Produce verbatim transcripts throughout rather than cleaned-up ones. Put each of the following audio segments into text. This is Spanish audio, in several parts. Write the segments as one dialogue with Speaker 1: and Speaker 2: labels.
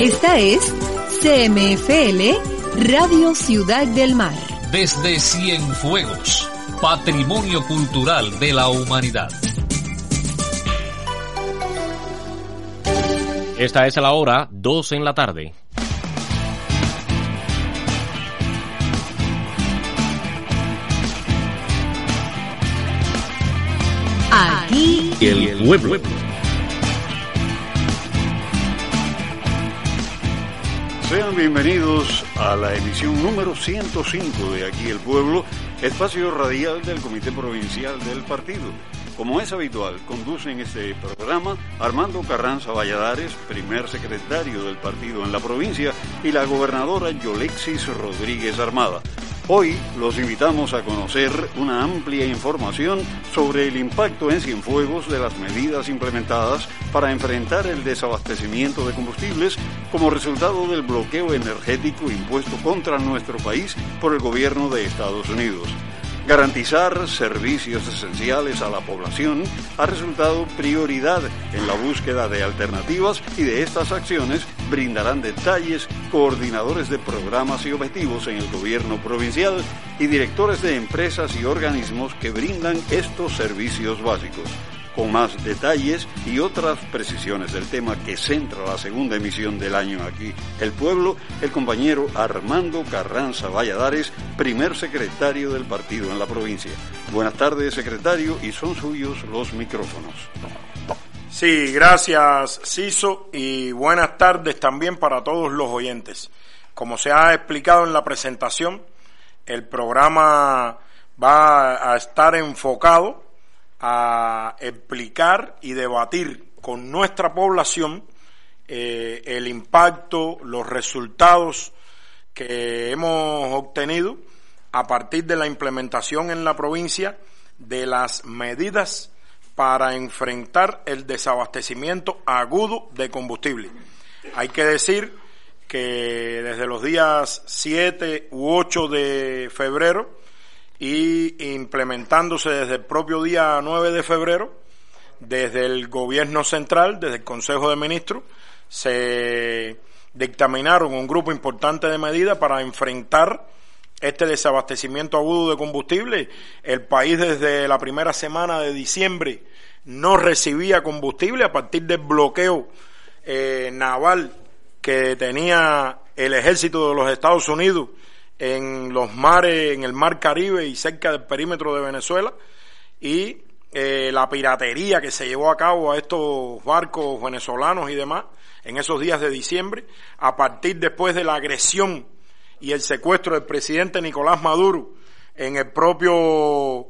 Speaker 1: Esta es C M F L Radio Ciudad del Mar.
Speaker 2: Desde Cienfuegos, Patrimonio Cultural de la Humanidad.
Speaker 3: Esta es la hora dos en la tarde.
Speaker 1: Aquí
Speaker 3: el pueblo.
Speaker 4: Sean bienvenidos a la emisión número ciento cinco de Aquí el Pueblo, espacio radial del Comité Provincial del Partido. Como es habitual, conducen este programa Armando Carranza Valladares, primer secretario del partido en la provincia, y la gobernadora Yolexis Rodríguez Armada. Hoy los invitamos a conocer una amplia información sobre el impacto en Cienfuegos de las medidas implementadas para enfrentar el desabastecimiento de combustibles como resultado del bloqueo energético impuesto contra nuestro país por el gobierno de Estados Unidos. Garantizar servicios esenciales a la población ha resultado prioridad en la búsqueda de alternativas, y de estas acciones brindarán detalles coordinadores de programas y objetivos en el gobierno provincial y directores de empresas y organismos que brindan estos servicios básicos. Con más detalles y otras precisiones del tema que centra la segunda emisión del año Aquí el Pueblo, el compañero Armando Carranza Valladares, primer secretario del partido en la provincia. Buenas tardes, secretario, y son suyos los micrófonos.
Speaker 5: Sí, gracias, Ciso, y buenas tardes también para todos los oyentes. Como se ha explicado en la presentación, el programa va a estar enfocado a explicar y debatir con nuestra población eh, el impacto, los resultados que hemos obtenido a partir de la implementación en la provincia de las medidas para enfrentar el desabastecimiento agudo de combustible. Hay que decir que desde los días siete u ocho de febrero y implementándose desde el propio día nueve de febrero, desde el gobierno central, desde el Consejo de Ministros, se dictaminaron un grupo importante de medidas para enfrentar este desabastecimiento agudo de combustible. El país desde la primera semana de diciembre no recibía combustible a partir del bloqueo eh, naval que tenía el ejército de los Estados Unidos en los mares, en el mar Caribe y cerca del perímetro de Venezuela, y eh, la piratería que se llevó a cabo a estos barcos venezolanos y demás en esos días de diciembre, a partir después de la agresión y el secuestro del presidente Nicolás Maduro en el propio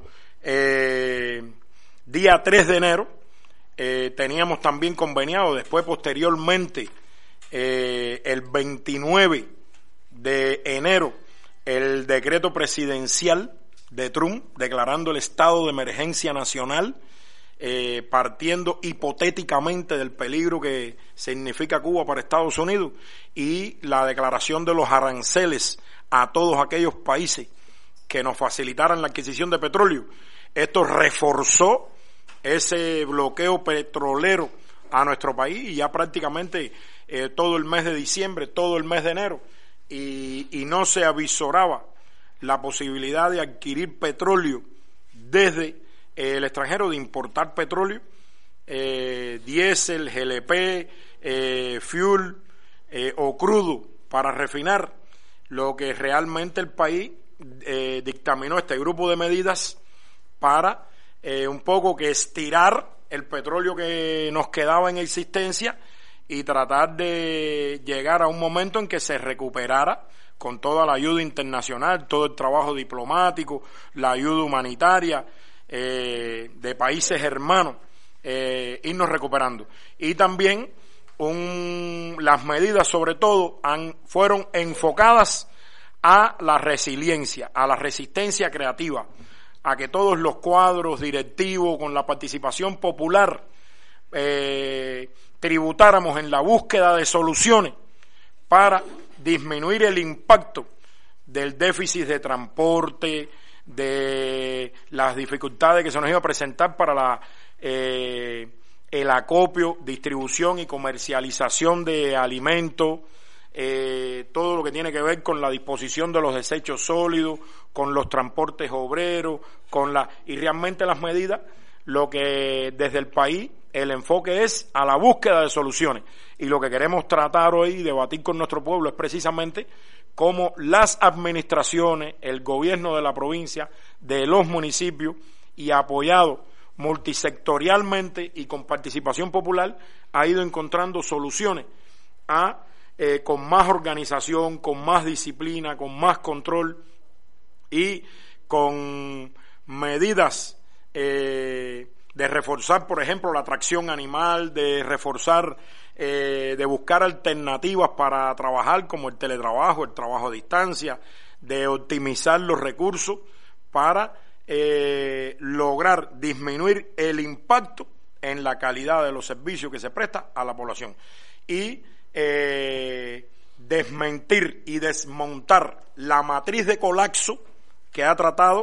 Speaker 5: eh, día tres de enero. Eh, teníamos también conveniado después, posteriormente, eh, el veintinueve de enero, el decreto presidencial de Trump declarando el estado de emergencia nacional, eh, partiendo hipotéticamente del peligro que significa Cuba para Estados Unidos, y la declaración de los aranceles a todos aquellos países que nos facilitaran la adquisición de petróleo. Esto reforzó ese bloqueo petrolero a nuestro país, y ya prácticamente eh, todo el mes de diciembre, todo el mes de enero, Y, y no se avisoraba la posibilidad de adquirir petróleo desde eh, el extranjero, de importar petróleo, eh, diésel, G L P, eh, fuel eh, o crudo para refinar, lo que realmente el país eh, dictaminó este grupo de medidas para eh, un poco que estirar el petróleo que nos quedaba en existencia y tratar de llegar a un momento en que se recuperara, con toda la ayuda internacional, todo el trabajo diplomático, la ayuda humanitaria eh, de países hermanos, eh, irnos recuperando. Y también un, las medidas sobre todo han, fueron enfocadas a la resiliencia, a la resistencia creativa, a que todos los cuadros directivos con la participación popular eh, tributáramos en la búsqueda de soluciones para disminuir el impacto del déficit de transporte, de las dificultades que se nos iba a presentar para la eh, el acopio, distribución y comercialización de alimentos, eh, todo lo que tiene que ver con la disposición de los desechos sólidos, con los transportes obreros, con la y realmente las medidas, lo que desde el país el enfoque es a la búsqueda de soluciones, y lo que queremos tratar hoy y debatir con nuestro pueblo es precisamente cómo las administraciones, el gobierno de la provincia, de los municipios y apoyado multisectorialmente y con participación popular, ha ido encontrando soluciones a eh, con más organización, con más disciplina, con más control y con medidas eh, de reforzar, por ejemplo, la atracción animal, de reforzar, eh, de buscar alternativas para trabajar como el teletrabajo, el trabajo a distancia, de optimizar los recursos para eh, lograr disminuir el impacto en la calidad de los servicios que se presta a la población y eh, desmentir y desmontar la matriz de colapso que ha tratado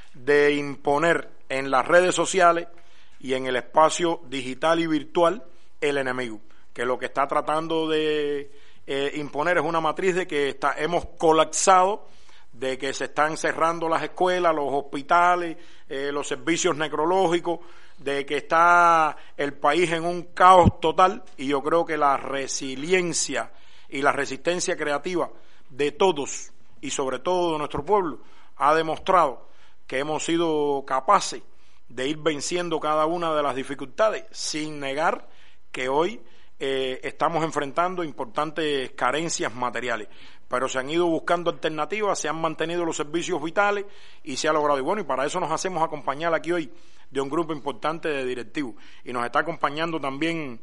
Speaker 5: de imponer en las redes sociales y en el espacio digital y virtual el enemigo, que lo que está tratando de eh, imponer es una matriz de que está, hemos colapsado, de que se están cerrando las escuelas, los hospitales, eh, los servicios necrológicos, de que está el país en un caos total, y yo creo que la resiliencia y la resistencia creativa de todos y sobre todo de nuestro pueblo ha demostrado que hemos sido capaces de ir venciendo cada una de las dificultades, sin negar que hoy eh, estamos enfrentando importantes carencias materiales, pero se han ido buscando alternativas, se han mantenido los servicios vitales y se ha logrado. Y bueno, y para eso nos hacemos acompañar aquí hoy de un grupo importante de directivos, y nos está acompañando también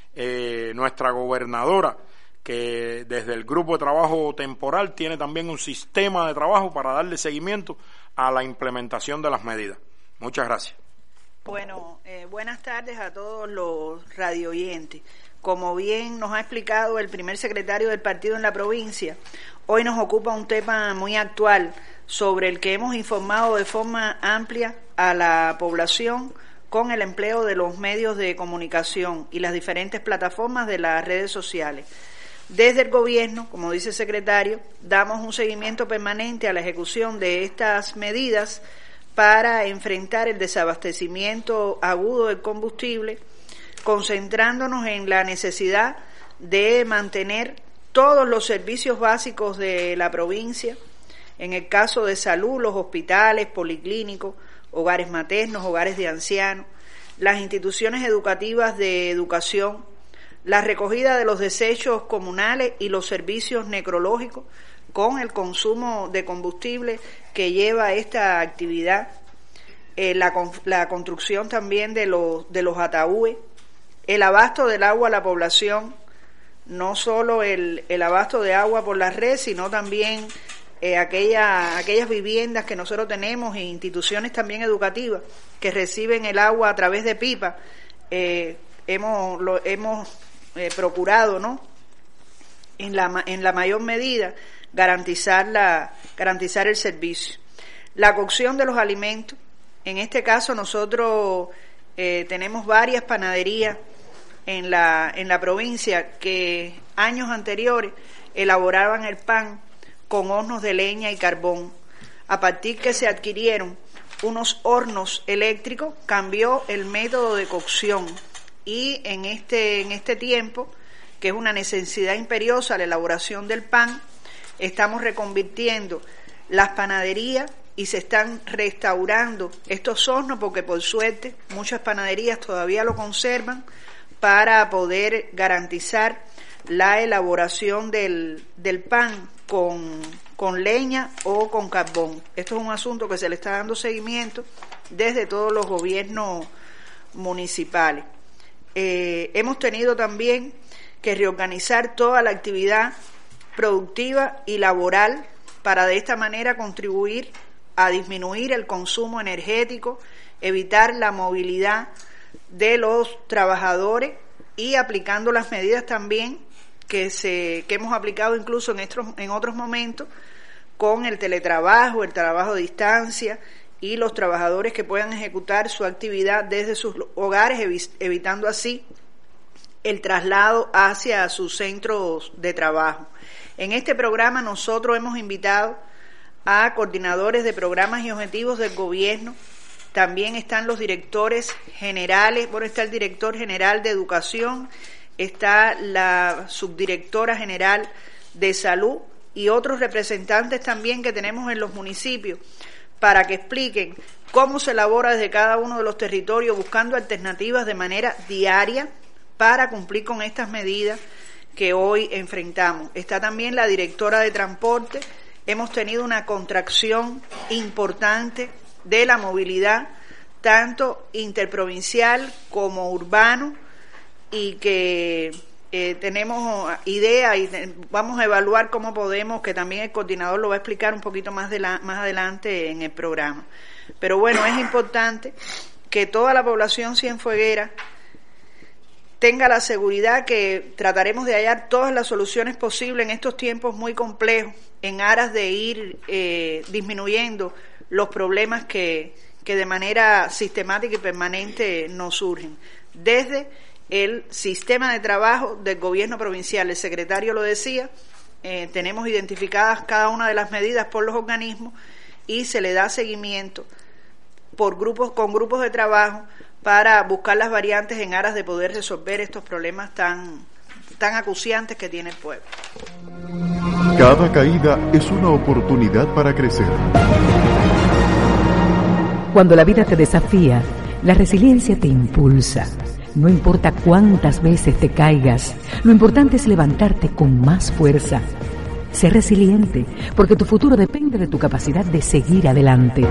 Speaker 5: eh, nuestra gobernadora, que desde el grupo de trabajo temporal tiene también un sistema de trabajo para darle seguimiento a la implementación de las medidas. Muchas gracias.
Speaker 6: Bueno, eh, buenas tardes a todos los radio oyentes. Como bien nos ha explicado el primer secretario del partido en la provincia, hoy nos ocupa un tema muy actual sobre el que hemos informado de forma amplia a la población con el empleo de los medios de comunicación y las diferentes plataformas de las redes sociales. Desde el gobierno, como dice el secretario, damos un seguimiento permanente a la ejecución de estas medidas para enfrentar el desabastecimiento agudo del combustible, concentrándonos en la necesidad de mantener todos los servicios básicos de la provincia, en el caso de salud, los hospitales, policlínicos, hogares maternos, hogares de ancianos, las instituciones educativas de educación, la recogida de los desechos comunales y los servicios necrológicos, con el consumo de combustible que lleva esta actividad, eh, la, la construcción también de los, de los ataúdes, el abasto del agua a la población, no solo el, el abasto de agua por la red, sino también eh, aquella, aquellas viviendas que nosotros tenemos e instituciones también educativas que reciben el agua a través de pipa. Eh, hemos lo, hemos eh, procurado, ¿no?, en la, en la mayor medida garantizar la garantizar el servicio. La cocción de los alimentos, en este caso nosotros eh, tenemos varias panaderías en la en la provincia que años anteriores elaboraban el pan con hornos de leña y carbón. A partir que se adquirieron unos hornos eléctricos, cambió el método de cocción, y en este en este tiempo, que es una necesidad imperiosa la elaboración del pan, estamos reconvirtiendo las panaderías y se están restaurando estos hornos, porque por suerte muchas panaderías todavía lo conservan, para poder garantizar la elaboración del, del pan con, con leña o con carbón. Esto es un asunto que se le está dando seguimiento desde todos los gobiernos municipales. Eh, hemos tenido también que reorganizar toda la actividad productiva y laboral para de esta manera contribuir a disminuir el consumo energético, evitar la movilidad de los trabajadores y aplicando las medidas también que se que hemos aplicado incluso en estos en otros momentos con el teletrabajo, el trabajo a distancia y los trabajadores que puedan ejecutar su actividad desde sus hogares, evi- evitando así el traslado hacia sus centros de trabajo. En este programa nosotros hemos invitado a coordinadores de programas y objetivos del gobierno. También están los directores generales, bueno, está el director general de educación, está la subdirectora general de salud y otros representantes también que tenemos en los municipios para que expliquen cómo se elabora desde cada uno de los territorios, buscando alternativas de manera diaria para cumplir con estas medidas que hoy enfrentamos. Está también la directora de transporte. Hemos tenido una contracción importante de la movilidad, tanto interprovincial como urbano, y que eh, tenemos idea y vamos a evaluar cómo podemos, que también el coordinador lo va a explicar un poquito más, de la, más adelante en el programa. Pero bueno, es importante que toda la población cienfueguera tenga la seguridad que trataremos de hallar todas las soluciones posibles en estos tiempos muy complejos, en aras de ir eh, disminuyendo los problemas que, que de manera sistemática y permanente nos surgen. Desde el sistema de trabajo del gobierno provincial, el secretario lo decía, eh, tenemos identificadas cada una de las medidas por los organismos y se le da seguimiento por grupos, con grupos de trabajo para buscar las variantes en aras de poder resolver estos problemas tan, tan acuciantes que tiene el pueblo.
Speaker 7: Cada caída es una oportunidad para crecer.
Speaker 8: Cuando la vida te desafía, la resiliencia te impulsa. No importa cuántas veces te caigas, lo importante es levantarte con más fuerza. Sé resiliente, porque tu futuro depende de tu capacidad de seguir adelante.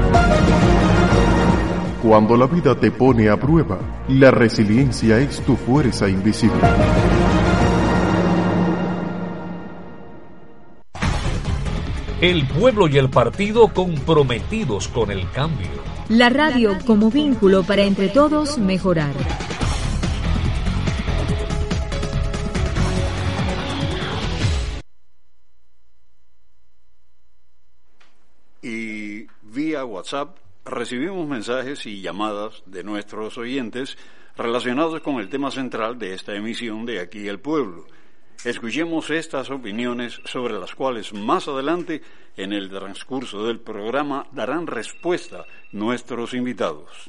Speaker 7: Cuando la vida te pone a prueba, la resiliencia es tu fuerza invisible.
Speaker 2: El pueblo y el partido comprometidos con el cambio.
Speaker 1: La radio como vínculo para entre todos mejorar.
Speaker 4: Y vía WhatsApp recibimos mensajes y llamadas de nuestros oyentes relacionados con el tema central de esta emisión de Aquí el Pueblo. Escuchemos estas opiniones sobre las cuales más adelante en el transcurso del programa darán respuesta nuestros invitados.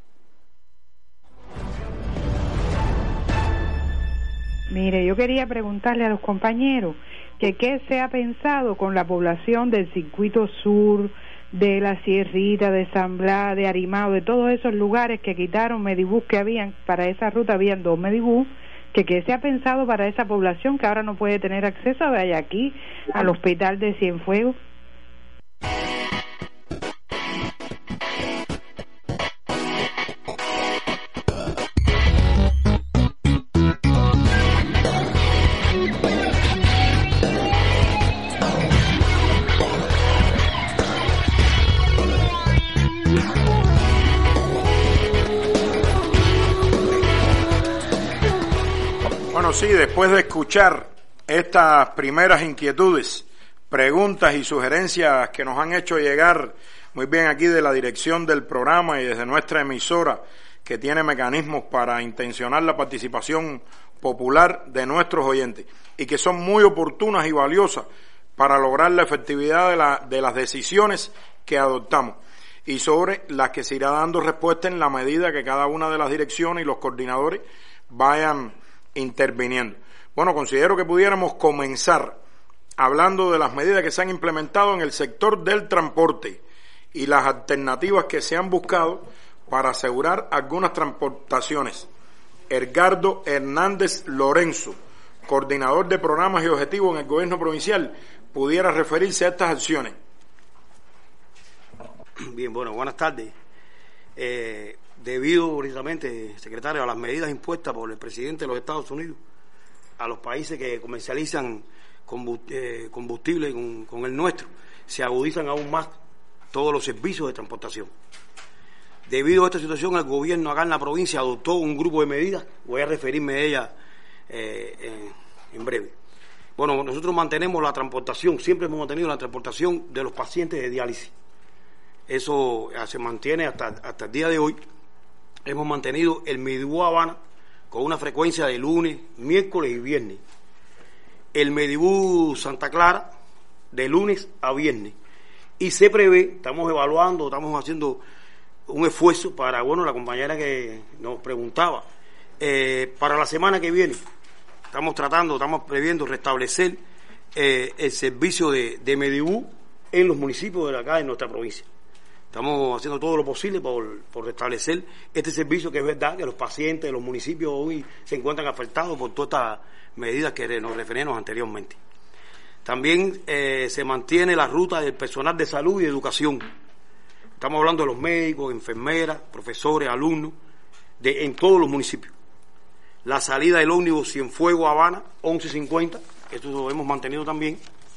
Speaker 9: Mire, yo quería preguntarle a los compañeros que qué se ha pensado con la población del Circuito Sur, de la Sierrita, de San Blas, de Arimao, de todos esos lugares que quitaron Medibús que habían, para esa ruta habían dos Medibús, que qué se ha pensado para esa población que ahora no puede tener acceso a Guayaquil, al hospital de Cienfuegos.
Speaker 5: Bueno, sí, después de escuchar estas primeras inquietudes, preguntas y sugerencias que nos han hecho llegar muy bien aquí de la dirección del programa y desde nuestra emisora, que tiene mecanismos para intencionar la participación popular de nuestros oyentes y que son muy oportunas y valiosas para lograr la efectividad de, la, de las decisiones que adoptamos y sobre las que se irá dando respuesta en la medida que cada una de las direcciones y los coordinadores vayan interviniendo. Bueno, considero que pudiéramos comenzar hablando de las medidas que se han implementado en el sector del transporte y las alternativas que se han buscado para asegurar algunas transportaciones. Edgardo Hernández Lorenzo, coordinador de programas y objetivos en el gobierno provincial, pudiera referirse a estas acciones.
Speaker 10: Bien, bueno, buenas tardes. Eh, debido precisamente, secretario, a las medidas impuestas por el presidente de los Estados Unidos a los países que comercializan combustible con, con el nuestro, se agudizan aún más todos los servicios de transportación. Debido a esta situación, el gobierno acá en la provincia adoptó un grupo de medidas, voy a referirme a ellas eh, eh, en breve. Bueno, nosotros mantenemos la transportación, siempre hemos mantenido la transportación de los pacientes de diálisis. Eso se mantiene hasta, hasta el día de hoy. Hemos mantenido el Medibú Habana con una frecuencia de lunes, miércoles y viernes. El Medibú Santa Clara de lunes a viernes. Y se prevé, estamos evaluando, estamos haciendo un esfuerzo para, bueno, la compañera que nos preguntaba, eh, para la semana que viene, estamos tratando, estamos previendo restablecer eh, el servicio de, de Medibú en los municipios de acá, en nuestra provincia. Estamos haciendo todo lo posible por, por restablecer este servicio, que es verdad que los pacientes de los municipios hoy se encuentran afectados por todas estas medidas que nos referimos anteriormente. También eh, se mantiene la ruta del personal de salud y educación. Estamos hablando de los médicos, enfermeras, profesores, alumnos, de, en todos los municipios. La salida del ómnibus Cienfuegos Habana, once cincuenta, esto lo hemos mantenido también.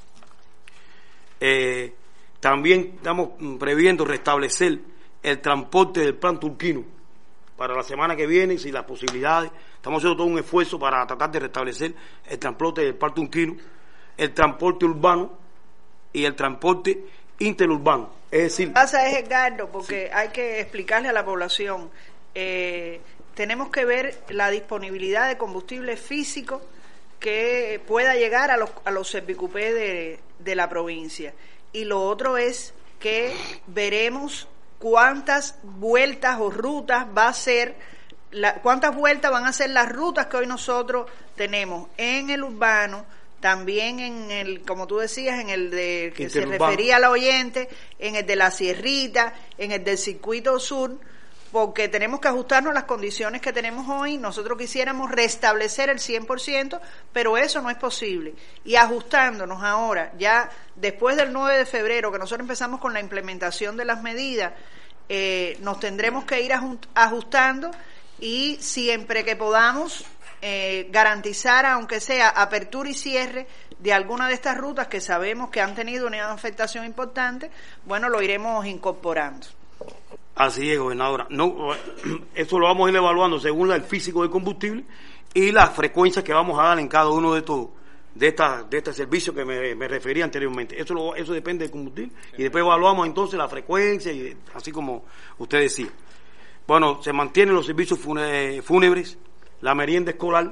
Speaker 10: Eh, También estamos previendo restablecer el transporte del plan turquino para la semana que viene, si las posibilidades. Estamos haciendo todo un esfuerzo para tratar de restablecer el transporte del plan turquino, el transporte urbano y el transporte interurbano. Es decir,
Speaker 6: lo que pasa es, Edgardo, porque sí, hay que explicarle a la población, eh, tenemos que ver la disponibilidad de combustible físico que pueda llegar a los, a los servicupés de, de la provincia. Y lo otro es que veremos cuántas vueltas o rutas va a ser, la, cuántas vueltas van a ser las rutas que hoy nosotros tenemos en el urbano, también en el, como tú decías, en el de que se refería al oyente, en el de la Sierrita, en el del Circuito Sur, porque tenemos que ajustarnos a las condiciones que tenemos hoy. Nosotros quisiéramos restablecer el cien por ciento, pero eso no es posible. Y ajustándonos ahora, ya después del nueve de febrero, que nosotros empezamos con la implementación de las medidas, eh, nos tendremos que ir ajustando y siempre que podamos eh, garantizar, aunque sea apertura y cierre de alguna de estas rutas que sabemos que han tenido una afectación importante, bueno, lo iremos incorporando.
Speaker 10: Así es, gobernadora. No, eso lo vamos a ir evaluando según el físico del combustible y las frecuencias que vamos a dar en cada uno de estos de esta de este servicio que me, me refería anteriormente. Eso lo, eso depende del combustible y después evaluamos entonces la frecuencia y así como usted decía. Bueno, se mantienen los servicios fúnebres, la merienda escolar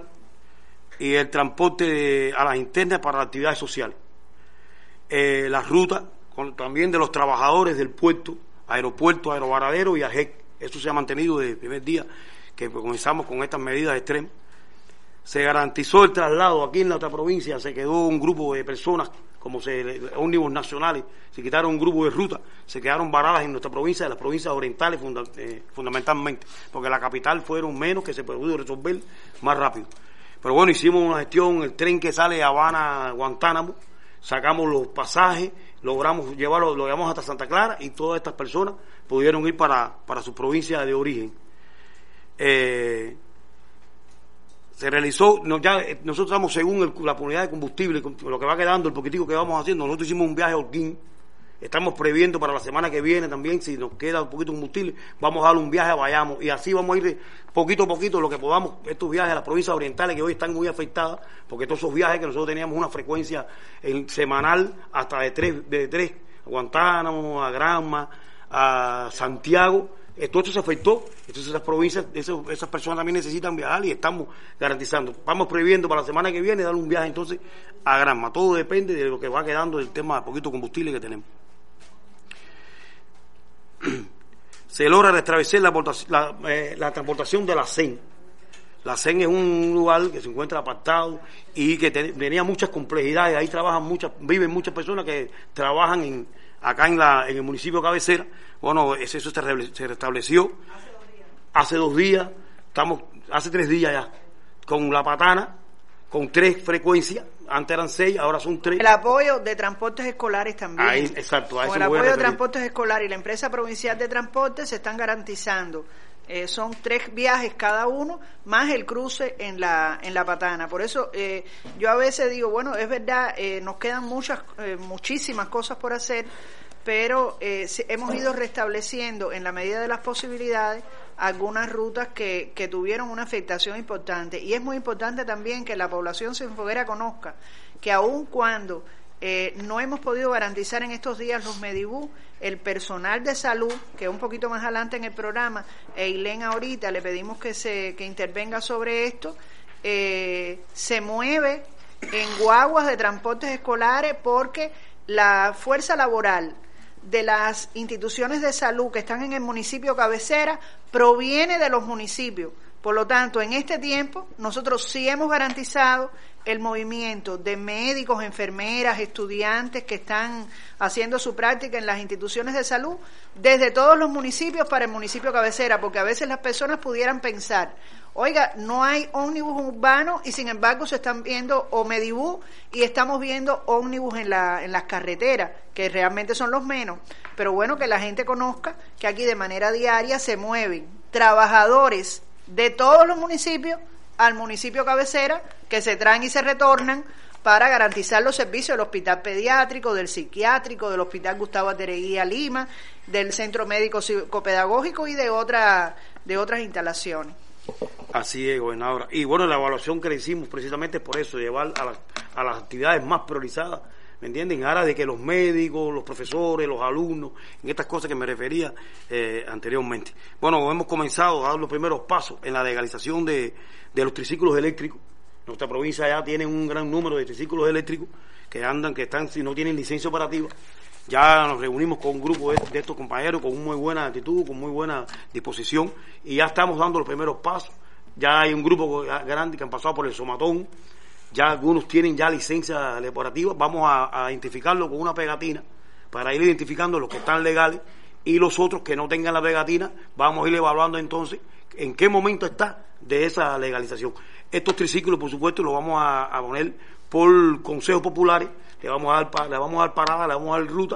Speaker 10: y el transporte de, a las internas para las actividades sociales. Eh, las rutas con, también de los trabajadores del puerto, aeropuerto, aerovaradero y A G E C. Eso se ha mantenido desde el primer día que comenzamos con estas medidas extremas. Se garantizó el traslado aquí en nuestra provincia, se quedó un grupo de personas, como se ómnibus nacionales, se quitaron un grupo de rutas, se quedaron varadas en nuestra provincia, de las provincias orientales funda, eh, fundamentalmente, porque la capital fueron menos, que se pudo resolver más rápido. Pero bueno, hicimos una gestión, el tren que sale de Habana a Guantánamo, sacamos los pasajes, logramos llevarlo, lo llevamos hasta Santa Clara y todas estas personas pudieron ir para, para su provincia de origen. Eh, se realizó, no, ya nosotros estamos según el, la unidad de combustible, lo que va quedando, el poquitico que vamos haciendo. Nosotros hicimos un viaje a Holguín, estamos previendo para la semana que viene también, si nos queda un poquito de combustible, vamos a dar un viaje a Bayamo y así vamos a ir poquito a poquito lo que podamos, estos viajes a las provincias orientales que hoy están muy afectadas, porque todos esos viajes que nosotros teníamos una frecuencia en, semanal hasta de tres, de tres, a Guantánamo, a Granma, a Santiago, todo esto se afectó. Entonces esas provincias, esos, esas personas también necesitan viajar y estamos garantizando. Vamos previendo para la semana que viene dar un viaje entonces a Granma. Todo depende de lo que va quedando del tema de poquito combustible que tenemos. Se logra restablecer la, la, eh, la transportación de la C E N. La C E N es un lugar que se encuentra apartado y que te, tenía muchas complejidades. Ahí trabajan muchas, viven muchas personas que trabajan en, acá en, la, en el municipio de Cabecera. Bueno, eso se restableció hace dos días, estamos hace tres días ya, con la Patana, con tres frecuencias. Antes eran seis, ahora son tres.
Speaker 6: El apoyo de transportes escolares también.
Speaker 10: Ahí, exacto. A
Speaker 6: Con
Speaker 10: eso
Speaker 6: el apoyo
Speaker 10: de
Speaker 6: transportes escolares y la empresa provincial de transporte se están garantizando. Eh, son tres viajes cada uno, más el cruce en la en la Patana. Por eso eh, yo a veces digo, bueno, es verdad, eh, nos quedan muchas, eh, muchísimas cosas por hacer, pero eh, hemos ido restableciendo en la medida de las posibilidades algunas rutas que, que tuvieron una afectación importante. Y es muy importante también que la población cienfueguera conozca que aun cuando Eh, no hemos podido garantizar en estos días los Medibú, el personal de salud, que un poquito más adelante en el programa, Eileen ahorita le pedimos que se que intervenga sobre esto, eh, se mueve en guaguas de transportes escolares porque la fuerza laboral de las instituciones de salud que están en el municipio cabecera proviene de los municipios. Por lo tanto, en este tiempo nosotros sí hemos garantizado el movimiento de médicos, enfermeras, estudiantes que están haciendo su práctica en las instituciones de salud desde todos los municipios para el municipio cabecera, porque a veces las personas pudieran pensar, oiga, no hay ómnibus urbanos y sin embargo se están viendo o Medibú y estamos viendo ómnibus en, la, en las carreteras, que realmente son los menos. Pero bueno, que la gente conozca que aquí de manera diaria se mueven trabajadores de todos los municipios al municipio cabecera, que se traen y se retornan para garantizar los servicios del hospital pediátrico, del psiquiátrico, del hospital Gustavo Atereguía Lima, del centro médico psicopedagógico y de, otra, de otras instalaciones.
Speaker 10: Así es, gobernadora. Y bueno, la evaluación que le hicimos precisamente por eso, llevar a, la, a las actividades más priorizadas, ¿me entienden? En aras de que los médicos, los profesores, los alumnos, en estas cosas que me refería eh, anteriormente. Bueno, hemos comenzado a dar los primeros pasos en la legalización de, de los triciclos eléctricos. Nuestra provincia ya tiene un gran número de triciclos eléctricos que andan, que están, si no tienen licencia operativa. Ya nos reunimos con un grupo de, de estos compañeros con muy buena actitud, con muy buena disposición, y ya estamos dando los primeros pasos. Ya hay un grupo grande que han pasado por el somatón. Ya algunos tienen ya licencia operativa. Vamos a, a identificarlo con una pegatina para ir identificando los que están legales y los otros que no tengan la pegatina. Vamos a ir evaluando entonces en qué momento está de esa legalización. Estos triciclos, por supuesto, los vamos a, a poner por consejos populares. Le vamos a dar, le vamos a dar parada, le vamos a dar ruta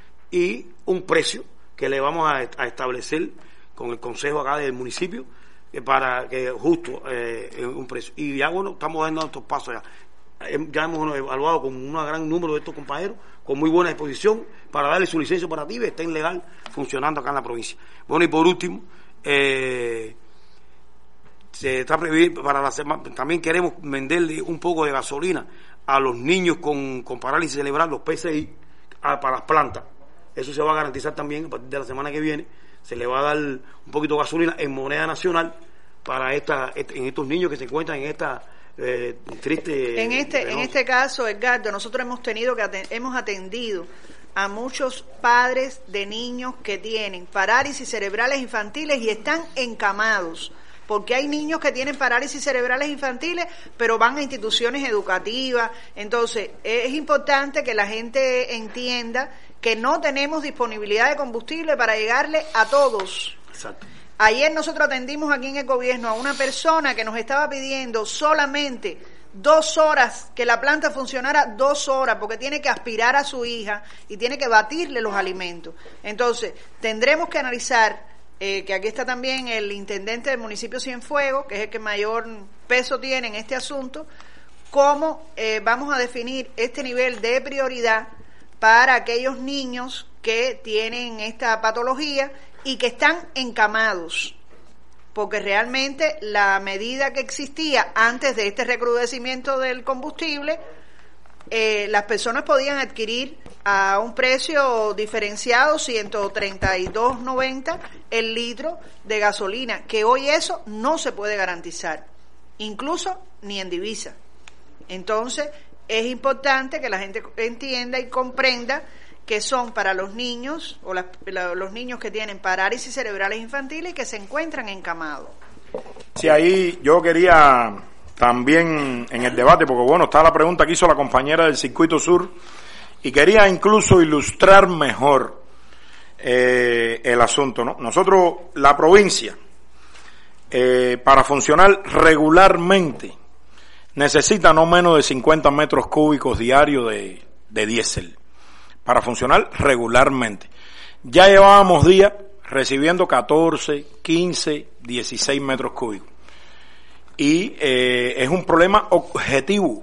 Speaker 10: y un precio que le vamos a, a establecer con el consejo acá del municipio, para que justo eh, un precio. Y ya bueno, estamos dando estos pasos ya. Ya hemos evaluado con un gran número de estos compañeros, con muy buena disposición, para darle su licencia operativa y estén legal funcionando acá en la provincia. Bueno, y por último, eh, se está previsto para la semana, también queremos venderle un poco de gasolina a los niños con, con parálisis cerebral, los P C I, a, para las plantas. Eso se va a garantizar también a partir de la semana que viene. Se le va a dar un poquito de gasolina en moneda nacional para esta, en estos niños que se encuentran en esta eh, triste...
Speaker 6: En este, penosa. En este caso, Edgardo, nosotros hemos tenido que aten- hemos atendido a muchos padres de niños que tienen parálisis cerebrales infantiles y están encamados, porque hay niños que tienen parálisis cerebrales infantiles, pero van a instituciones educativas. Entonces, es importante que la gente entienda que no tenemos disponibilidad de combustible para llegarle a todos.
Speaker 10: Exacto.
Speaker 6: Ayer nosotros atendimos aquí en el gobierno a una persona que nos estaba pidiendo solamente dos horas, que la planta funcionara dos horas, porque tiene que aspirar a su hija y tiene que batirle los alimentos. Entonces, tendremos que analizar, eh, que aquí está también el intendente del municipio Cienfuegos, que es el que mayor peso tiene en este asunto, cómo eh, vamos a definir este nivel de prioridad para aquellos niños que tienen esta patología y que están encamados, porque realmente la medida que existía antes de este recrudecimiento del combustible, eh, las personas podían adquirir a un precio diferenciado, ciento treinta y dos noventa el litro de gasolina, que hoy eso no se puede garantizar, incluso ni en divisa. Entonces, es importante que la gente entienda y comprenda que son para los niños o las, la, los niños que tienen parálisis cerebrales infantiles y que se encuentran encamados.
Speaker 5: Sí, ahí yo quería también en el debate, porque bueno, está la pregunta que hizo la compañera del Circuito Sur, y quería incluso ilustrar mejor eh, el asunto, ¿no? Nosotros, la provincia, eh, para funcionar regularmente, necesita no menos de cincuenta metros cúbicos diarios de, de diésel para funcionar regularmente. Ya llevábamos días recibiendo catorce, quince, dieciséis metros cúbicos. Y eh, es un problema objetivo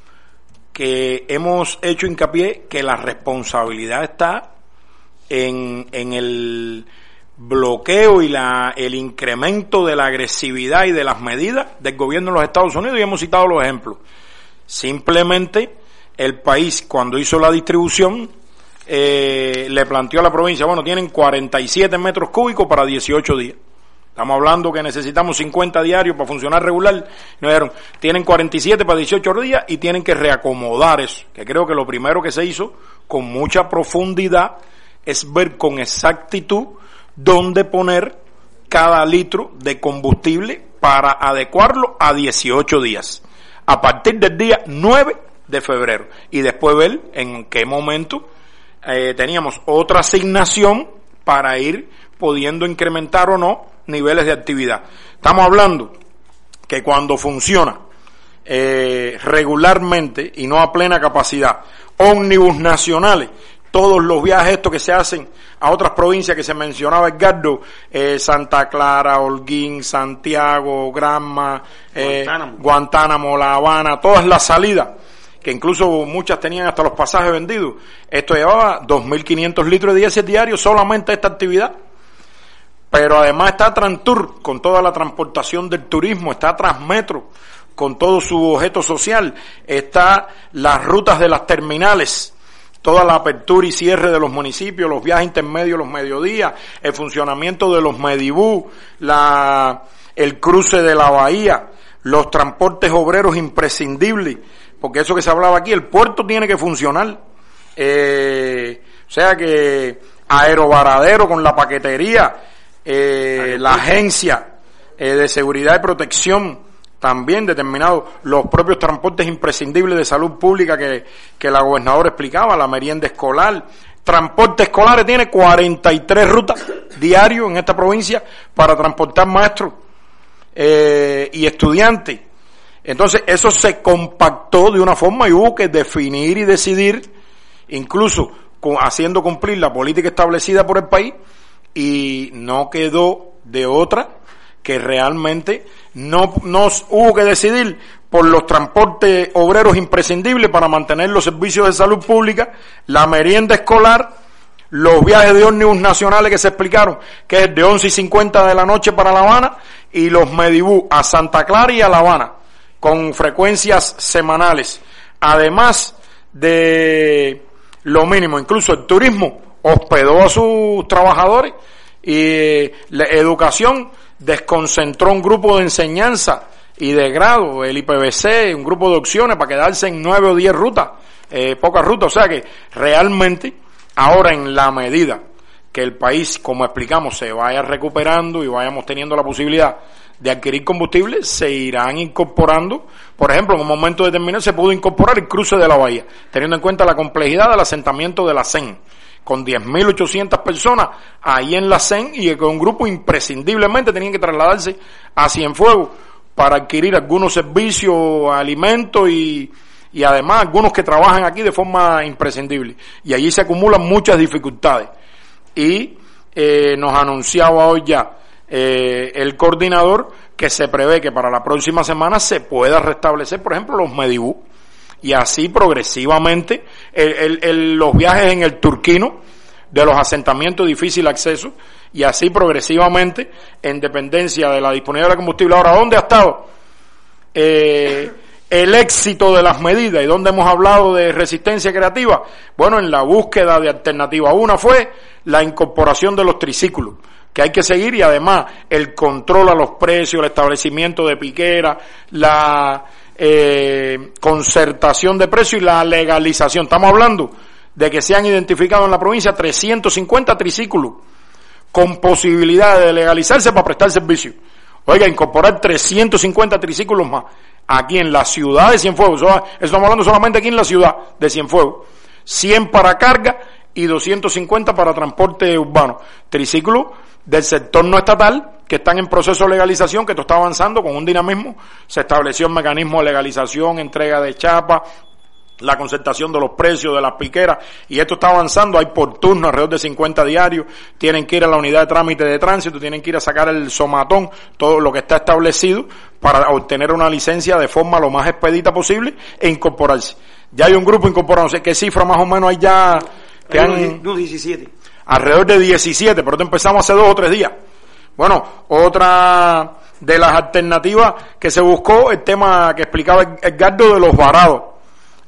Speaker 5: que hemos hecho hincapié que la responsabilidad está en, en el bloqueo y la el incremento de la agresividad y de las medidas del gobierno de los Estados Unidos, y hemos citado los ejemplos. Simplemente el país, cuando hizo la distribución, eh, le planteó a la provincia, bueno, tienen cuarenta y siete metros cúbicos para dieciocho días. Estamos hablando que necesitamos cincuenta diarios para funcionar regular. Nos dijeron, tienen cuarenta y siete para dieciocho días y tienen que reacomodar eso. Que creo que lo primero que se hizo con mucha profundidad es ver con exactitud dónde poner cada litro de combustible para adecuarlo a dieciocho días. A partir del día nueve de febrero. Y después ver en qué momento eh, teníamos otra asignación para ir pudiendo incrementar o no niveles de actividad. Estamos hablando que cuando funciona eh, regularmente y no a plena capacidad, ómnibus nacionales, todos los viajes estos que se hacen a otras provincias que se mencionaba Edgardo, eh, Santa Clara, Holguín, Santiago, Granma, eh, Guantánamo. Guantánamo, La Habana, todas las salidas, que incluso muchas tenían hasta los pasajes vendidos. Esto llevaba dos mil quinientos litros de diésel diarios solamente esta actividad. Pero además está Trantur con toda la transportación del turismo, está Transmetro con todo su objeto social, está las rutas de las terminales, toda la apertura y cierre de los municipios, los viajes intermedios, los mediodías, el funcionamiento de los medibús, la, el cruce de la bahía, los transportes obreros imprescindibles, porque eso que se hablaba aquí, el puerto tiene que funcionar, eh, o sea que aerovaradero con la paquetería, Eh, la agencia eh, de seguridad y protección también determinado, los propios transportes imprescindibles de salud pública que, que la gobernadora explicaba, la merienda escolar, transporte escolares, tiene cuarenta y tres rutas diarios en esta provincia para transportar maestros eh, y estudiantes. Entonces eso se compactó de una forma y hubo que definir y decidir, incluso con, haciendo cumplir la política establecida por el país, y no quedó de otra que realmente no nos hubo que decidir por los transportes obreros imprescindibles para mantener los servicios de salud pública, la merienda escolar, los viajes de ómnibus nacionales que se explicaron, que es de once y cincuenta de la noche para La Habana, y los medibús a Santa Clara y a La Habana, con frecuencias semanales, además de lo mínimo. Incluso el turismo hospedó a sus trabajadores y la educación desconcentró un grupo de enseñanza y de grado, el I P B C, un grupo de opciones para quedarse en nueve o diez rutas, eh, pocas rutas. O sea que realmente ahora, en la medida que el país, como explicamos, se vaya recuperando y vayamos teniendo la posibilidad de adquirir combustible, se irán incorporando. Por ejemplo, en un momento determinado se pudo incorporar el cruce de la bahía, teniendo en cuenta la complejidad del asentamiento de la C E N, con diez mil ochocientas personas ahí en la C E N, y que un grupo imprescindiblemente tenían que trasladarse a Cienfuegos para adquirir algunos servicios, alimentos y, y además algunos que trabajan aquí de forma imprescindible. Y allí se acumulan muchas dificultades. Y eh, nos anunciaba hoy ya eh, el coordinador que se prevé que para la próxima semana se pueda restablecer, por ejemplo, los medibús. Y así progresivamente el, el, el, los viajes en el Turquino de los asentamientos de difícil acceso, y así progresivamente, en dependencia de la disponibilidad de combustible. Ahora, ¿dónde ha estado eh, el éxito de las medidas y dónde hemos hablado de resistencia creativa? Bueno, en la búsqueda de alternativas. Una fue la incorporación de los triciclos, que hay que seguir, y además el control a los precios, el establecimiento de piqueras, la Eh, concertación de precios y la legalización. Estamos hablando de que se han identificado en la provincia trescientos cincuenta triciclos con posibilidad de legalizarse para prestar servicio. Oiga, incorporar trescientos cincuenta triciclos más aquí en la ciudad de Cienfuegos. Eso estamos hablando solamente aquí en la ciudad de Cienfuegos. cien para carga y doscientos cincuenta para transporte urbano. Triciclos del sector no estatal que están en proceso de legalización, que esto está avanzando con un dinamismo. Se estableció un mecanismo de legalización, entrega de chapa, la concertación de los precios de las piqueras, y esto está avanzando. Hay por turno alrededor de cincuenta diarios, tienen que ir a la unidad de trámite de tránsito, tienen que ir a sacar el somatón, todo lo que está establecido para obtener una licencia de forma lo más expedita posible e incorporarse. Ya hay un grupo incorporado, no sé qué cifra más o menos hay ya, que
Speaker 10: hay
Speaker 5: han
Speaker 10: unos diecisiete.
Speaker 5: Alrededor de diecisiete, pero esto empezamos hace dos o tres días. Bueno, otra de las alternativas que se buscó, el tema que explicaba Edgardo de los varados.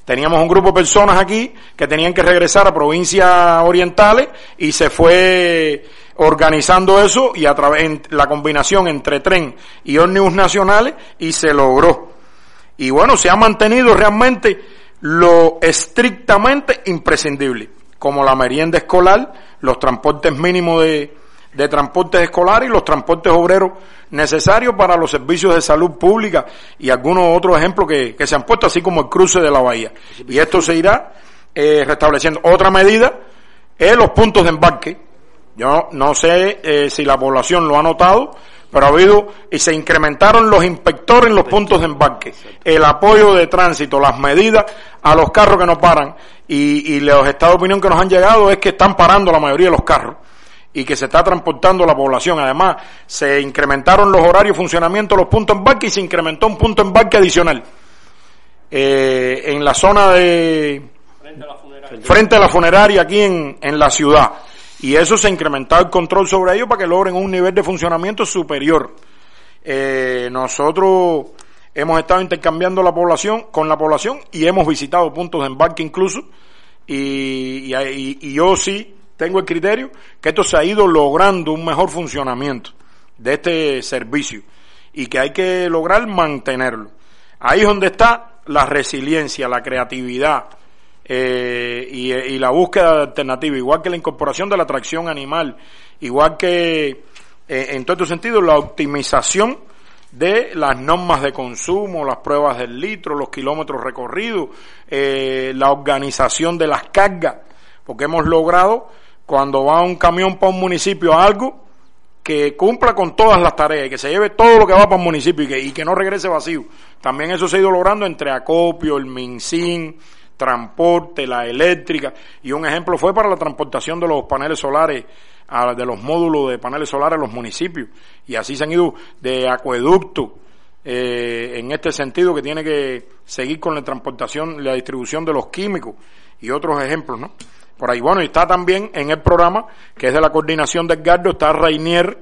Speaker 5: Teníamos un grupo de personas aquí que tenían que regresar a provincias orientales y se fue organizando eso y a través de la combinación entre tren y ómnibus nacionales y se logró. Y bueno, se ha mantenido realmente lo estrictamente imprescindible, como la merienda escolar, los transportes mínimos de, de transportes escolares y los transportes obreros necesarios para los servicios de salud pública y algunos otros ejemplos que, que se han puesto, así como el cruce de la bahía. Y esto se irá eh, restableciendo. Otra medida es los puntos de embarque. Yo no sé eh, si la población lo ha notado, pero ha habido y se incrementaron los inspectores en los puntos de embarque, el apoyo de tránsito, las medidas a los carros que no paran y, y los estados de opinión que nos han llegado es que están parando la mayoría de los carros y que se está transportando la población. Además, se incrementaron los horarios de funcionamiento de los puntos de embarque y se incrementó un punto de embarque adicional eh, en la zona de frente a la funeraria, frente a la funeraria aquí en, en la ciudad. Y eso se ha incrementado el control sobre ellos para que logren un nivel de funcionamiento superior. Eh, nosotros hemos estado intercambiando la población con la población y hemos visitado puntos de embarque incluso y, y, y yo sí tengo el criterio que esto se ha ido logrando un mejor funcionamiento de este servicio y que hay que lograr mantenerlo. Ahí es donde está la resiliencia, la creatividad eh, y, y la búsqueda de alternativas, igual que la incorporación de la tracción animal, igual que eh, en todo este sentido la optimización de las normas de consumo, las pruebas del litro, los kilómetros recorridos, eh, la organización de las cargas, porque hemos logrado cuando va un camión para un municipio algo que cumpla con todas las tareas y que se lleve todo lo que va para el municipio y que, y que no regrese vacío. También eso se ha ido logrando entre acopio, el MinSIN, transporte, la eléctrica, y un ejemplo fue para la transportación de los paneles solares, a, de los módulos de paneles solares a los municipios, y así se han ido de acueducto eh, en este sentido que tiene que seguir con la transportación, la distribución de los químicos y otros ejemplos, ¿no? Por ahí, bueno, y está también en el programa, que es de la coordinación de Edgardo, está Rainier,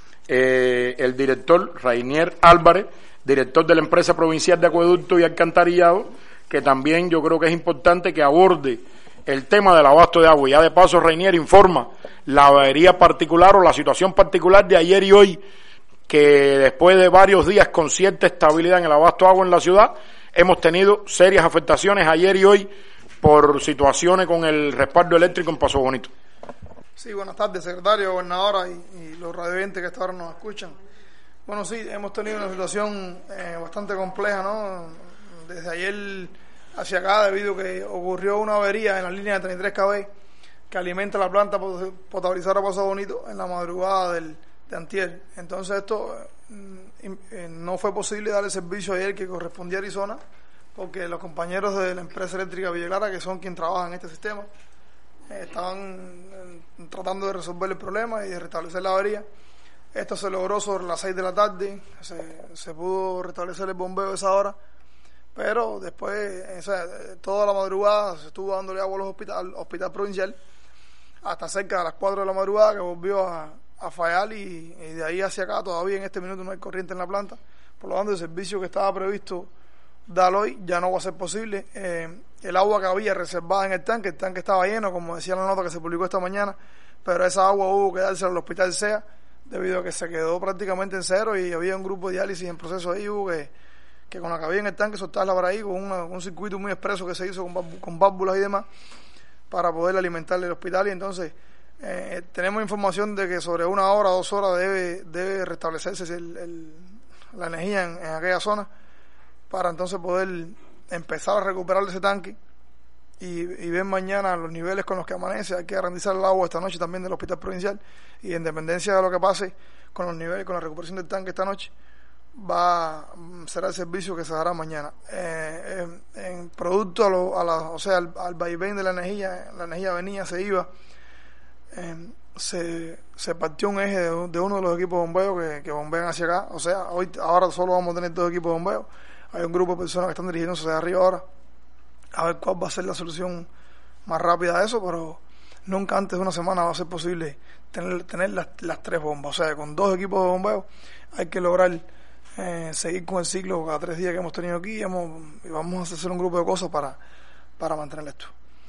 Speaker 5: eh, el director, Rainier Álvarez, director de la empresa provincial de acueducto y alcantarillado, que también yo creo que es importante que aborde el tema del abasto de agua. Ya de paso, Rainier informa la avería particular o la situación particular de ayer y hoy, que después de varios días con cierta estabilidad en el abasto de agua en la ciudad, hemos tenido serias afectaciones ayer y hoy por situaciones con el respaldo eléctrico en Paso Bonito.
Speaker 11: Sí, buenas tardes, secretario, gobernadora y, y los radioyentes que hasta ahora nos escuchan. Bueno, sí, hemos tenido una situación eh, bastante compleja, ¿no? Desde ayer hacia acá, debido a que ocurrió una avería en la línea de treinta y tres K V que alimenta la planta potabilizadora Paso Bonito en la madrugada del, de antier. Entonces esto eh, no fue posible dar el servicio ayer que correspondía a Arizona, porque los compañeros de la empresa eléctrica Villa Clara, que son quienes trabajan en este sistema, eh, estaban eh, tratando de resolver el problema y de restablecer la avería. Esto se logró sobre las seis de la tarde, se, se pudo restablecer el bombeo a esa hora, pero después, o sea, toda la madrugada se estuvo dándole agua a los hospital, hospital provincial, hasta cerca de las cuatro de la madrugada que volvió a, a fallar y, y de ahí hacia acá todavía en este minuto no hay corriente en la planta. Por lo tanto, el servicio que estaba previsto dar hoy ya no va a ser posible. Eh, el agua que había reservada en el tanque, el tanque estaba lleno, como decía la nota que se publicó esta mañana, pero esa agua hubo que dársela al hospital C E A debido a que se quedó prácticamente en cero y había un grupo de diálisis en proceso ahí, hubo que, que con la que había en el tanque soltarla para ahí con una, un circuito muy expreso que se hizo con, con válvulas y demás para poder alimentarle el hospital. Y entonces eh, tenemos información de que sobre una hora, dos horas debe, debe restablecerse el, el, la energía en, en aquella zona, para entonces poder empezar a recuperar ese tanque y, y ver mañana los niveles con los que amanece. Hay que garantizar el agua esta noche también del hospital provincial, y en dependencia de lo que pase con los niveles, con la recuperación del tanque esta noche, va será el servicio que se dará mañana. Eh, en, en producto a, lo, a la, o sea, al, al vaivén de la energía, la energía venía, se iba, eh, se, se partió un eje de, de uno de los equipos de bombeo que, que bombean hacia acá. O sea, hoy ahora solo vamos a tener dos equipos de bombeo. Hay un grupo de personas que están dirigiéndose hacia arriba ahora a ver cuál va a ser la solución más rápida a eso, pero nunca antes de una semana va a ser posible tener, tener las, las tres bombas. O sea, con dos equipos de bombeo hay que lograr eh, seguir con el ciclo cada tres días que hemos tenido aquí, y, hemos, y vamos a hacer un grupo de cosas para, para mantener esto.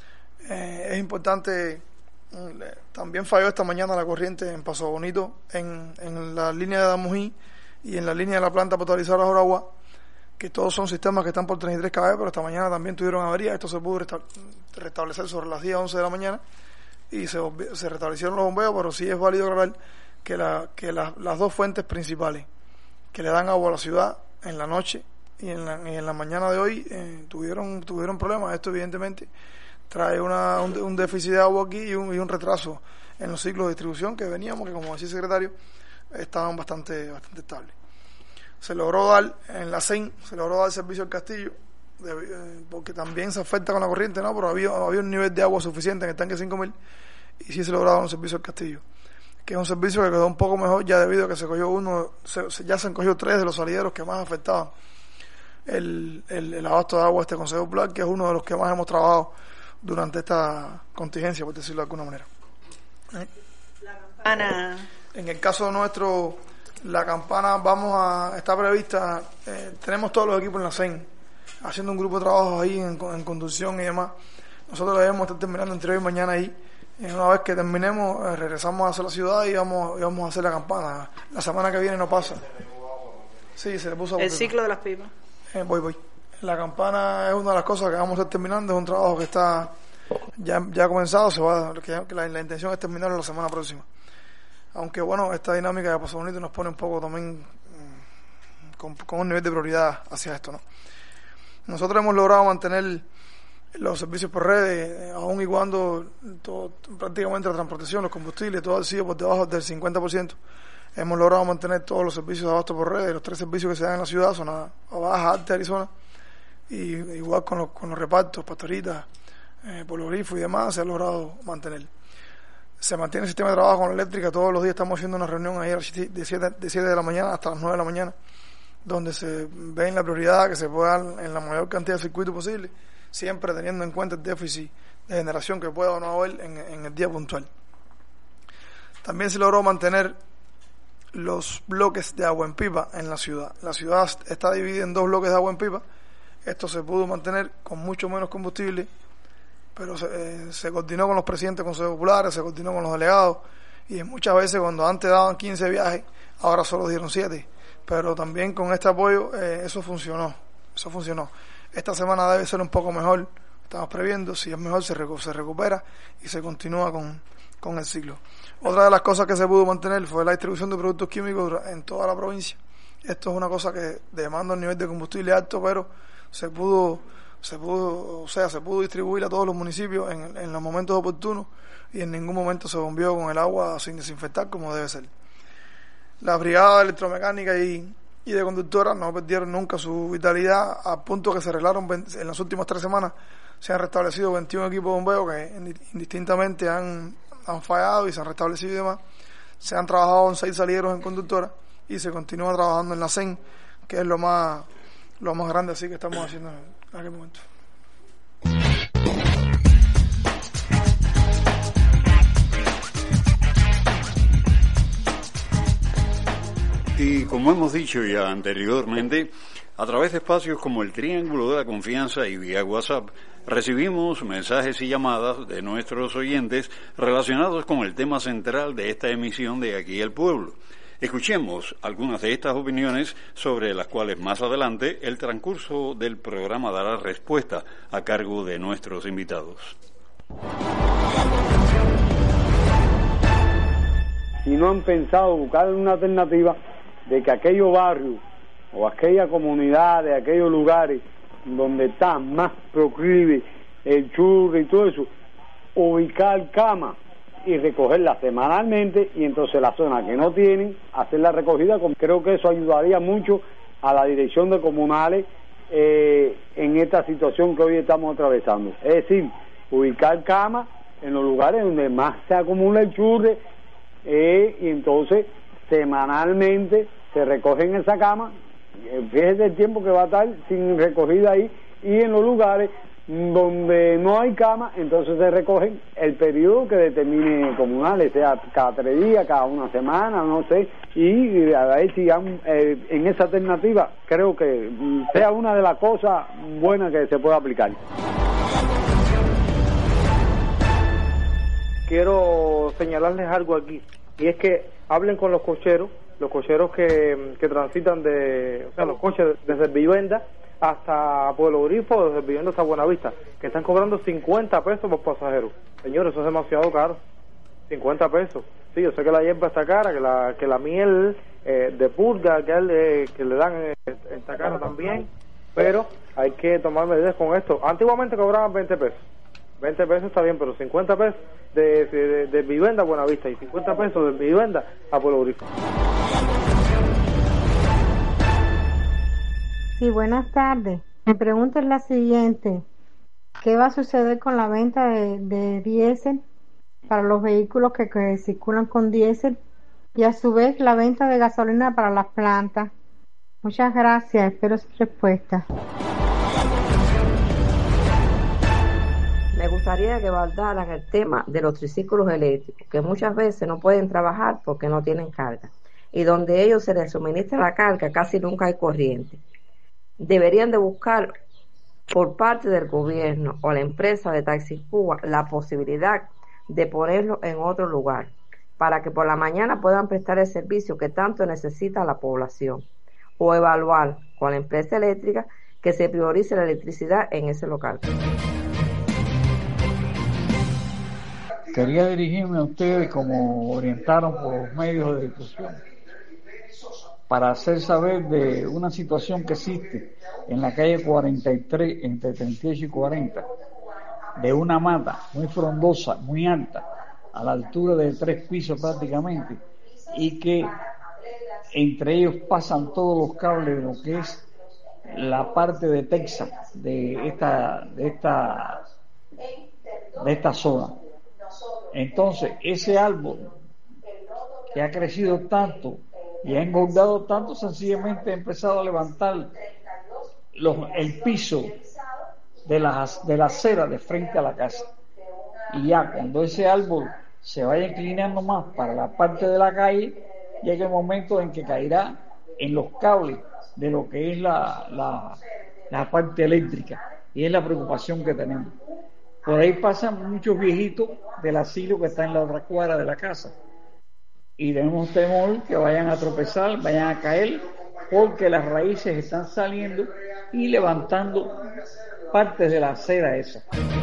Speaker 11: Eh, es importante, también falló esta mañana la corriente en Paso Bonito, en, en la línea de Damují y en la línea de la planta potabilizadora de Joragua, que todos son sistemas que están por treinta y tres kilómetros, pero esta mañana también tuvieron avería. Esto se pudo resta- restablecer sobre las diez, once de la mañana y se, se restablecieron los bombeos, pero sí es válido aclarar que, la, que la, las dos fuentes principales que le dan agua a la ciudad en la noche y en la, y en la mañana de hoy eh, tuvieron tuvieron problemas. Esto evidentemente trae una, un, un déficit de agua aquí y un, y un retraso en los ciclos de distribución que veníamos, que como decía el secretario, estaban bastante bastante estables. Se logró dar en la C E N, se logró dar servicio al castillo, de, eh, porque también se afecta con la corriente, ¿no? Pero había, había un nivel de agua suficiente en el tanque cinco mil y sí se logró dar un servicio al castillo, que es un servicio que quedó un poco mejor ya debido a que se cogió uno, se, se, ya se han cogido tres de los salideros que más afectaban el, el, el abasto de agua de este Consejo Popular, que es uno de los que más hemos trabajado durante esta contingencia, por decirlo de alguna manera. ¿Eh?
Speaker 6: La campana.
Speaker 11: En el caso nuestro, la campana vamos a está prevista, eh, tenemos todos los equipos en la C E N, haciendo un grupo de trabajo ahí en, en conducción y demás. Nosotros debemos estar terminando entre hoy y mañana ahí. Y una vez que terminemos, eh, regresamos hacia la ciudad y vamos, y vamos a hacer la campana. La semana que viene no pasa. Sí, se le puso
Speaker 6: el ciclo de las pipas.
Speaker 11: Eh, voy, voy. La campana es una de las cosas que vamos a estar terminando, es un trabajo que está ya, ya ha comenzado, se va, que, que la, la intención es terminarlo la semana próxima. Aunque bueno, esta dinámica de Paso Bonito nos pone un poco también mmm, con, con un nivel de prioridad hacia esto, ¿no? Nosotros hemos logrado mantener los servicios por redes, aun y cuando todo, prácticamente la transportación, los combustibles, todo ha sido por debajo del cincuenta por ciento. Hemos logrado mantener todos los servicios de abasto por redes, los tres servicios que se dan en la ciudad, zona baja, alta, Arizona, y igual con los, con los repartos, pastoritas, eh, Pueblo Grifo y demás, se ha logrado mantener. Se mantiene el sistema de trabajo con la eléctrica, todos los días estamos haciendo una reunión ahí de siete de la mañana hasta las nueve de la mañana, donde se ve en la prioridad que se pueda dar en la mayor cantidad de circuitos posible, siempre teniendo en cuenta el déficit de generación que pueda o no haber en, en el día puntual. También se logró mantener los bloques de agua en pipa en la ciudad. La ciudad está dividida en dos bloques de agua en pipa. Esto se pudo mantener con mucho menos combustible, pero se, eh, se coordinó con los presidentes de consejos populares, se coordinó con los delegados, y muchas veces cuando antes daban quince viajes, ahora solo dieron siete. Pero también con este apoyo eh, eso funcionó, eso funcionó. Esta semana debe ser un poco mejor, estamos previendo, si es mejor se, recu- se recupera y se continúa con, con el ciclo. Otra de las cosas que se pudo mantener fue la distribución de productos químicos en toda la provincia. Esto es una cosa que demanda un nivel de combustible alto, pero se pudo, se pudo, o sea, se pudo distribuir a todos los municipios en, en los momentos oportunos y en ningún momento se bombeó con el agua sin desinfectar como debe ser. La brigada electromecánica y y de conductoras no perdieron nunca su vitalidad, a punto que se arreglaron en las últimas tres semanas. Se han restablecido veintiún equipos de bombeo que indistintamente han, han fallado y se han restablecido y demás. Se han trabajado en seis salideros en conductoras y se continúa trabajando en la C E N, que es lo más lo más grande así que estamos haciendo en aquel momento.
Speaker 4: Y como hemos dicho ya anteriormente, a través de espacios como el Triángulo de la Confianza y vía WhatsApp, recibimos mensajes y llamadas de nuestros oyentes relacionados con el tema central de esta emisión de Aquí el Pueblo. Escuchemos algunas de estas opiniones, sobre las cuales más adelante el transcurso del programa dará respuesta a cargo de nuestros invitados.
Speaker 12: Si no han pensado buscar una alternativa de que aquellos barrios o aquellas comunidades, aquellos lugares donde está más proclive el churro y todo eso, ubicar camas y recogerlas semanalmente, y entonces la zona que no tienen, hacer la recogida. Creo que eso ayudaría mucho a la dirección de comunales eh, en esta situación que hoy estamos atravesando. Es decir, ubicar camas en los lugares donde más se acumula el churre, eh, y entonces semanalmente se recogen esa cama. Fíjese el tiempo que va a estar sin recogida ahí, y en los lugares donde no hay cama, entonces se recogen el periodo que determine comunales, sea cada tres días, cada una semana, no sé, y a ver si han, eh, en esa alternativa creo que sea una de las cosas buenas que se puede aplicar.
Speaker 13: quiero señalarles algo aquí, y es que hablen con los cocheros, los cocheros que, que transitan de, o sea, los coches desde Vivienda hasta Pueblo Grifo, desde Vivienda hasta Buenavista, que están cobrando cincuenta pesos por pasajero. Señores, eso es demasiado caro, cincuenta pesos. Sí, yo sé que la hierba está cara, que la que la miel eh, de purga que, él, eh, que le dan eh, está cara también, pero hay que tomar medidas con esto. Antiguamente cobraban veinte pesos, veinte pesos está bien, pero cincuenta pesos de, de, de Vivienda a Buenavista y cincuenta pesos de Vivienda a Pueblo Grifo.
Speaker 14: Sí, buenas tardes. Mi pregunta es la siguiente: ¿qué va a suceder con la venta de, de diésel para los vehículos que, que circulan con diésel, y a su vez la venta de gasolina para las plantas? Muchas gracias, espero su respuesta.
Speaker 15: Me gustaría que abordaran el tema de los triciclos eléctricos, que muchas veces no pueden trabajar porque no tienen carga, y donde ellos se les suministra la carga casi nunca hay corriente. Deberían de buscar por parte del gobierno o la empresa de Taxi Cuba la posibilidad de ponerlo en otro lugar, para que por la mañana puedan prestar el servicio que tanto necesita la población, o evaluar con la empresa eléctrica que se priorice la electricidad en ese local.
Speaker 16: Quería dirigirme a ustedes, como orientaron por los medios de difusión, para hacer saber de una situación que existe en la calle cuarenta y tres, entre treinta y ocho y cuarenta, de una mata muy frondosa, muy alta, a la altura de tres pisos prácticamente, y que entre ellos pasan todos los cables de lo que es la parte de Texas de esta de esta de esta zona. Entonces, ese árbol que ha crecido tanto y ha engordado tanto, sencillamente ha empezado a levantar los, el piso de la, de la acera de frente a la casa. Y ya cuando ese árbol se vaya inclinando más para la parte de la calle, llega el momento en que caerá en los cables de lo que es la, la, la parte eléctrica, y es la preocupación que tenemos. Por ahí pasan muchos viejitos del asilo que está en la otra cuadra de la casa, y tenemos temor que vayan a tropezar, vayan a caer, porque las raíces están saliendo y levantando partes de la acera esa.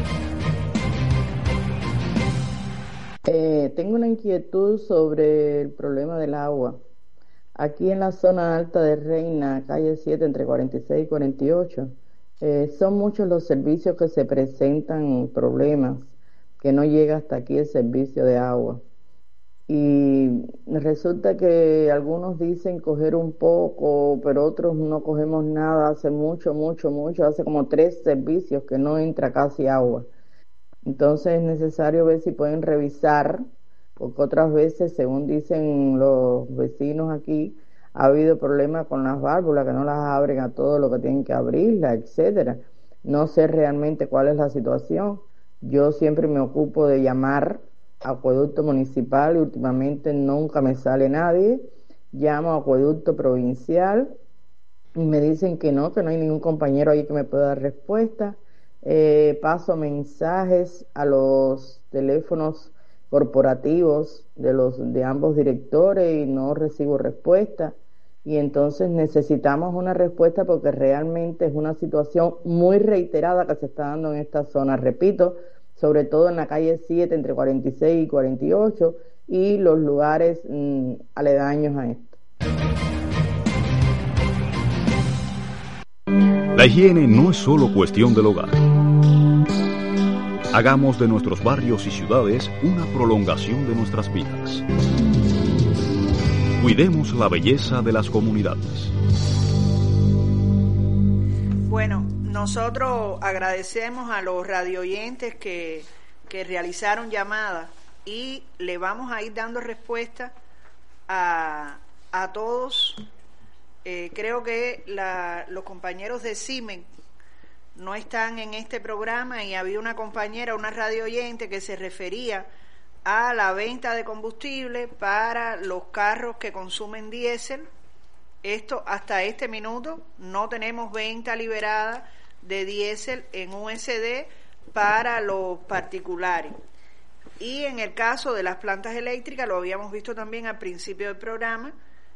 Speaker 17: Eh, tengo una inquietud sobre el problema del agua. Aquí en la zona alta de Reina, calle siete, entre cuarenta y seis y cuarenta y ocho, eh, son muchos los servicios que se presentan problemas, que no llega hasta aquí el servicio de agua. Y resulta que algunos dicen coger un poco, pero otros no cogemos nada. Hace mucho, mucho, mucho, hace como tres servicios que no entra casi agua. Entonces es necesario ver si pueden revisar, porque otras veces, según dicen los vecinos aquí, ha habido problemas con las válvulas, que no las abren a todo lo que tienen que abrirlas, etcétera. No sé realmente cuál es la situación. Yo siempre me ocupo de llamar a Acueducto Municipal y últimamente nunca me sale nadie. Llamo a Acueducto Provincial y me dicen que no, que no hay ningún compañero ahí que me pueda dar respuesta. Eh, paso mensajes a los teléfonos corporativos de los de ambos directores y no recibo respuesta, y entonces necesitamos una respuesta porque realmente es una situación muy reiterada que se está dando en esta zona, repito, sobre todo en la calle siete, entre cuarenta y seis y cuarenta y ocho, y los lugares mmm, aledaños a esto.
Speaker 18: La higiene no es solo cuestión del hogar. Hagamos de nuestros barrios y ciudades una prolongación de nuestras vidas. Cuidemos la belleza de las comunidades.
Speaker 6: Bueno, nosotros agradecemos a los radioyentes que, que realizaron llamadas y le vamos a ir dando respuesta a, a todos. Eh, creo que la, los compañeros de Simen no están en este programa, y había una compañera, una radio oyente, que se refería a la venta de combustible para los carros que consumen diésel. Esto, hasta este minuto, no tenemos venta liberada de diésel en U S D para los particulares. Y en el caso de las plantas eléctricas, lo habíamos visto también al principio del programa,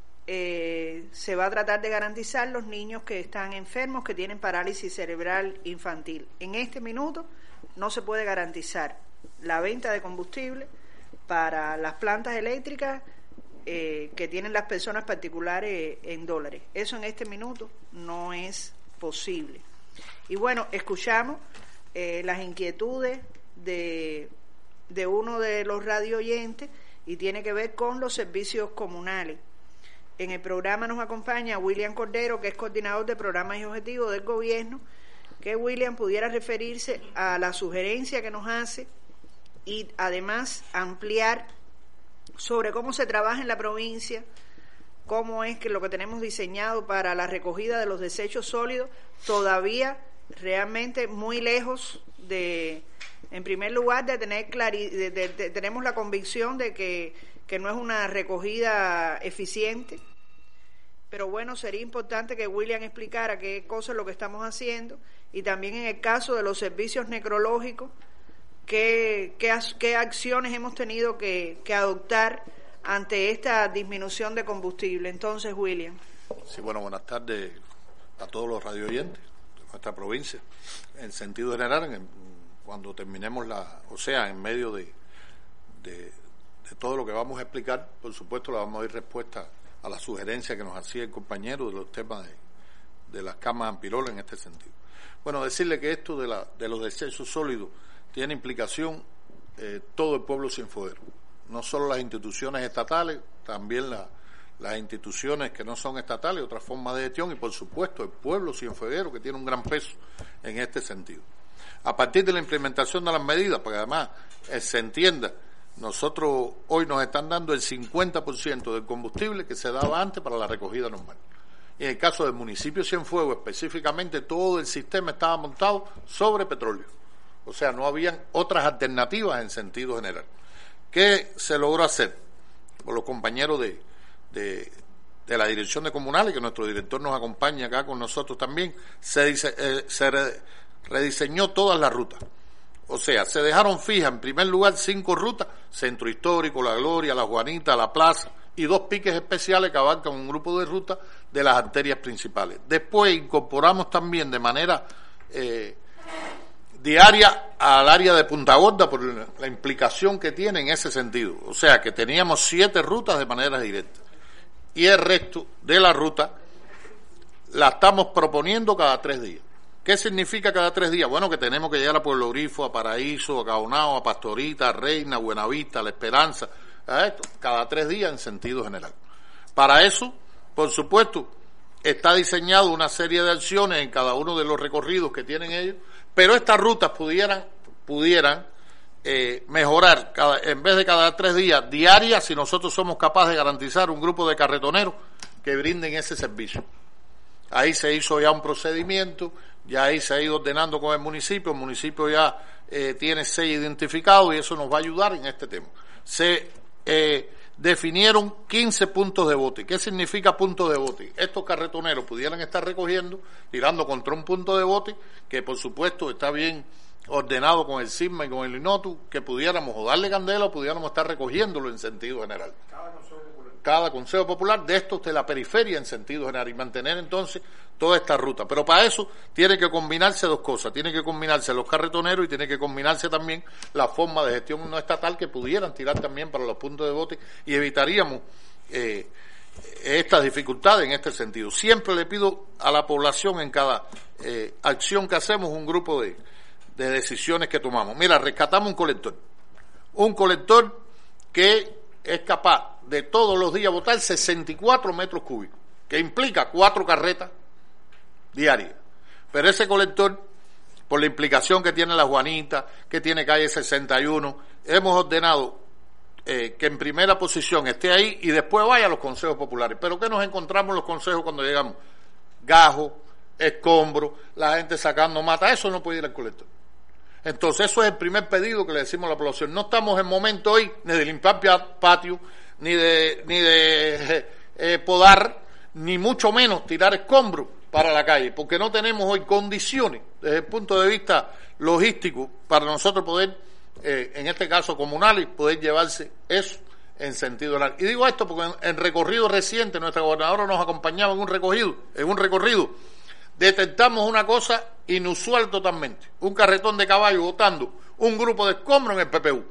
Speaker 6: eh, se va a tratar de garantizar los niños que están enfermos, que tienen parálisis cerebral infantil. En este minuto no se puede garantizar la venta de combustible para las plantas eléctricas eh, que tienen las personas particulares en dólares. Eso en este minuto no es posible. Y bueno, escuchamos eh, las inquietudes de, de uno de los radio oyentes y tiene que ver con los servicios comunales. En el programa nos acompaña William Cordero, que es coordinador de programas y objetivos del gobierno, que William pudiera referirse a la sugerencia que nos hace y además ampliar sobre cómo se trabaja en la provincia, cómo es que lo que tenemos diseñado para la recogida de los desechos sólidos, todavía realmente muy lejos de, en primer lugar, de tener clari- de, de, de, tenemos la convicción de que, que no es una recogida eficiente, pero bueno, sería importante que William explicara qué cosa es lo que estamos haciendo, y también en el caso de los servicios necrológicos, qué, qué, qué acciones hemos tenido que, que adoptar ante esta disminución de combustible. Entonces, William.
Speaker 19: Sí, bueno, buenas tardes a todos los radio oyentes de nuestra provincia. En sentido general, en, cuando terminemos la, o sea, en medio de, de, de todo lo que vamos a explicar, por supuesto, le vamos a dar respuesta a la sugerencia que nos hacía el compañero de los temas de, de las camas ampirolas en este sentido. Bueno, decirle que esto de, la, de los desechos sólidos tiene implicación eh, todo el pueblo cienfueguero, no solo las instituciones estatales, también la, las instituciones que no son estatales, otras formas de gestión, y por supuesto el pueblo cienfueguero, que tiene un gran peso en este sentido. A partir de la implementación de las medidas, para que además eh, se entienda, nosotros hoy nos están dando el cincuenta por ciento del combustible que se daba antes para la recogida normal. Y en el caso del municipio de Cienfuegos, específicamente, todo el sistema estaba montado sobre petróleo. O sea, no habían otras alternativas en sentido general. ¿Qué se logró hacer? Por los compañeros de, de, de la Dirección de Comunales, que nuestro director nos acompaña acá con nosotros también, se, dice, eh, se re, rediseñó todas las rutas. O sea, se dejaron fijas en primer lugar cinco rutas: Centro Histórico, La Gloria, La Juanita, La Plaza, y dos piques especiales que abarcan un grupo de rutas de las arterias principales. Después incorporamos también de manera eh, diaria al área de Punta Gorda por la implicación que tiene en ese sentido. O sea, que teníamos siete rutas de manera directa. Y el resto de la ruta la estamos proponiendo cada tres días. ¿Qué significa cada tres días? Bueno, que tenemos que llegar a Pueblo Grifo, a Paraíso, a Gaonao, a Pastorita, a Reina, a Buenavista, a La Esperanza, a esto, cada tres días en sentido general. Para eso, por supuesto, está diseñado una serie de acciones en cada uno de los recorridos que tienen ellos, pero estas rutas pudieran, pudieran eh, mejorar cada, en vez de cada tres días, diarias, si nosotros somos capaces de garantizar un grupo de carretoneros que brinden ese servicio. Ahí se hizo ya un procedimiento, ya ahí se ha ido ordenando con el municipio, el municipio ya eh, tiene seis identificados y eso nos va a ayudar en este tema. Se eh, definieron quince puntos de bote. ¿Qué significa punto de bote? Estos carretoneros pudieran estar recogiendo, tirando contra un punto de bote, que por supuesto está bien ordenado con el SIGMA y con el INOTU, que pudiéramos o darle candela o pudiéramos estar recogiéndolo en sentido general. Cada consejo popular de estos de la periferia en sentido general, y mantener entonces toda esta ruta. Pero para eso tiene que combinarse dos cosas: tiene que combinarse los carretoneros y tiene que combinarse también la forma de gestión no estatal que pudieran tirar también para los puntos de bote, y evitaríamos eh, estas dificultades en este sentido. Siempre le pido a la población en cada eh, acción que hacemos un grupo de, de decisiones que tomamos. Mira, rescatamos un colector, un colector que es capaz de todos los días botar sesenta y cuatro metros cúbicos, que implica cuatro carretas diarias. Pero ese colector, por la implicación que tiene La Juanita, que tiene calle sesenta y uno, hemos ordenado eh, que en primera posición esté ahí y después vaya a los consejos populares. ¿Pero qué nos encontramos en los consejos cuando llegamos? Gajo, escombro, la gente sacando mata. Eso no puede ir al colector. Entonces eso es el primer pedido que le decimos a la población. No estamos en momento hoy ni de limpiar patio, ni de ni de eh, podar, ni mucho menos tirar escombros para la calle, porque no tenemos hoy condiciones desde el punto de vista logístico para nosotros poder eh, en este caso comunales, poder llevarse eso en sentido largo. Y digo esto porque en, en recorrido reciente, nuestra gobernadora nos acompañaba en un recorrido, en un recorrido, detectamos una cosa inusual totalmente, un carretón de caballo botando un grupo de escombros en el P P U.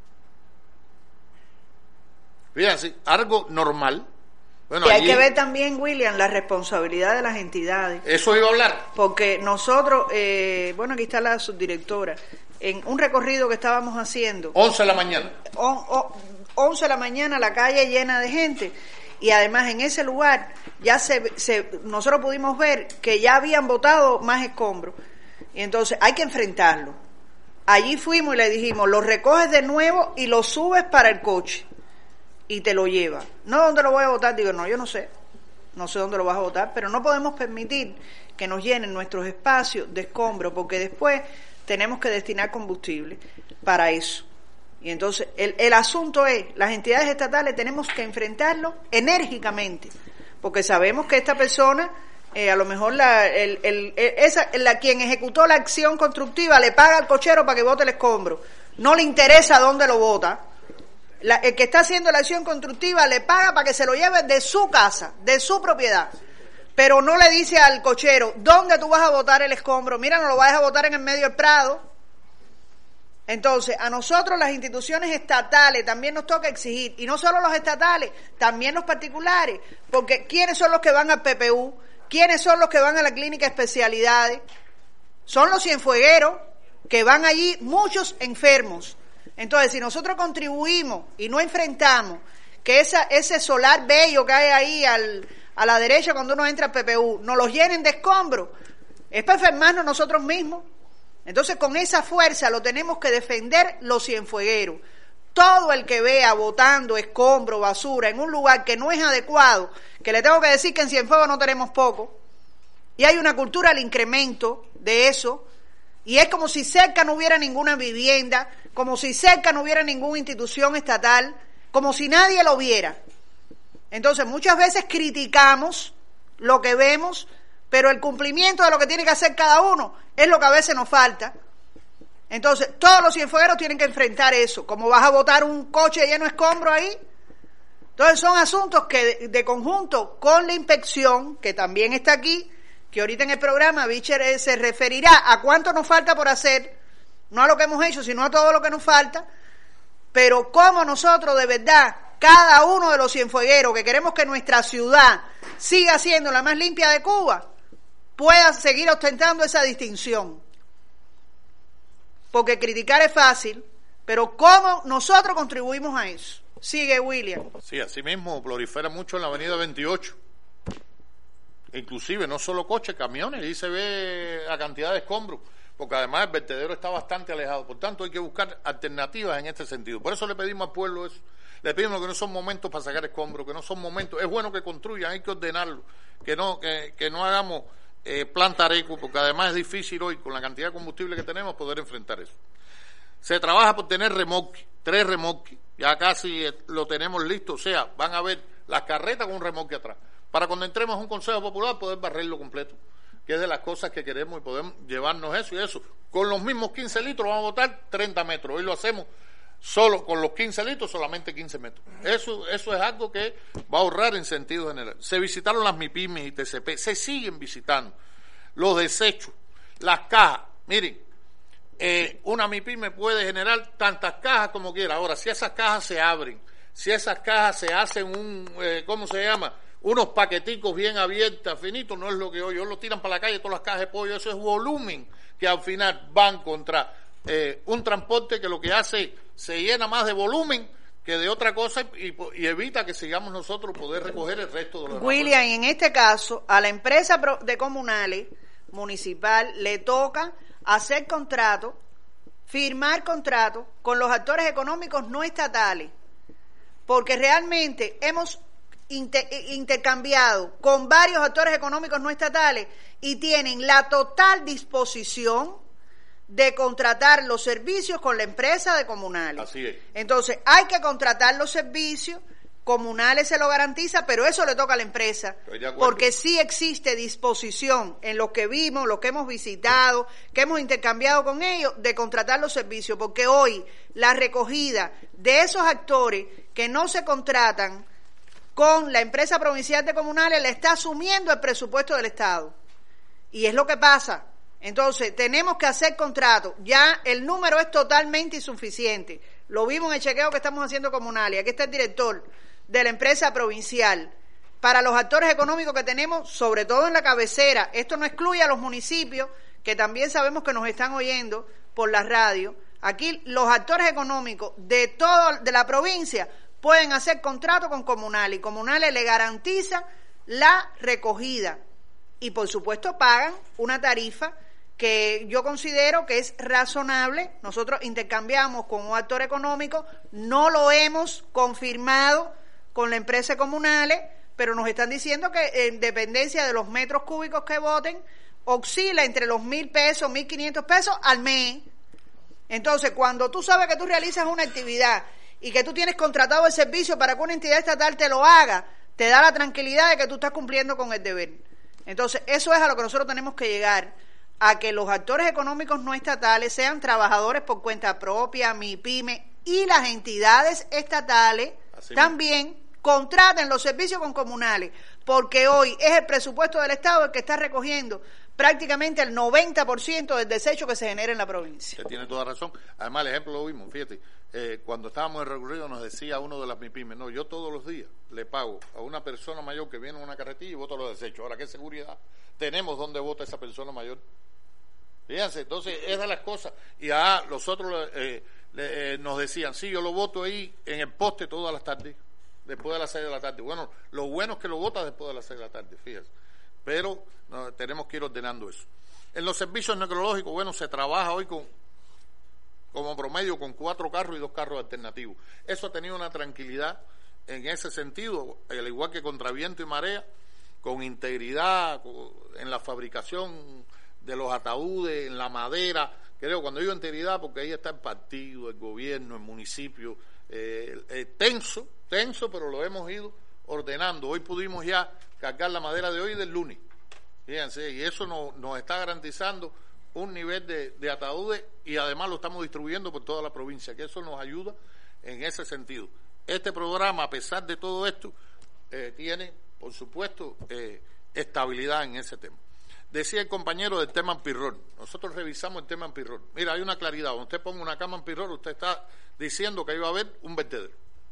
Speaker 19: Fíjense, algo normal. Bueno,
Speaker 6: y hay
Speaker 19: allí,
Speaker 6: que ver también, William, la responsabilidad de las entidades.
Speaker 19: Eso iba a hablar.
Speaker 6: Porque nosotros, eh, bueno, aquí está la subdirectora, en un recorrido que estábamos haciendo.
Speaker 19: once de la mañana.
Speaker 6: On, on, once de la mañana, la calle llena de gente. Y además en ese lugar ya se, se nosotros pudimos ver que ya habían botado más escombros. Y entonces hay que enfrentarlo. Allí fuimos y le dijimos, lo recoges de nuevo y lo subes para el coche. Y te lo lleva. No, ¿dónde lo voy a botar? Digo, no, yo no sé. No sé dónde lo vas a botar, pero no podemos permitir que nos llenen nuestros espacios de escombros, porque después tenemos que destinar combustible para eso. Y entonces, el, el asunto es, las entidades estatales tenemos que enfrentarlo enérgicamente, porque sabemos que esta persona, eh, a lo mejor la, el, el, esa, la quien ejecutó la acción constructiva le paga al cochero para que bote el escombro. No le interesa dónde lo bota. La, el que está haciendo la acción constructiva le paga para que se lo lleve de su casa, de su propiedad, pero no le dice al cochero, ¿dónde tú vas a botar el escombro? Mira, no lo vas a botar en el medio del prado. Entonces, a nosotros las instituciones estatales también nos toca exigir, y no solo los estatales, también los particulares, porque ¿quiénes son los que van al P P U? ¿Quiénes son los que van a la clínica de especialidades? Son los cienfuegueros, que van allí muchos enfermos. Entonces, si nosotros contribuimos y no enfrentamos que esa, ese solar bello que hay ahí al, a la derecha cuando uno entra al P P U, nos los llenen de escombros, es para enfermarnos nosotros mismos. Entonces, con esa fuerza lo tenemos que defender los cienfuegueros. Todo el que vea botando escombro, basura en un lugar que no es adecuado, que le tengo que decir que en Cienfuegos no tenemos poco, y hay una cultura al incremento de eso, y es como si cerca no hubiera ninguna vivienda, como si cerca no hubiera ninguna institución estatal, como si nadie lo viera. Entonces, muchas veces criticamos lo que vemos, pero el cumplimiento de lo que tiene que hacer cada uno es lo que a veces nos falta. Entonces, todos los cienfuegueros tienen que enfrentar eso. ¿Cómo vas a botar un coche lleno de escombros ahí? Entonces, son asuntos que de, de conjunto con la inspección, que también está aquí, que ahorita en el programa Bicher se referirá a cuánto nos falta por hacer, no a lo que hemos hecho, sino a todo lo que nos falta, pero cómo nosotros de verdad, cada uno de los cienfuegueros que queremos que nuestra ciudad siga siendo la más limpia de Cuba, pueda seguir ostentando esa distinción. Porque criticar es fácil, pero cómo nosotros contribuimos a eso. Sigue, William.
Speaker 19: Sí, así mismo prolifera mucho en la avenida veintiocho. Inclusive no solo coches, camiones, y se ve la cantidad de escombros, porque además el vertedero está bastante alejado. Por tanto, hay que buscar alternativas en este sentido. Por eso le pedimos al pueblo eso. Le pedimos que no son momentos para sacar escombros, que no son momentos. Es bueno que construyan, hay que ordenarlo, que no que, que no hagamos eh, plantareco, porque además es difícil hoy, con la cantidad de combustible que tenemos, poder enfrentar eso. Se trabaja por tener remolque, tres remolques, ya casi lo tenemos listo, o sea, van a ver las carretas con un remolque atrás, para cuando entremos a un consejo popular poder barrerlo completo, que es de las cosas que queremos, y podemos llevarnos eso y eso. Con los mismos quince litros vamos a botar treinta metros, hoy lo hacemos solo con los quince litros, solamente quince metros. Eso eso es algo que va a ahorrar en sentido general. Se visitaron las MIPYMES y T C P, se siguen visitando los desechos, las cajas. Miren, eh, una MIPYME puede generar tantas cajas como quiera. Ahora, si esas cajas se abren, si esas cajas se hacen un, eh, ¿cómo se llama?, unos paqueticos bien abiertos, finitos, no es lo que hoy, ellos lo tiran para la calle, todas las cajas de pollo, eso es volumen que al final van contra eh, un transporte que lo que hace se llena más de volumen que de otra cosa y, y evita que sigamos nosotros poder recoger el resto de los
Speaker 6: William, y en este caso, a la empresa de comunales municipal le toca hacer contratos, firmar contratos con los actores económicos no estatales, porque realmente hemos Inter, intercambiado con varios actores económicos no estatales y tienen la total disposición de contratar los servicios con la empresa de comunales.
Speaker 19: Así es.
Speaker 6: Entonces hay que contratar los servicios Comunales se lo garantiza, pero eso le toca a la empresa, porque sí existe disposición en lo que vimos, lo que hemos visitado, que hemos intercambiado con ellos, de contratar los servicios, porque hoy la recogida de esos actores que no se contratan con la empresa provincial de comunales le está asumiendo el presupuesto del Estado. Y es lo que pasa. Entonces, tenemos que hacer contratos. Ya el número es totalmente insuficiente. Lo vimos en el chequeo que estamos haciendo comunales. Aquí está el director de la empresa provincial. Para los actores económicos que tenemos, sobre todo en la cabecera, esto no excluye a los municipios, que también sabemos que nos están oyendo por la radio. Aquí los actores económicos de todo de la provincia pueden hacer contrato con comunales, y comunales le garantizan la recogida. Y por supuesto pagan una tarifa que yo considero que es razonable. Nosotros intercambiamos con un actor económico, no lo hemos confirmado con la empresa comunales, pero nos están diciendo que en dependencia de los metros cúbicos que voten, oscila entre los mil pesos, mil quinientos pesos al mes. Entonces, cuando tú sabes que tú realizas una actividad y que tú tienes contratado el servicio para que una entidad estatal te lo haga, te da la tranquilidad de que tú estás cumpliendo con el deber. Entonces, eso es a lo que nosotros tenemos que llegar, a que los actores económicos no estatales sean trabajadores por cuenta propia, MIPYME, y las entidades estatales Así también mismo. contraten los servicios con comunales, porque hoy es el presupuesto del Estado el que está recogiendo prácticamente el noventa por ciento del desecho que se genera en la provincia.
Speaker 19: Usted tiene toda razón. Además, el ejemplo lo vimos, fíjate, eh, cuando estábamos en recorrido nos decía uno de las MIPYME, no, yo todos los días le pago a una persona mayor que viene en una carretilla y voto los desechos. Ahora, ¿qué seguridad tenemos donde vota esa persona mayor? Fíjense, entonces, es de las cosas. Y a los otros eh, eh, nos decían, sí, yo lo voto ahí en el poste todas las tardes, después de las seis de la tarde. Bueno, lo bueno es que lo vota después de las seis de la tarde, fíjense. Pero no, tenemos que ir ordenando eso. En los servicios necrológicos, bueno, se trabaja hoy con como promedio con cuatro carros y dos carros alternativos. Eso ha tenido una tranquilidad en ese sentido, al igual que contra viento y marea, con integridad con, en la fabricación de los ataúdes, en la madera. Creo, cuando digo integridad, porque ahí está el partido, el gobierno, el municipio, eh, eh, tenso, tenso, pero lo hemos ido ordenando. Hoy pudimos ya cargar la madera de hoy y del lunes. Fíjense, y eso nos, nos está garantizando un nivel de, de ataúdes, y además lo estamos distribuyendo por toda la provincia, que eso nos ayuda en ese sentido. Este programa, a pesar de todo esto, eh, tiene, por supuesto, eh, estabilidad en ese tema. Decía el compañero del tema Ampirrol. Nosotros revisamos el tema Ampirrol. Mira, hay una claridad. Cuando usted ponga una cama Ampirrol, usted está diciendo que ahí va a haber un vertedero.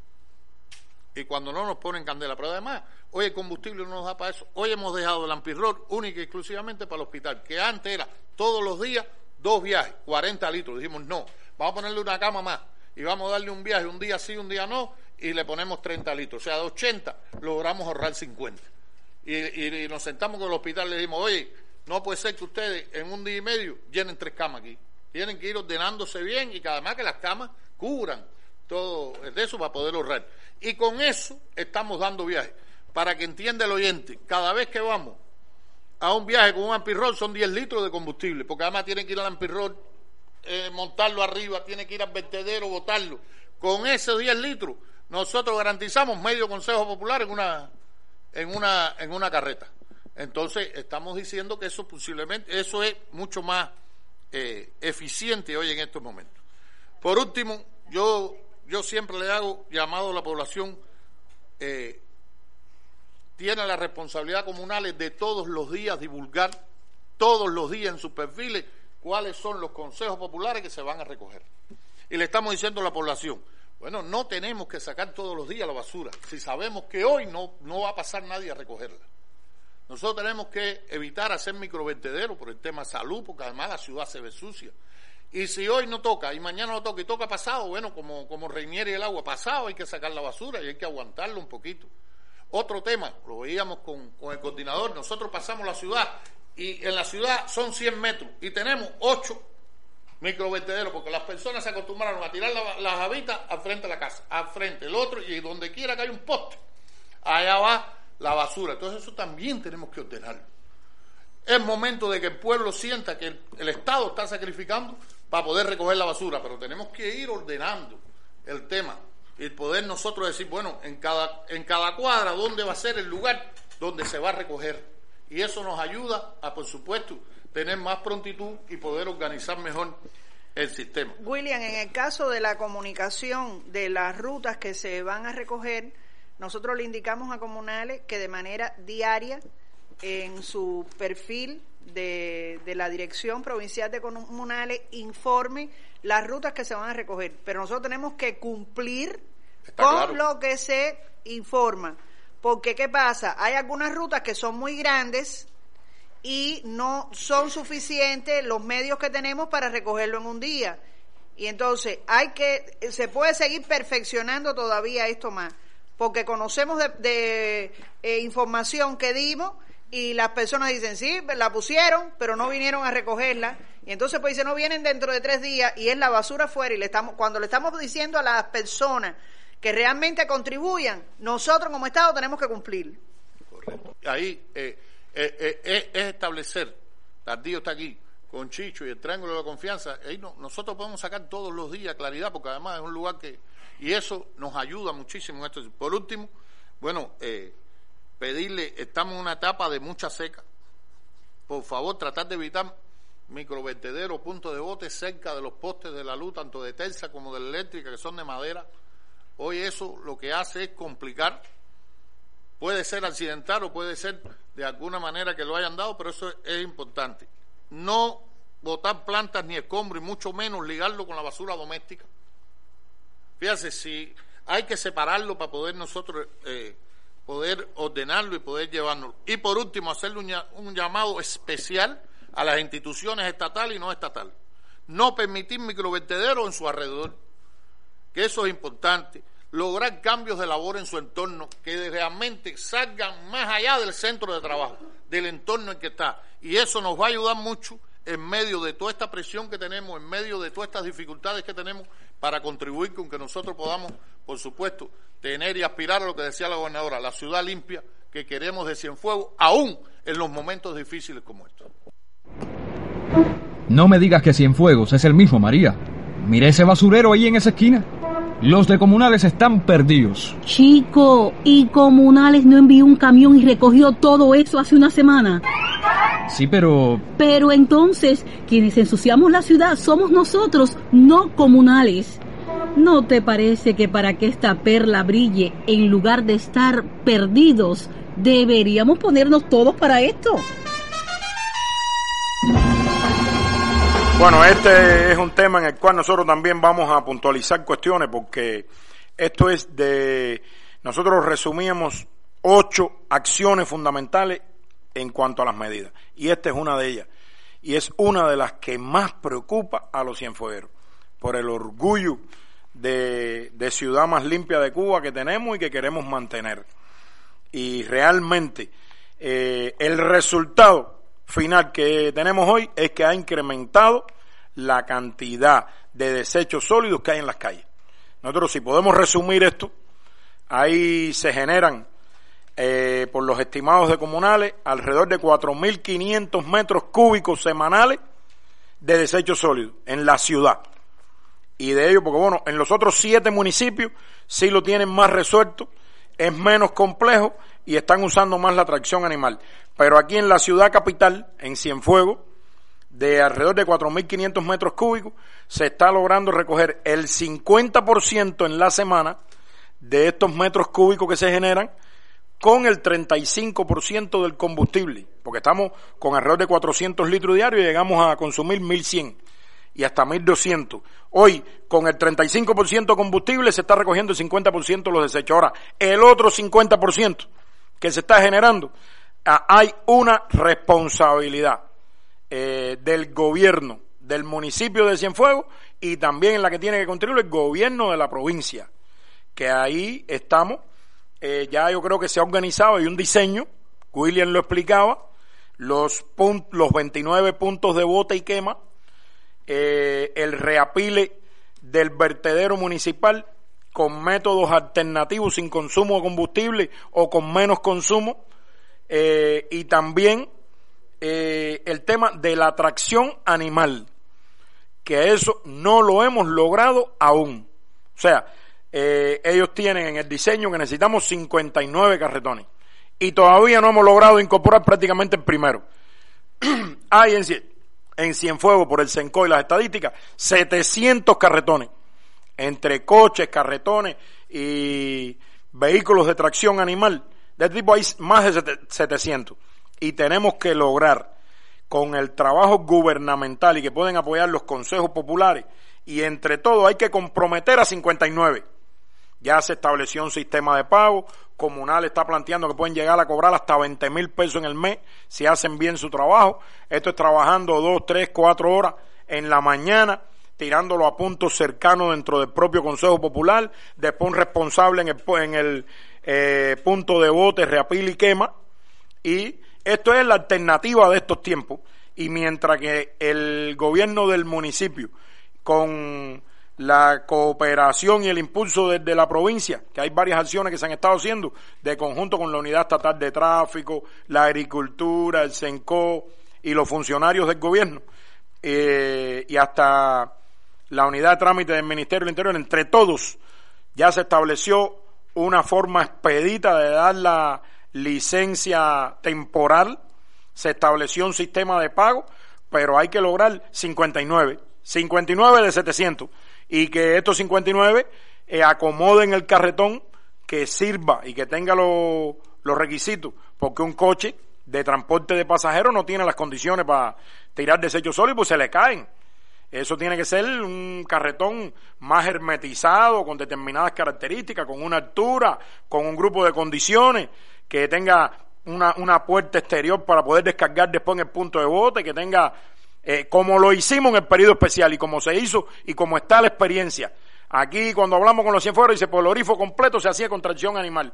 Speaker 19: Y cuando no nos ponen candela. Pero además, hoy el combustible no nos da para eso. Hoy hemos dejado el Ampirrol única y exclusivamente para el hospital, que antes era todos los días dos viajes, cuarenta litros. Dijimos, no, vamos a ponerle una cama más y vamos a darle un viaje, un día sí, un día no, y le ponemos treinta litros. O sea, de ochenta logramos ahorrar cincuenta. Y, y, y nos sentamos con el hospital y le dijimos, oye, no puede ser que ustedes en un día y medio llenen tres camas aquí. Tienen que ir ordenándose bien y que además que las camas cubran todo de eso para poder ahorrar. Y con eso estamos dando viajes. Para que entienda el oyente, cada vez que vamos a un viaje con un Ampirrol son diez litros de combustible, porque además tienen que ir al Ampirrol, eh, montarlo arriba, tienen que ir al vertedero, botarlo. Con esos diez litros nosotros garantizamos medio consejo popular en una en una en una carreta. Entonces estamos diciendo que eso posiblemente eso es mucho más eh, eficiente hoy en estos momentos. Por último, yo yo siempre le hago llamado a la población, eh, tiene la responsabilidad comunal de todos los días divulgar, todos los días en sus perfiles, cuáles son los consejos populares que se van a recoger. Y le estamos diciendo a la población, bueno, no tenemos que sacar todos los días la basura, si sabemos que hoy no, no va a pasar nadie a recogerla. Nosotros tenemos que evitar hacer microvertederos por el tema salud, porque además la ciudad se ve sucia. Y si hoy no toca, y mañana no toca, y toca pasado, bueno, como, como reiniere el agua, pasado hay que sacar la basura y hay que aguantarlo un poquito. Otro tema, lo veíamos con, con el coordinador, nosotros pasamos la ciudad, y en la ciudad son cien metros, y tenemos ocho microvertederos, porque las personas se acostumbraron a tirar la, las habitas al frente de la casa, al frente, el otro, y donde quiera que hay un poste, allá va la basura. Entonces eso también tenemos que ordenarlo. Es momento de que el pueblo sienta que el, el Estado está sacrificando para poder recoger la basura, pero tenemos que ir ordenando el tema. y poder nosotros decir, bueno, en cada, en cada cuadra, ¿dónde va a ser el lugar donde se va a recoger? Y eso nos ayuda a, por supuesto, tener más prontitud y poder organizar mejor el sistema.
Speaker 6: William, en el caso de la comunicación de las rutas que se van a recoger, nosotros le indicamos a comunales que de manera diaria en su perfil de, de la Dirección Provincial de Comunales informe las rutas que se van a recoger, pero nosotros tenemos que cumplir Está con claro. lo que se informa, porque ¿qué pasa? Hay algunas rutas que son muy grandes y no son suficientes los medios que tenemos para recogerlo en un día, y entonces hay que se puede seguir perfeccionando todavía esto más, porque conocemos de, de eh, información que dimos y las personas dicen, sí, la pusieron, pero no vinieron a recogerla, y entonces pues dicen, no vienen dentro de tres días, y es la basura afuera, y le estamos cuando le estamos diciendo a las personas que realmente contribuyan, nosotros como Estado tenemos que cumplir.
Speaker 19: Correcto. Ahí eh, eh, eh, eh, es establecer, Tardío está aquí, con Chicho y el Triángulo de la Confianza, ahí no, nosotros podemos sacar todos los días claridad, porque además es un lugar que, y eso nos ayuda muchísimo en esto. Por último, bueno, eh, pedirle, estamos en una etapa de mucha seca, por favor tratar de evitar microvertederos, puntos de bote cerca de los postes de la luz, tanto de Telsa como de la eléctrica, que son de madera. Hoy eso lo que hace es complicar, puede ser accidental o puede ser de alguna manera que lo hayan dado, pero eso es, es importante. No botar plantas ni escombros y mucho menos ligarlo con la basura doméstica. Fíjate, si hay que separarlo para poder nosotros eh, poder ordenarlo y poder llevarlo. Y por último, hacerle un, un llamado especial a las instituciones estatales y no estatales. No permitir microvertederos en su alrededor, que eso es importante. Lograr cambios de labor en su entorno, que realmente salgan más allá del centro de trabajo, del entorno en que está. Y eso nos va a ayudar mucho en medio de toda esta presión que tenemos, en medio de todas estas dificultades que tenemos, para contribuir con que nosotros podamos, por supuesto, tener y aspirar a lo que decía la gobernadora, la ciudad limpia que queremos de Cienfuegos, aún en los momentos difíciles como estos.
Speaker 20: No me digas que Cienfuegos es el mismo, María. Mira ese basurero ahí en esa esquina. Los de Comunales están perdidos.
Speaker 21: Chico, ¿y Comunales no envió un camión y recogió todo eso hace una semana?
Speaker 20: Sí, pero...
Speaker 21: Pero entonces, quienes ensuciamos la ciudad somos nosotros, no Comunales. ¿No te parece que para que esta perla brille, en lugar de estar perdidos, deberíamos ponernos todos para esto?
Speaker 5: Bueno, este es un tema en el cual nosotros también vamos a puntualizar cuestiones, porque esto es de... Nosotros resumíamos ocho acciones fundamentales en cuanto a las medidas, y esta es una de ellas, y es una de las que más preocupa a los cienfuegueros, por el orgullo de, de ciudad más limpia de Cuba que tenemos y que queremos mantener. Y realmente eh, el resultado final que tenemos hoy es que ha incrementado la cantidad de desechos sólidos que hay en las calles. Nosotros, si podemos resumir esto, ahí se generan eh, por los estimados de Comunales alrededor de cuatro mil quinientos metros cúbicos semanales de desechos sólidos en la ciudad. Y de ello, porque bueno, en los otros siete municipios sí lo tienen más resuelto, es menos complejo y están usando más la tracción animal. Pero aquí en la ciudad capital, en Cienfuegos, de alrededor de cuatro mil quinientos metros cúbicos, se está logrando recoger el cincuenta por ciento en la semana de estos metros cúbicos que se generan, con el treinta y cinco por ciento del combustible, porque estamos con alrededor de cuatrocientos litros diarios y llegamos a consumir mil cien y hasta mil doscientos. Hoy, con el treinta y cinco por ciento combustible, se está recogiendo el cincuenta por ciento de los desechos. Ahora, el otro cincuenta por ciento que se está generando, ah, hay una responsabilidad eh, del gobierno del municipio de Cienfuegos y también en la que tiene que contribuir el gobierno de la provincia, que ahí estamos. Eh, ya yo creo que se ha organizado, hay un diseño, William lo explicaba, los, punt, los veintinueve puntos de bota y quema, eh, el reapile del vertedero municipal con métodos alternativos sin consumo de combustible o con menos consumo, eh, y también eh, el tema de la tracción animal, que eso no lo hemos logrado aún. O sea, eh, ellos tienen en el diseño que necesitamos cincuenta y nueve carretones y todavía no hemos logrado incorporar prácticamente el primero. Hay en, en Cienfuegos, por el Senco y las estadísticas, setecientos carretones, entre coches, carretones y vehículos de tracción animal. De este tipo hay más de setecientos. Y tenemos que lograr, con el trabajo gubernamental y que pueden apoyar los consejos populares, y entre todo hay que comprometer a cincuenta y nueve. Ya se estableció un sistema de pago. Comunal está planteando que pueden llegar a cobrar hasta veinte mil pesos en el mes si hacen bien su trabajo. Esto es trabajando dos, tres, cuatro horas en la mañana, tirándolo a puntos cercanos dentro del propio Consejo Popular, después un responsable en el, en el eh, punto de bote, reapil y quema. Y esto es la alternativa de estos tiempos. Y mientras que el gobierno del municipio, con la cooperación y el impulso desde la provincia, que hay varias acciones que se han estado haciendo de conjunto con la Unidad Estatal de Tráfico, la Agricultura, el Senco y los funcionarios del gobierno, eh, y hasta la Unidad de Trámite del Ministerio del Interior, entre todos ya se estableció una forma expedita de dar la licencia temporal, se estableció un sistema de pago, pero hay que lograr cincuenta y nueve de setecientos, y que estos cincuenta y nueve eh, acomoden el carretón que sirva y que tenga lo, los requisitos, porque un coche de transporte de pasajeros no tiene las condiciones para tirar desechos sólidos, pues se le caen. Eso tiene que ser un carretón más hermetizado, con determinadas características, con una altura, con un grupo de condiciones, que tenga una, una puerta exterior para poder descargar después en el punto de bote, que tenga, eh, como lo hicimos en el periodo especial y como se hizo y como está la experiencia. Aquí cuando hablamos con los Cienfuegos dice, por el Orifo completo se hacía con tracción animal.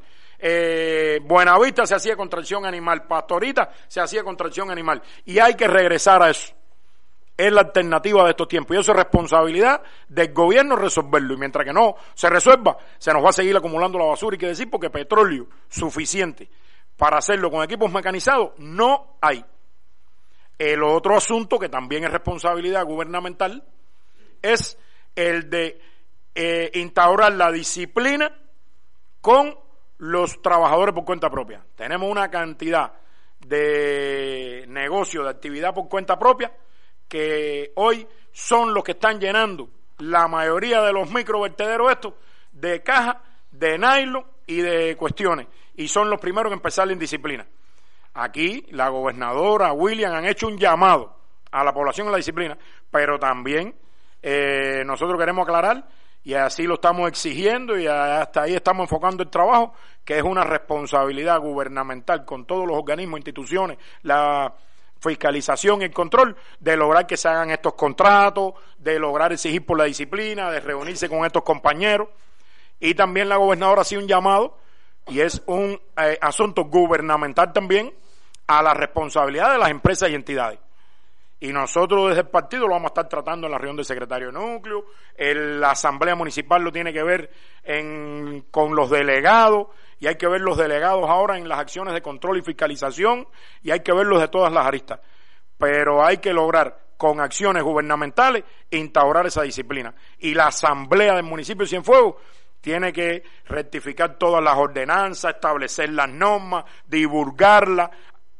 Speaker 5: Eh, Buenavista se hacía con tracción animal. Pastorita se hacía con tracción animal. Y hay que regresar a eso. Es la alternativa de estos tiempos. Y eso es responsabilidad del gobierno resolverlo. Y mientras que no se resuelva, se nos va a seguir acumulando la basura. Y que decir, porque petróleo suficiente para hacerlo con equipos mecanizados no hay. El otro asunto que también es responsabilidad gubernamental es el de eh, instaurar la disciplina con los trabajadores por cuenta propia. Tenemos una cantidad de negocio, de actividad por cuenta propia, que hoy son los que están llenando la mayoría de los microvertederos estos de cajas, de nylon y de cuestiones, y son los primeros que empezar la indisciplina. Aquí la gobernadora William han hecho un llamado a la población a la disciplina, pero también eh, nosotros queremos aclarar, y así lo estamos exigiendo y hasta ahí estamos enfocando el trabajo, que es una responsabilidad gubernamental con todos los organismos, instituciones, la fiscalización y el control, de lograr que se hagan estos contratos, de lograr exigir por la disciplina, de reunirse con estos compañeros. Y también la gobernadora ha sido un llamado, y es un eh, asunto gubernamental también, a la responsabilidad de las empresas y entidades. Y nosotros desde el partido lo vamos a estar tratando en la reunión del secretario de núcleo, el, la asamblea municipal lo tiene que ver en, con los delegados, y hay que ver los delegados ahora en las acciones de control y fiscalización, y hay que verlos de todas las aristas. Pero hay que lograr, con acciones gubernamentales, instaurar esa disciplina. Y la asamblea del municipio de Cienfuegos tiene que rectificar todas las ordenanzas, establecer las normas, divulgarlas,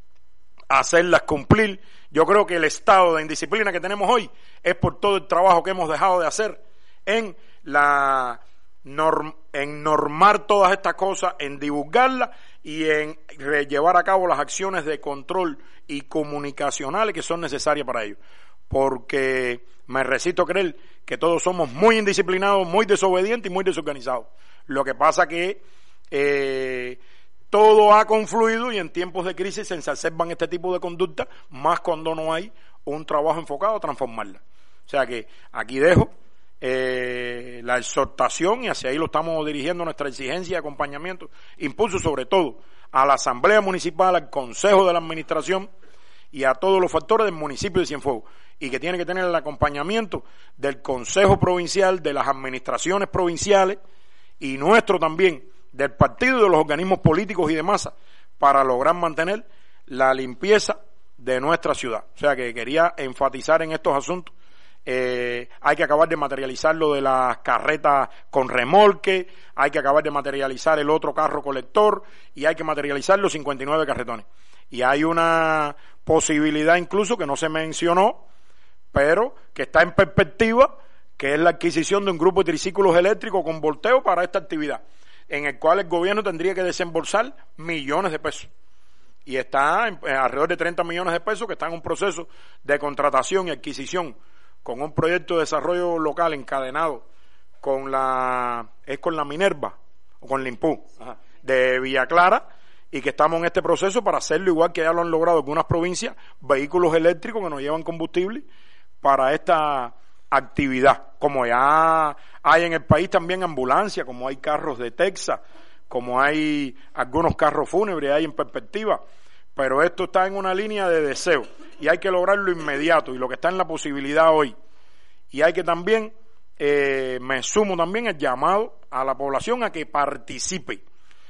Speaker 5: hacerlas cumplir. Yo creo que el estado de indisciplina que tenemos hoy es por todo el trabajo que hemos dejado de hacer en la norm, en normar todas estas cosas, en divulgarlas y en llevar a cabo las acciones de control y comunicacionales que son necesarias para ello. Porque me resisto a creer que todos somos muy indisciplinados, muy desobedientes y muy desorganizados. Lo que pasa que eh, todo ha confluido y en tiempos de crisis se exacerban este tipo de conductas, más cuando no hay un trabajo enfocado a transformarla. O sea que aquí dejo eh, la exhortación, y hacia ahí lo estamos dirigiendo, nuestra exigencia y acompañamiento, impulso sobre todo a la Asamblea Municipal, al Consejo de la Administración y a todos los factores del municipio de Cienfuegos, y que tiene que tener el acompañamiento del Consejo Provincial, de las administraciones provinciales y nuestro también, del partido y de los organismos políticos y de masa, para lograr mantener la limpieza de nuestra ciudad. O sea que quería enfatizar en estos asuntos eh, hay que acabar de materializar lo de las carretas con remolque, hay que acabar de materializar el otro carro colector y hay que materializar los cincuenta y nueve carretones. Y hay una posibilidad incluso que no se mencionó, pero que está en perspectiva, que es la adquisición de un grupo de triciclos eléctricos con volteo para esta actividad, en el cual el gobierno tendría que desembolsar millones de pesos. Y está en, en alrededor de treinta millones de pesos que está en un proceso de contratación y adquisición con un proyecto de desarrollo local encadenado con la, es con la Minerva, o con la IMPU, de Villa Clara, y que estamos en este proceso para hacerlo igual que ya lo han logrado algunas provincias, vehículos eléctricos que nos llevan combustible para esta actividad, como ya hay en el país también ambulancias, como hay carros de Texas, como hay algunos carros fúnebres, hay en perspectiva, pero esto está en una línea de deseo y hay que lograrlo inmediato y lo que está en la posibilidad hoy. Y hay que también, eh, me sumo también el llamado a la población a que participe.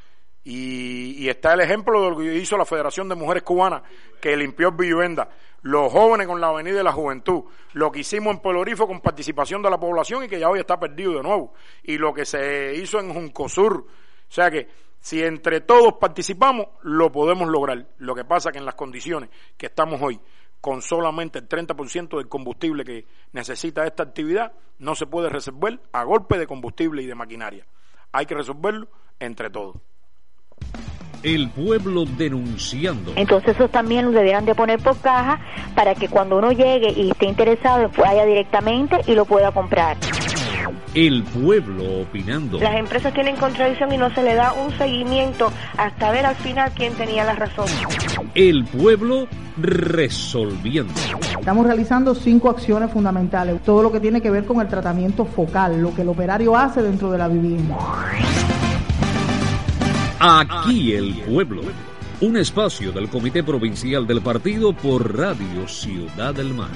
Speaker 5: Y, y está el ejemplo de lo que hizo la Federación de Mujeres Cubanas, que limpió Vivienda, los jóvenes con la Avenida de la Juventud, lo que hicimos en Pueblo Rifo con participación de la población y que ya hoy está perdido de nuevo, y lo que se hizo en Juncosur. O sea que si entre todos participamos, lo podemos lograr. Lo que pasa que en las condiciones que estamos hoy, con solamente el treinta por ciento del combustible que necesita esta actividad, no se puede resolver a golpe de combustible y de maquinaria. Hay que resolverlo entre todos.
Speaker 2: El pueblo denunciando.
Speaker 3: Entonces eso también lo debieran de poner por caja para que cuando uno llegue y esté interesado vaya directamente y lo pueda comprar.
Speaker 2: El pueblo opinando.
Speaker 22: Las empresas tienen contradicción y no se le da un seguimiento hasta ver al final quién tenía la razón.
Speaker 2: El pueblo resolviendo.
Speaker 23: Estamos realizando cinco acciones fundamentales. Todo lo que tiene que ver con el tratamiento focal, lo que el operario hace dentro de la vivienda.
Speaker 2: Aquí el pueblo, un espacio del Comité Provincial del Partido por Radio Ciudad del Mar.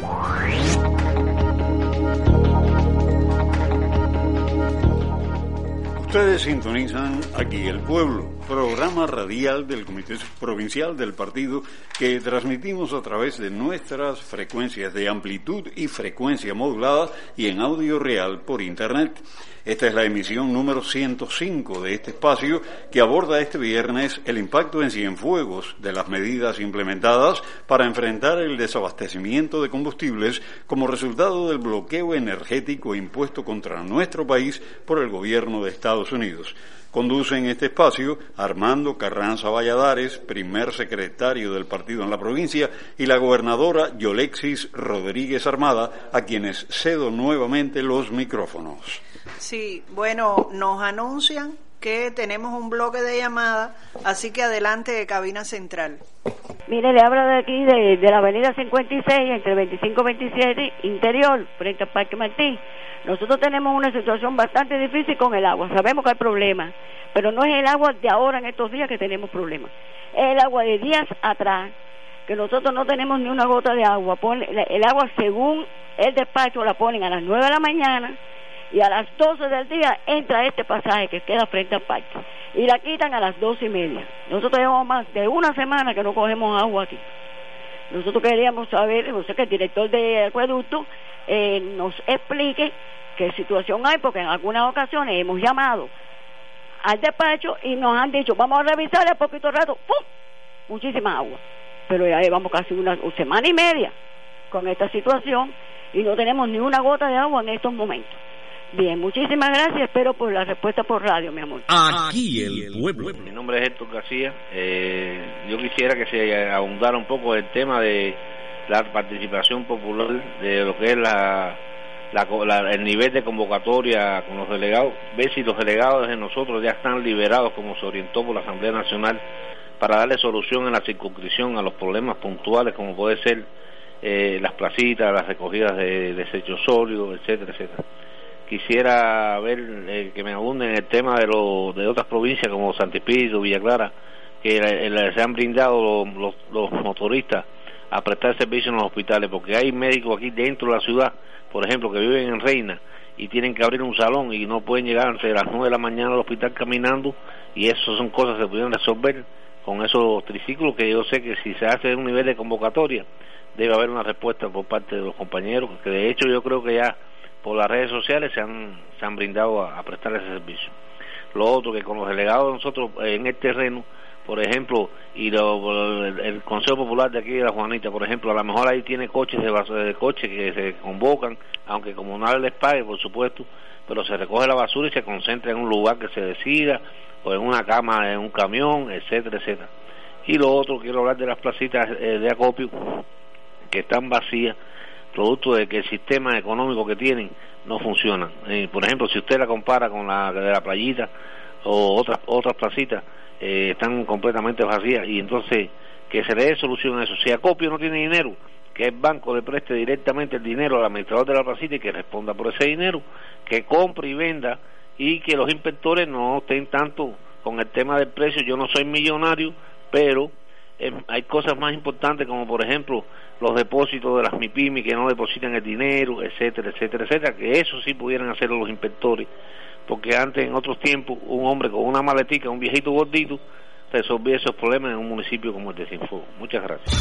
Speaker 4: Ustedes sintonizan Aquí el Pueblo, programa radial del Comité Provincial del Partido que transmitimos a través de nuestras frecuencias de amplitud y frecuencia modulada y en audio real por Internet. Esta es la emisión número ciento cinco de este espacio que aborda este viernes el impacto en Cienfuegos de las medidas implementadas para enfrentar el desabastecimiento de combustibles como resultado del bloqueo energético impuesto contra nuestro país por el gobierno de Estados Unidos. Conduce en este espacio Armando Carranza Valladares, primer secretario del partido en la provincia, y la gobernadora Yolexis Rodríguez Armada, a quienes cedo nuevamente los micrófonos.
Speaker 6: Sí, bueno, nos anuncian que tenemos un bloque de llamadas, así que adelante de cabina central.
Speaker 22: Mire, le hablo de aquí, de, de la avenida cincuenta y seis, entre veinticinco y veintisiete, interior, frente al Parque Martín. Nosotros tenemos una situación bastante difícil con el agua, sabemos que hay problemas, pero no es el agua de ahora en estos días que tenemos problemas, es el agua de días atrás, que nosotros no tenemos ni una gota de agua. Pone, el agua según el despacho la ponen a las nueve de la mañana y a las doce del día entra este pasaje que queda frente al parque y la quitan a las doce y media. Nosotros llevamos más de una semana que no cogemos agua aquí. Nosotros queríamos saber, no sé, que el director de acueducto eh, nos explique qué situación hay, porque en algunas ocasiones hemos llamado al despacho y nos han dicho, vamos a revisar a poquito rato, ¡pum!, muchísima agua, pero ya llevamos casi una semana y media con esta situación y no tenemos ni una gota de agua en estos momentos. Bien, muchísimas gracias, espero por la respuesta por radio, mi amor.
Speaker 2: Aquí el pueblo.
Speaker 24: Mi nombre es Héctor García. Eh, yo quisiera que se ahondara un poco el tema de la participación popular, de lo que es la, la, la el nivel de convocatoria con los delegados, ver si los delegados de nosotros ya están liberados como se orientó por la Asamblea Nacional para darle solución en la circunscripción a los problemas puntuales como puede ser eh, las placitas, las recogidas de desechos sólidos, etcétera, etcétera. Quisiera ver eh, que me abunden en el tema de, lo, de otras provincias como Santo Espíritu, Villa Clara, que le, le, se han brindado los, los, los motoristas a prestar servicio en los hospitales, porque hay médicos aquí dentro de la ciudad, por ejemplo, que viven en Reina y tienen que abrir un salón y no pueden llegar antes de las nueve de la mañana al hospital caminando, y eso son cosas que se pudieran resolver con esos triciclos, que yo sé que si se hace un nivel de convocatoria debe haber una respuesta por parte de los compañeros, que de hecho yo creo que ya por las redes sociales se han, se han brindado a, a prestar ese servicio. Lo otro, que con los delegados de nosotros en el terreno, por ejemplo, y lo, el, el Consejo Popular de aquí de la Juanita, por ejemplo, a lo mejor ahí tiene coches de, de coches que se convocan, aunque comunal les pague, por supuesto, pero se recoge la basura y se concentra en un lugar que se decida, o en una cama, en un camión, etcétera, etcétera. Y lo otro, quiero hablar de las placitas eh, de acopio, que están vacías, producto de que el sistema económico que tienen no funciona. Eh, por ejemplo, si usted la compara con la de la Playita o otras otras placitas, eh, están completamente vacías, y entonces que se le dé solución a eso. Si Acopio no tiene dinero, que el banco le preste directamente el dinero al administrador de la placita y que responda por ese dinero, que compre y venda, y que los inspectores no estén tanto con el tema del precio. Yo no soy millonario, pero eh, hay cosas más importantes, como por ejemplo los depósitos de las MIPYME que no depositan el dinero, etcétera, etcétera, etcétera, que eso sí pudieran hacerlo los inspectores, porque antes, en otros tiempos, un hombre con una maletica, un viejito gordito, resolvía esos problemas en un municipio como el de Cienfuegos. Muchas gracias.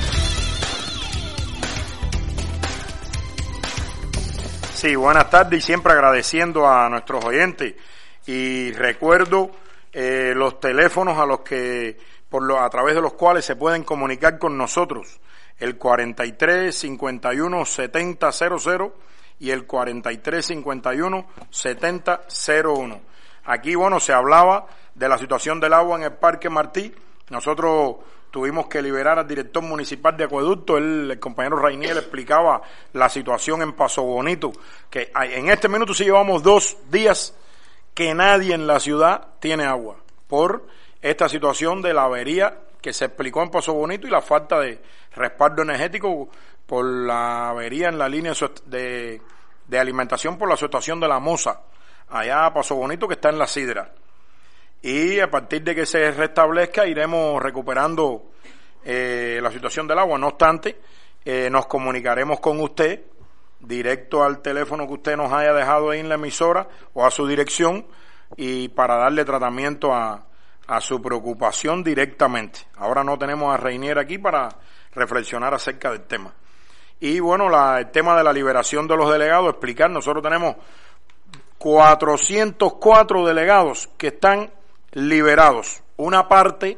Speaker 5: Sí, buenas tardes, y siempre agradeciendo a nuestros oyentes, y recuerdo eh, los teléfonos a los que por lo, a través de los cuales se pueden comunicar con nosotros: el cuarenta y tres, cincuenta y uno, setenta, cero cero y el cuarenta y tres, cincuenta y uno, setenta, cero uno. Aquí, bueno, se hablaba de la situación del agua en el Parque Martí. Nosotros tuvimos que liberar al director municipal de acueducto. Él, el compañero Rainier, explicaba la situación en Paso Bonito, que en este minuto sí llevamos dos días que nadie en la ciudad tiene agua por esta situación de la avería que se explicó en Paso Bonito y la falta de respaldo energético por la avería en la línea de, de alimentación por la subestación de la Moza, allá a Paso Bonito, que está en la Sidra. Y a partir de que se restablezca iremos recuperando eh, la situación del agua. No obstante, eh, nos comunicaremos con usted directo al teléfono que usted nos haya dejado ahí en la emisora o a su dirección, y para darle tratamiento a, a su preocupación directamente. Ahora no tenemos a Reinier aquí para reflexionar acerca del tema. Y bueno, la, el tema de la liberación de los delegados, explicar, nosotros tenemos cuatrocientos cuatro delegados que están liberados. Una parte,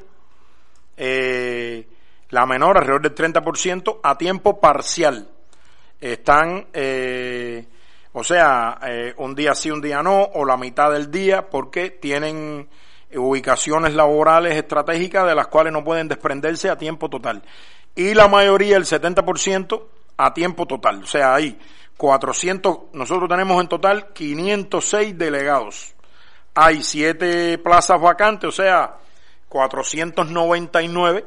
Speaker 5: eh, la menor, alrededor del treinta por ciento, a tiempo parcial. Están, eh, o sea, eh, un día sí, un día no, o la mitad del día, porque tienen ubicaciones laborales estratégicas de las cuales no pueden desprenderse a tiempo total. Y la mayoría, el setenta por ciento, a tiempo total. O sea, hay cuatrocientos, nosotros tenemos en total quinientos seis delegados. Hay siete plazas vacantes, o sea, cuatrocientos noventa y nueve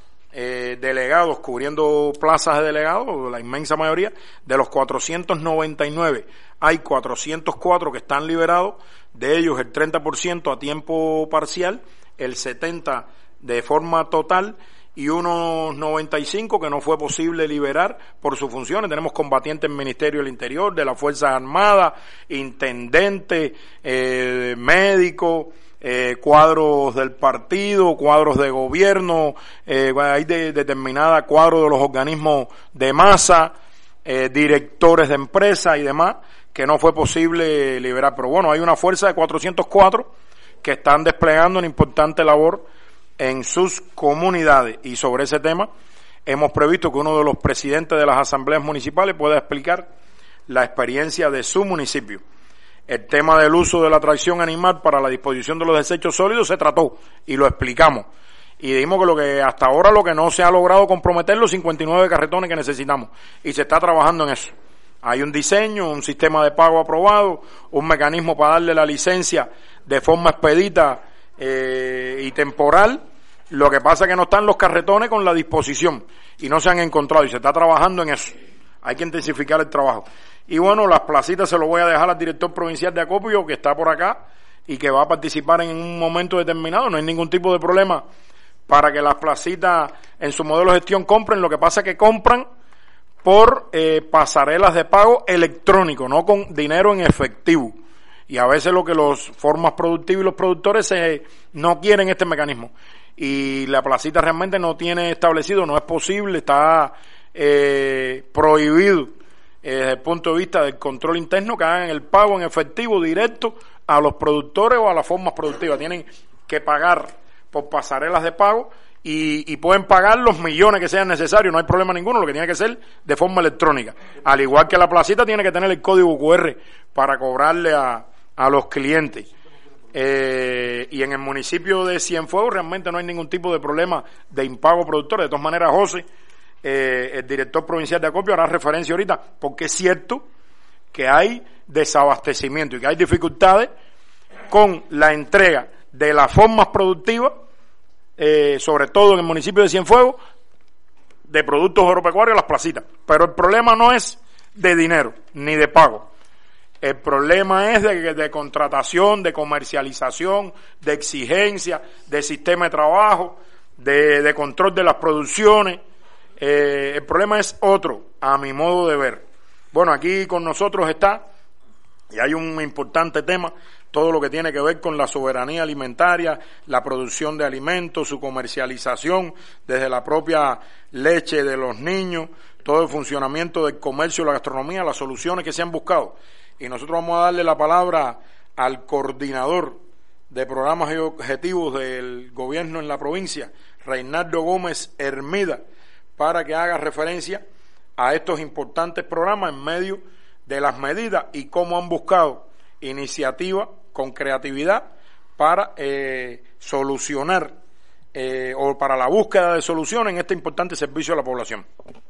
Speaker 5: eh, delegados cubriendo plazas de delegados, la inmensa mayoría. De los cuatrocientos noventa y nueve hay cuatrocientos cuatro que están liberados, de ellos el treinta por ciento a tiempo parcial, el setenta por ciento de forma total, y unos noventa y cinco que no fue posible liberar por sus funciones. Tenemos combatientes del Ministerio del Interior, de las Fuerzas Armadas, intendentes, eh, médicos, eh, cuadros del partido, cuadros de gobierno, eh, hay de, determinada cuadro de los organismos de masa, eh, directores de empresas y demás, que no fue posible liberar. Pero bueno, hay una fuerza de cuatrocientos cuatro que están desplegando una importante labor en sus comunidades, y sobre ese tema hemos previsto que uno de los presidentes de las asambleas municipales pueda explicar la experiencia de su municipio. El tema del uso de la tracción animal para la disposición de los desechos sólidos se trató y lo explicamos, y dijimos que lo que hasta ahora lo que no se ha logrado comprometer los cincuenta y nueve carretones que necesitamos, y se está trabajando en eso. Hay un diseño, un sistema de pago aprobado, un mecanismo para darle la licencia de forma expedita Eh, y temporal. Lo que pasa es que no están los carretones con la disposición y no se han encontrado, y se está trabajando en eso. Hay que intensificar el trabajo. Y bueno, las placitas se lo voy a dejar al director provincial de acopio, que está por acá y que va a participar en un momento determinado. No hay ningún tipo de problema para que las placitas en su modelo de gestión compren. Lo que pasa es que compran por eh, pasarelas de pago electrónico, no con dinero en efectivo. Y a veces lo que los formas productivas y los productores eh, no quieren este mecanismo. y la placita realmente no tiene establecido, no es posible, está eh, prohibido eh, desde el punto de vista del control interno que hagan el pago en efectivo directo a los productores o a las formas productivas. Tienen que pagar por pasarelas de pago y, y pueden pagar los millones que sean necesarios, no hay problema ninguno, lo que tiene que ser de forma electrónica. Al igual que la placita tiene que tener el código cu erre para cobrarle a, a los clientes. Eh, y en el municipio de Cienfuegos realmente no hay ningún tipo de problema de impago productor. De todas maneras, José, eh, el director provincial de acopio, hará referencia ahorita, porque es cierto que hay desabastecimiento y que hay dificultades con la entrega de las formas productivas, eh, sobre todo en el municipio de Cienfuegos, de productos agropecuarios a las placitas. Pero el problema no es de dinero ni de pago. El problema es de, de contratación, de comercialización, de exigencia, de sistema de trabajo, de, de control de las producciones. Eh, el problema es otro, a mi modo de ver. Bueno, aquí con nosotros está, y hay un importante tema, todo lo que tiene que ver con la soberanía alimentaria, la producción de alimentos, su comercialización, desde la propia leche de los niños, todo el funcionamiento del comercio, la gastronomía, las soluciones que se han buscado. Y nosotros vamos a darle la palabra al coordinador de programas y objetivos del gobierno en la provincia, Reinaldo Gómez Hermida, para que haga referencia a estos importantes programas en medio de las medidas y cómo han buscado iniciativas con creatividad para eh, solucionar eh, o para la búsqueda de soluciones en este importante servicio a la población.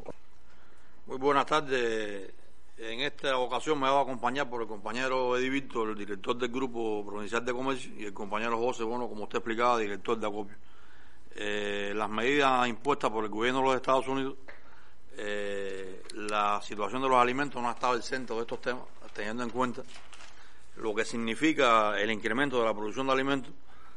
Speaker 10: Muy buenas tardes. En esta ocasión me va a acompañar por el compañero Eddie Víctor, el director del Grupo Provincial de Comercio, y el compañero José, bueno, como usted explicaba, director de acopio. Eh, las medidas impuestas por el gobierno de los Estados Unidos, eh, la situación de los alimentos no ha estado al centro de estos temas, teniendo en cuenta lo que significa el incremento de la producción de alimentos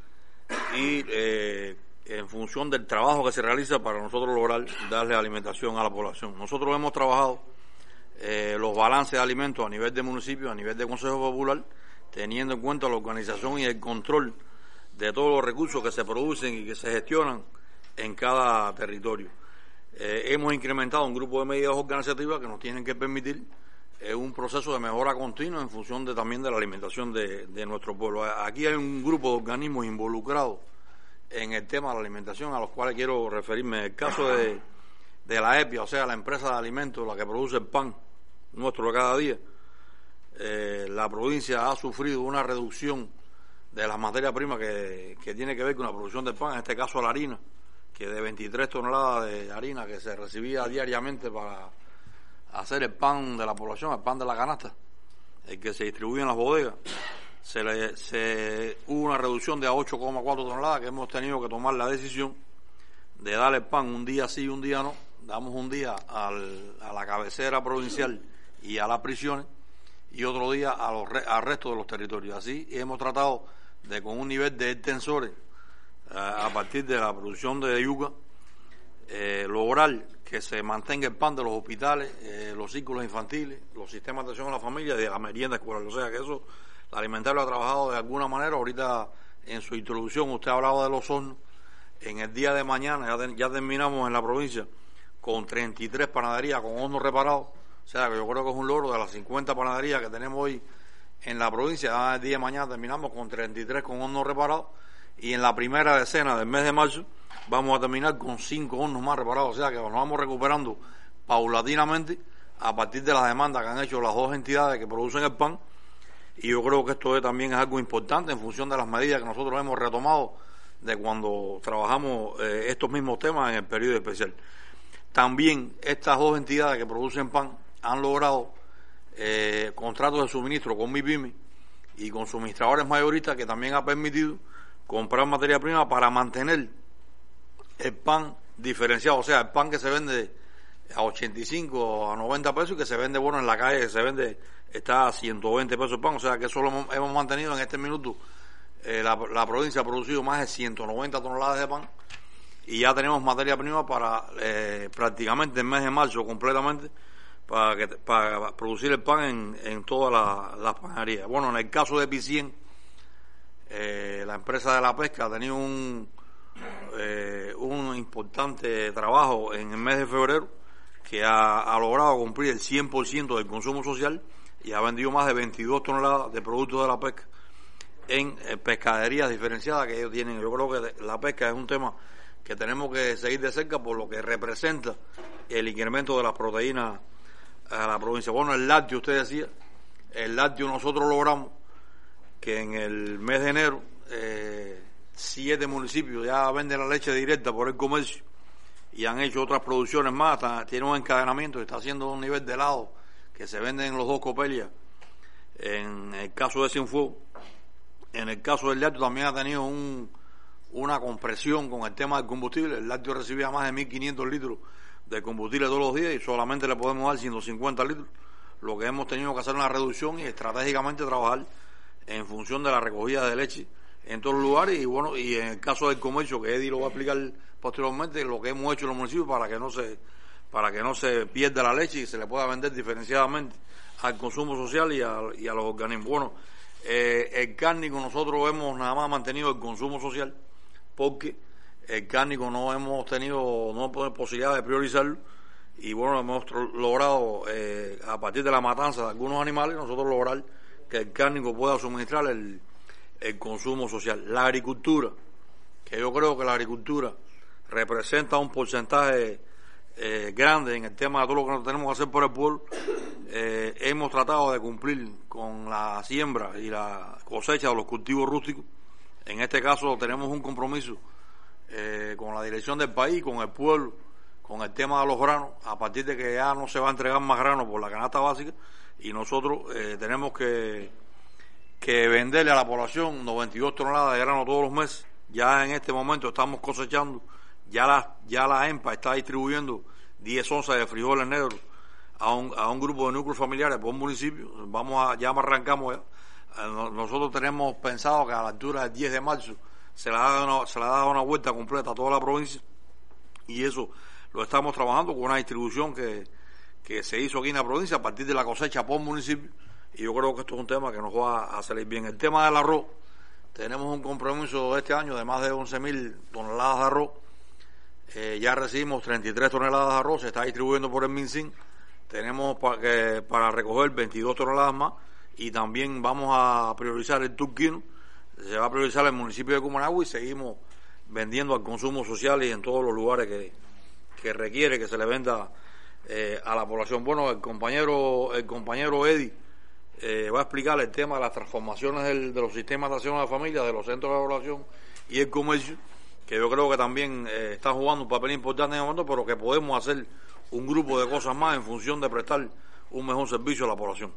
Speaker 10: y eh, en función del trabajo que se realiza para nosotros lograr darle alimentación a la población. Nosotros hemos trabajado Eh, los balances de alimentos a nivel de municipio, a nivel de Consejo Popular, teniendo en cuenta la organización y el control de todos los recursos que se producen y que se gestionan en cada territorio. Eh, hemos incrementado un grupo de medidas organizativas que nos tienen que permitir eh, un proceso de mejora continua en función de también de la alimentación de, de nuestro pueblo. Aquí hay un grupo de organismos involucrados en el tema de la alimentación, a los cuales quiero referirme. En el caso de, de la EPIA, o sea, la empresa de alimentos, la que produce el pan nuestro de cada día, eh, la provincia ha sufrido una reducción de las materias primas que, que tiene que ver con la producción del pan, en este caso la harina, que de veintitrés toneladas de harina que se recibía diariamente para hacer el pan de la población, el pan de la canasta, el que se distribuye en las bodegas, se, le, se hubo una reducción de a ocho coma cuatro toneladas, que hemos tenido que tomar la decisión de darle el pan un día sí y un día no. Damos un día al, a la cabecera provincial y a las prisiones, y otro día a los, al resto de los territorios. Así hemos tratado de, con un nivel de extensores, eh, a partir de la producción de yuca, eh, lograr que se mantenga el pan de los hospitales, eh, los círculos infantiles, los sistemas de atención a la familia y de la merienda escolar. O sea que eso, la alimentaria ha trabajado de alguna manera. Ahorita en su introducción usted hablaba de los hornos. En el día de mañana ya, de, ya terminamos en la provincia con treinta y tres panaderías con hornos reparados. O sea que yo creo que es un logro de las cincuenta panaderías que tenemos hoy en la provincia. El día de mañana terminamos con treinta y tres con hornos reparados, y en la primera decena del mes de marzo vamos a terminar con cinco hornos más reparados. O sea que nos vamos recuperando paulatinamente a partir de las demandas que han hecho las dos entidades que producen el pan, y yo creo que esto es, también es algo importante en función de las medidas que nosotros hemos retomado de cuando trabajamos eh, estos mismos temas en el periodo especial. También estas dos entidades que producen pan han logrado eh, contratos de suministro con MIPYME y con suministradores mayoristas, que también ha permitido comprar materia prima para mantener el pan diferenciado, o sea, el pan que se vende a ochenta y cinco o a noventa pesos y que se vende, bueno, en la calle, que se vende, está a ciento veinte pesos el pan. O sea que eso lo hemos, hemos mantenido en este minuto. Eh, la, la provincia ha producido más de ciento noventa toneladas de pan, y ya tenemos materia prima para eh, prácticamente el mes de marzo completamente para, que, para producir el pan en, en todas las la panaderías. Bueno, en el caso de Epicien, eh, la empresa de la pesca ha tenido un, eh, un importante trabajo en el mes de febrero, que ha, ha logrado cumplir el cien por ciento del consumo social y ha vendido más de veintidós toneladas de productos de la pesca en eh, pescaderías diferenciadas que ellos tienen. Yo creo que la pesca es un tema que tenemos que seguir de cerca por lo que representa el incremento de las proteínas a la provincia. Bueno, el lácteo, usted decía, el lácteo nosotros logramos que en el mes de enero eh, siete municipios ya venden la leche directa por el comercio y han hecho otras producciones más, está, tiene un encadenamiento, está haciendo un nivel de helado que se venden en los dos Copelias, en el caso de Cienfuegos. En el caso del lácteo también ha tenido un, una compresión con el tema del combustible. El lácteo recibía más de mil quinientos litros de combustible todos los días y solamente le podemos dar ciento cincuenta litros, lo que hemos tenido que hacer una reducción y estratégicamente trabajar en función de la recogida de leche en todos los lugares. Y bueno, y en el caso del comercio, que Eddie lo va a explicar posteriormente, lo que hemos hecho en los municipios para que no se para que no se pierda la leche y se le pueda vender diferenciadamente al consumo social y a, y a los organismos. Bueno, eh, el cárnico nosotros hemos nada más mantenido el consumo social porque el cárnico no hemos tenido no tenemos posibilidad de priorizarlo y bueno, hemos logrado eh, a partir de la matanza de algunos animales nosotros lograr que el cárnico pueda suministrar el, el consumo social. La agricultura, que yo creo que la agricultura representa un porcentaje eh, grande en el tema de todo lo que tenemos que hacer por el pueblo. Eh, hemos tratado de cumplir con la siembra y la cosecha de los cultivos rústicos. En este caso tenemos un compromiso eh, con la dirección del país, con el pueblo, con el tema de los granos, a partir de que ya no se va a entregar más grano por la canasta básica y nosotros eh, tenemos que, que venderle a la población noventa y dos toneladas de grano todos los meses. Ya en este momento estamos cosechando, ya la, ya la EMPA está distribuyendo diez onzas de frijoles negros a un, a un grupo de núcleos familiares por un municipio. Vamos a, ya arrancamos ya. Nosotros tenemos pensado que a la altura del diez de marzo se le ha dado una, se le ha dado una vuelta completa a toda la provincia y eso lo estamos trabajando con una distribución que, que se hizo aquí en la provincia a partir de la cosecha por municipio y yo creo que esto es un tema que nos va a salir bien. El tema del arroz, tenemos un compromiso este año de más de once mil toneladas de arroz. Eh, ya recibimos treinta y tres toneladas de arroz, se está distribuyendo por el MinSIN. Tenemos para, que, para recoger veintidós toneladas más y también vamos a priorizar el turquino. Se va a priorizar el municipio de Cumanagua y seguimos vendiendo al consumo social y en todos los lugares que, que requiere que se le venda eh, a la población. Bueno, el compañero el compañero Eddie eh, va a explicar el tema de las transformaciones del, de los sistemas de atención a la familia, de los centros de evaluación y el comercio, que yo creo que también eh, está jugando un papel importante en el momento, pero que podemos hacer un grupo de cosas más en función de prestar un mejor servicio a la población.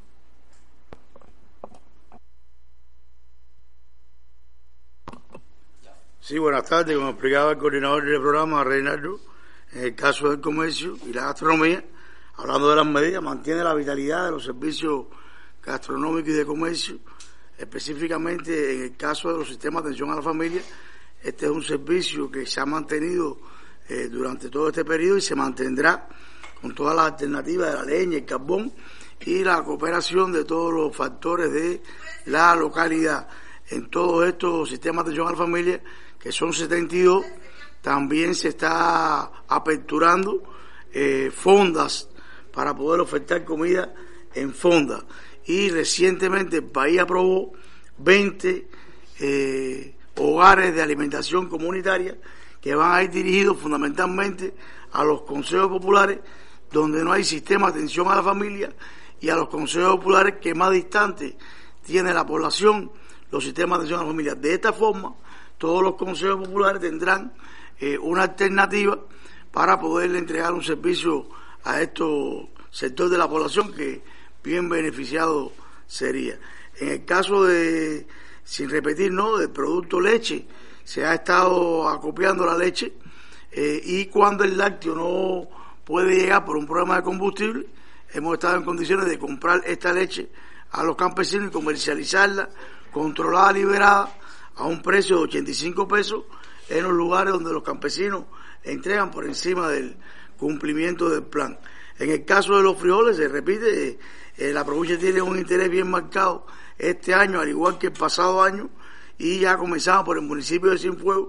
Speaker 1: Sí, buenas tardes. Como explicaba el coordinador del programa, Reinaldo, en el caso del comercio y la gastronomía, hablando de las medidas, mantiene la vitalidad de los servicios gastronómicos y de comercio, específicamente en el caso de los sistemas de atención a la familia. Este es un servicio que se ha mantenido eh, durante todo este periodo y se mantendrá con todas las alternativas de la leña, el carbón y la cooperación de todos los factores de la localidad. En todos estos sistemas de atención a la familia, que son setenta y dos, también se está aperturando eh, fondas para poder ofertar comida en fondas. Y recientemente el país aprobó veinte eh, hogares de alimentación comunitaria que van a ir dirigidos fundamentalmente a los consejos populares donde no hay sistema de atención a la familia y a los consejos populares que más distantes tiene la población los sistemas de atención a la familia. De esta forma, todos los consejos populares tendrán eh, una alternativa para poderle entregar un servicio a estos sectores de la población que bien beneficiado sería. En el caso de, sin repetir, ¿no?, del producto leche, se ha estado acopiando la leche eh, y cuando el lácteo no puede llegar por un problema de combustible, hemos estado en condiciones de comprar esta leche a los campesinos y comercializarla controlada, liberada, a un precio de ochenta y cinco pesos en los lugares donde los campesinos entregan por encima del cumplimiento del plan. En el caso de los frijoles, se repite, eh, la provincia tiene un interés bien marcado este año, al igual que el pasado año, y ya comenzamos por el municipio de Cienfuegos,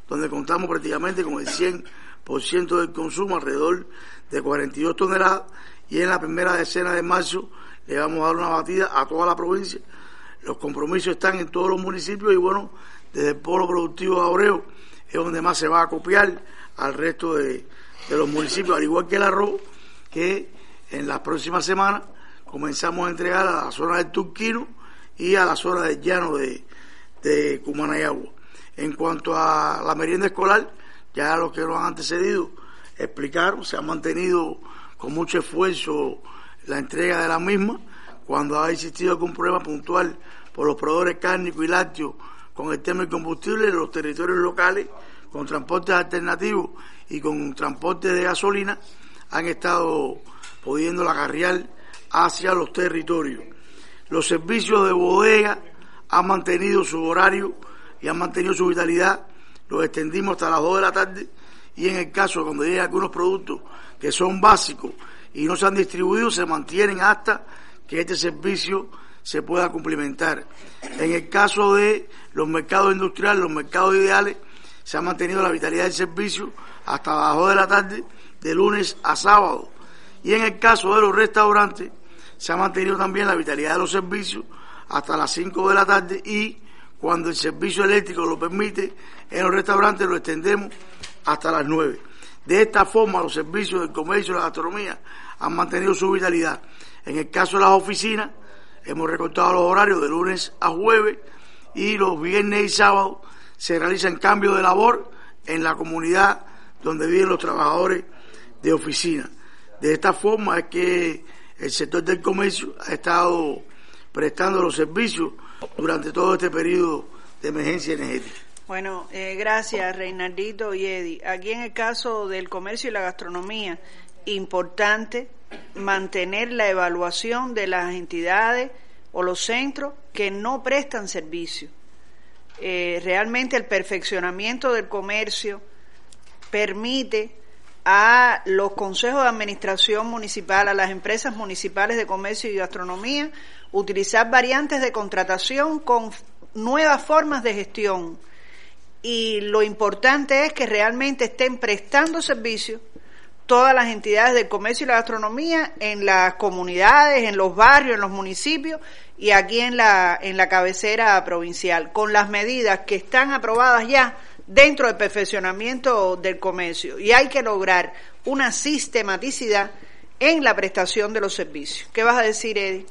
Speaker 1: donde contamos prácticamente con el cien por ciento del consumo, alrededor de cuarenta y dos toneladas, y en la primera decena de marzo le vamos a dar una batida a toda la provincia. Los compromisos están en todos los municipios y bueno, desde el polo productivo de Abreu es donde más se va a copiar al resto de, de los municipios, al igual que el arroz, que en las próximas semanas comenzamos a entregar a la zona del Turquino y a la zona del llano de, de Cumanayagua. En cuanto a la merienda escolar, ya los que nos han antecedido explicaron, se ha mantenido con mucho esfuerzo la entrega de la misma, cuando ha existido algún problema puntual por los proveedores cárnicos y lácteos con el tema del combustible en los territorios locales, con transportes alternativos y con transportes de gasolina, han estado pudiendo acarrear hacia los territorios. Los servicios de bodega han mantenido su horario y han mantenido su vitalidad, los extendimos hasta las dos de la tarde, y en el caso de cuando lleguen algunos productos que son básicos y no se han distribuido, se mantienen hasta que este servicio se pueda cumplimentar. En el caso de los mercados industriales, los mercados ideales, se ha mantenido la vitalidad del servicio hasta las dos de la tarde, de lunes a sábado. Y en el caso de los restaurantes, se ha mantenido también la vitalidad de los servicios hasta las cinco de la tarde, y cuando el servicio eléctrico lo permite, en los restaurantes lo extendemos hasta las nueve. De esta forma, los servicios del comercio y la gastronomía han mantenido su vitalidad. En el caso de las oficinas, hemos recortado los horarios de lunes a jueves, y los viernes y sábados se realizan cambios de labor en la comunidad donde viven los trabajadores de oficina. De esta forma es que el sector del comercio ha estado prestando los servicios durante todo este periodo de emergencia energética.
Speaker 6: Bueno, eh, gracias Reinaldito y Eddie. Aquí en el caso del comercio y la gastronomía, importante mantener la evaluación de las entidades o los centros que no prestan servicio. Eh, realmente el perfeccionamiento del comercio permite a los consejos de administración municipal, a las empresas municipales de comercio y gastronomía, utilizar variantes de contratación con nuevas formas de gestión. Y lo importante es que realmente estén prestando servicios todas las entidades del comercio y la gastronomía en las comunidades, en los barrios, en los municipios y aquí en la en la cabecera provincial, con las medidas que están aprobadas ya dentro del perfeccionamiento del comercio. Y hay que lograr una sistematicidad en la prestación de los servicios. ¿Qué vas a decir, Eddie?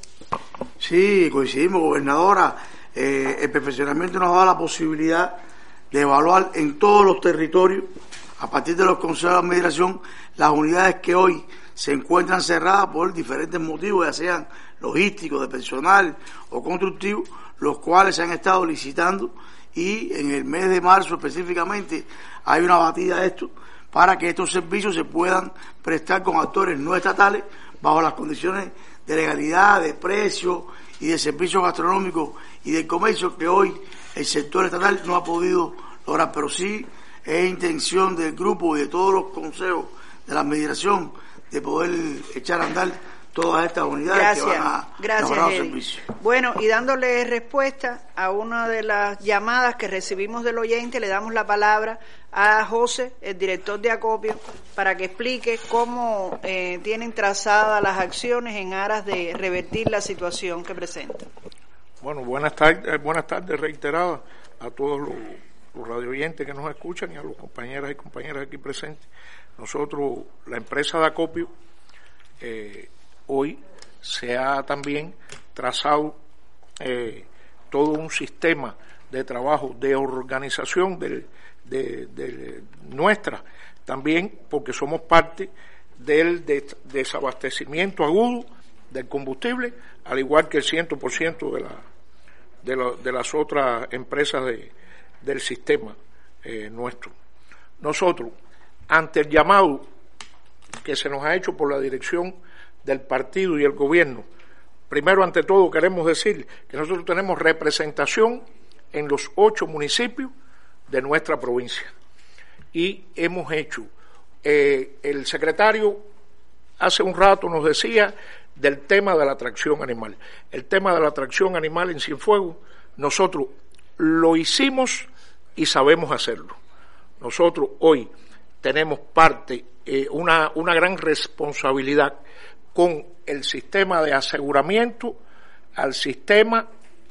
Speaker 1: Sí, coincidimos, gobernadora. Eh, el perfeccionamiento nos da la posibilidad de evaluar en todos los territorios, a partir de los consejos de administración, las unidades que hoy se encuentran cerradas por diferentes motivos, ya sean logísticos, de personal o constructivos, los cuales se han estado licitando, y en el mes de marzo específicamente hay una batida de esto para que estos servicios se puedan prestar con actores no estatales bajo las condiciones de legalidad, de precio y de servicios gastronómicos y de comercio que hoy el sector estatal no ha podido lograr, pero sí es intención del grupo y de todos los consejos de la administración de poder echar a andar todas estas unidades. Gracias, que van a
Speaker 6: gracias,
Speaker 1: mejorar los servicios.
Speaker 6: Bueno, y dándole respuesta a una de las llamadas que recibimos del oyente, le damos la palabra a José, el director de Acopio, para que explique cómo eh, tienen trazadas las acciones en aras de revertir la situación que presenta.
Speaker 7: Bueno, buenas tardes, buenas tardes reiteradas a todos los, los radioyentes que nos escuchan y a los compañeras y compañeras aquí presentes. Nosotros, la empresa de Acopio, eh, hoy se ha también trazado eh, todo un sistema de trabajo, de organización de, de, de nuestra, también porque somos parte del desabastecimiento agudo del combustible, al igual que el cien por ciento de, la, de, la, de las otras empresas de, del sistema eh, nuestro. Nosotros, ante el llamado que se nos ha hecho por la dirección del partido y el gobierno, primero, ante todo, queremos decir que nosotros tenemos representación en los ocho municipios de nuestra provincia y hemos hecho, eh, el secretario hace un rato nos decía del tema de la atracción animal. El tema de la atracción animal en Cienfuegos, nosotros lo hicimos y sabemos hacerlo. nosotros hoy tenemos parte, eh, una, una gran responsabilidad con el sistema de aseguramiento, al sistema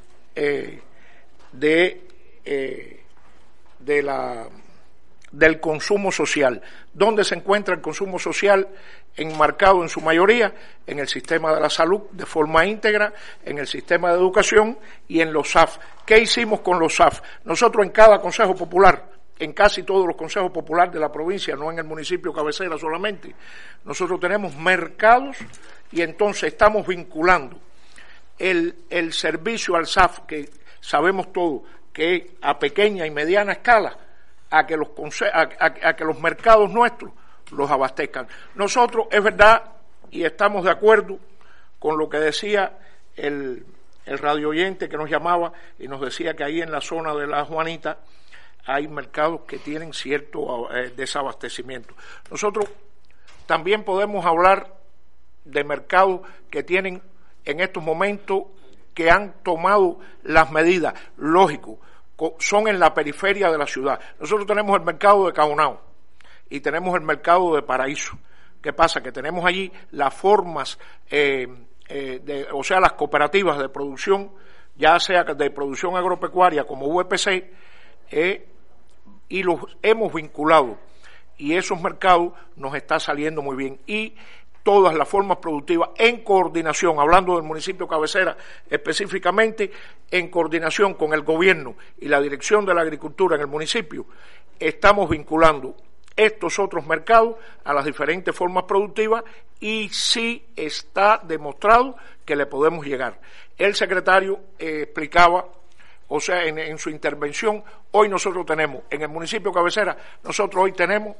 Speaker 7: eh, de, eh, de la, del consumo social. ¿Dónde se encuentra el consumo social? Enmarcado en su mayoría en el sistema de la salud de forma íntegra, en el sistema de educación y en los S A F. ¿Qué hicimos con los S A F? Nosotros en cada Consejo Popular, en casi todos los consejos populares de la provincia, no en el municipio cabecera solamente, nosotros tenemos mercados y entonces estamos vinculando el, el servicio al S A F, que sabemos todos que es a pequeña y mediana escala, a que los, a, a, a que los mercados nuestros los abastezcan. Nosotros, es verdad, y estamos de acuerdo con lo que decía el, el radio oyente que nos llamaba y nos decía que ahí en la zona de la Juanita hay mercados que tienen cierto eh, desabastecimiento. Nosotros también podemos hablar de mercados que tienen en estos momentos, que han tomado las medidas, lógico, son en la periferia de la ciudad. Nosotros tenemos el mercado de Caonao y tenemos el mercado de Paraíso. ¿Qué pasa? Que tenemos allí las formas, eh, eh, de, o sea, las cooperativas de producción, ya sea de producción agropecuaria como U E P C, eh, y los hemos vinculado. Y esos mercados nos está saliendo muy bien. Y todas las formas productivas en coordinación, hablando del municipio cabecera específicamente, en coordinación con el gobierno y la dirección de la agricultura en el municipio, estamos vinculando estos otros mercados a las diferentes formas productivas y sí está demostrado que le podemos llegar. El secretario eh, explicaba, o sea, en, en su intervención, hoy nosotros tenemos, en el municipio cabecera, nosotros hoy tenemos,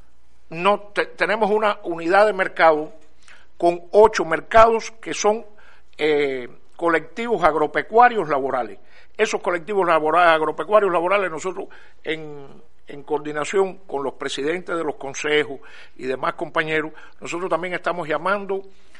Speaker 7: no te, tenemos una unidad de mercado con ocho mercados que son eh, colectivos agropecuarios laborales. Esos colectivos laborales, agropecuarios laborales, nosotros en en coordinación con los presidentes de los consejos y demás compañeros, nosotros también estamos llamando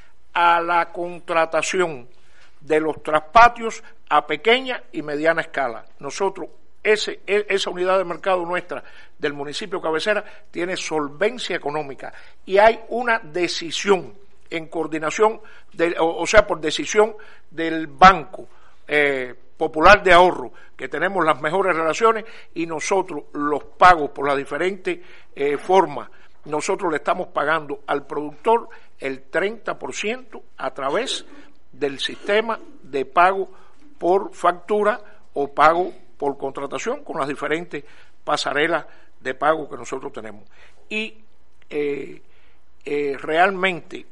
Speaker 7: a la contratación de los traspatios a pequeña y mediana escala. Nosotros, ese, esa unidad de mercado nuestra del municipio cabecera tiene solvencia económica y hay una decisión en coordinación, de, o, o sea, por decisión del Banco eh, Popular de Ahorro, que tenemos las mejores relaciones y nosotros los pagos por las diferentes eh, formas, nosotros le estamos pagando al productor el treinta por ciento a través del sistema de pago por factura o pago por contratación con las diferentes pasarelas de pago que nosotros tenemos. Y eh, eh, realmente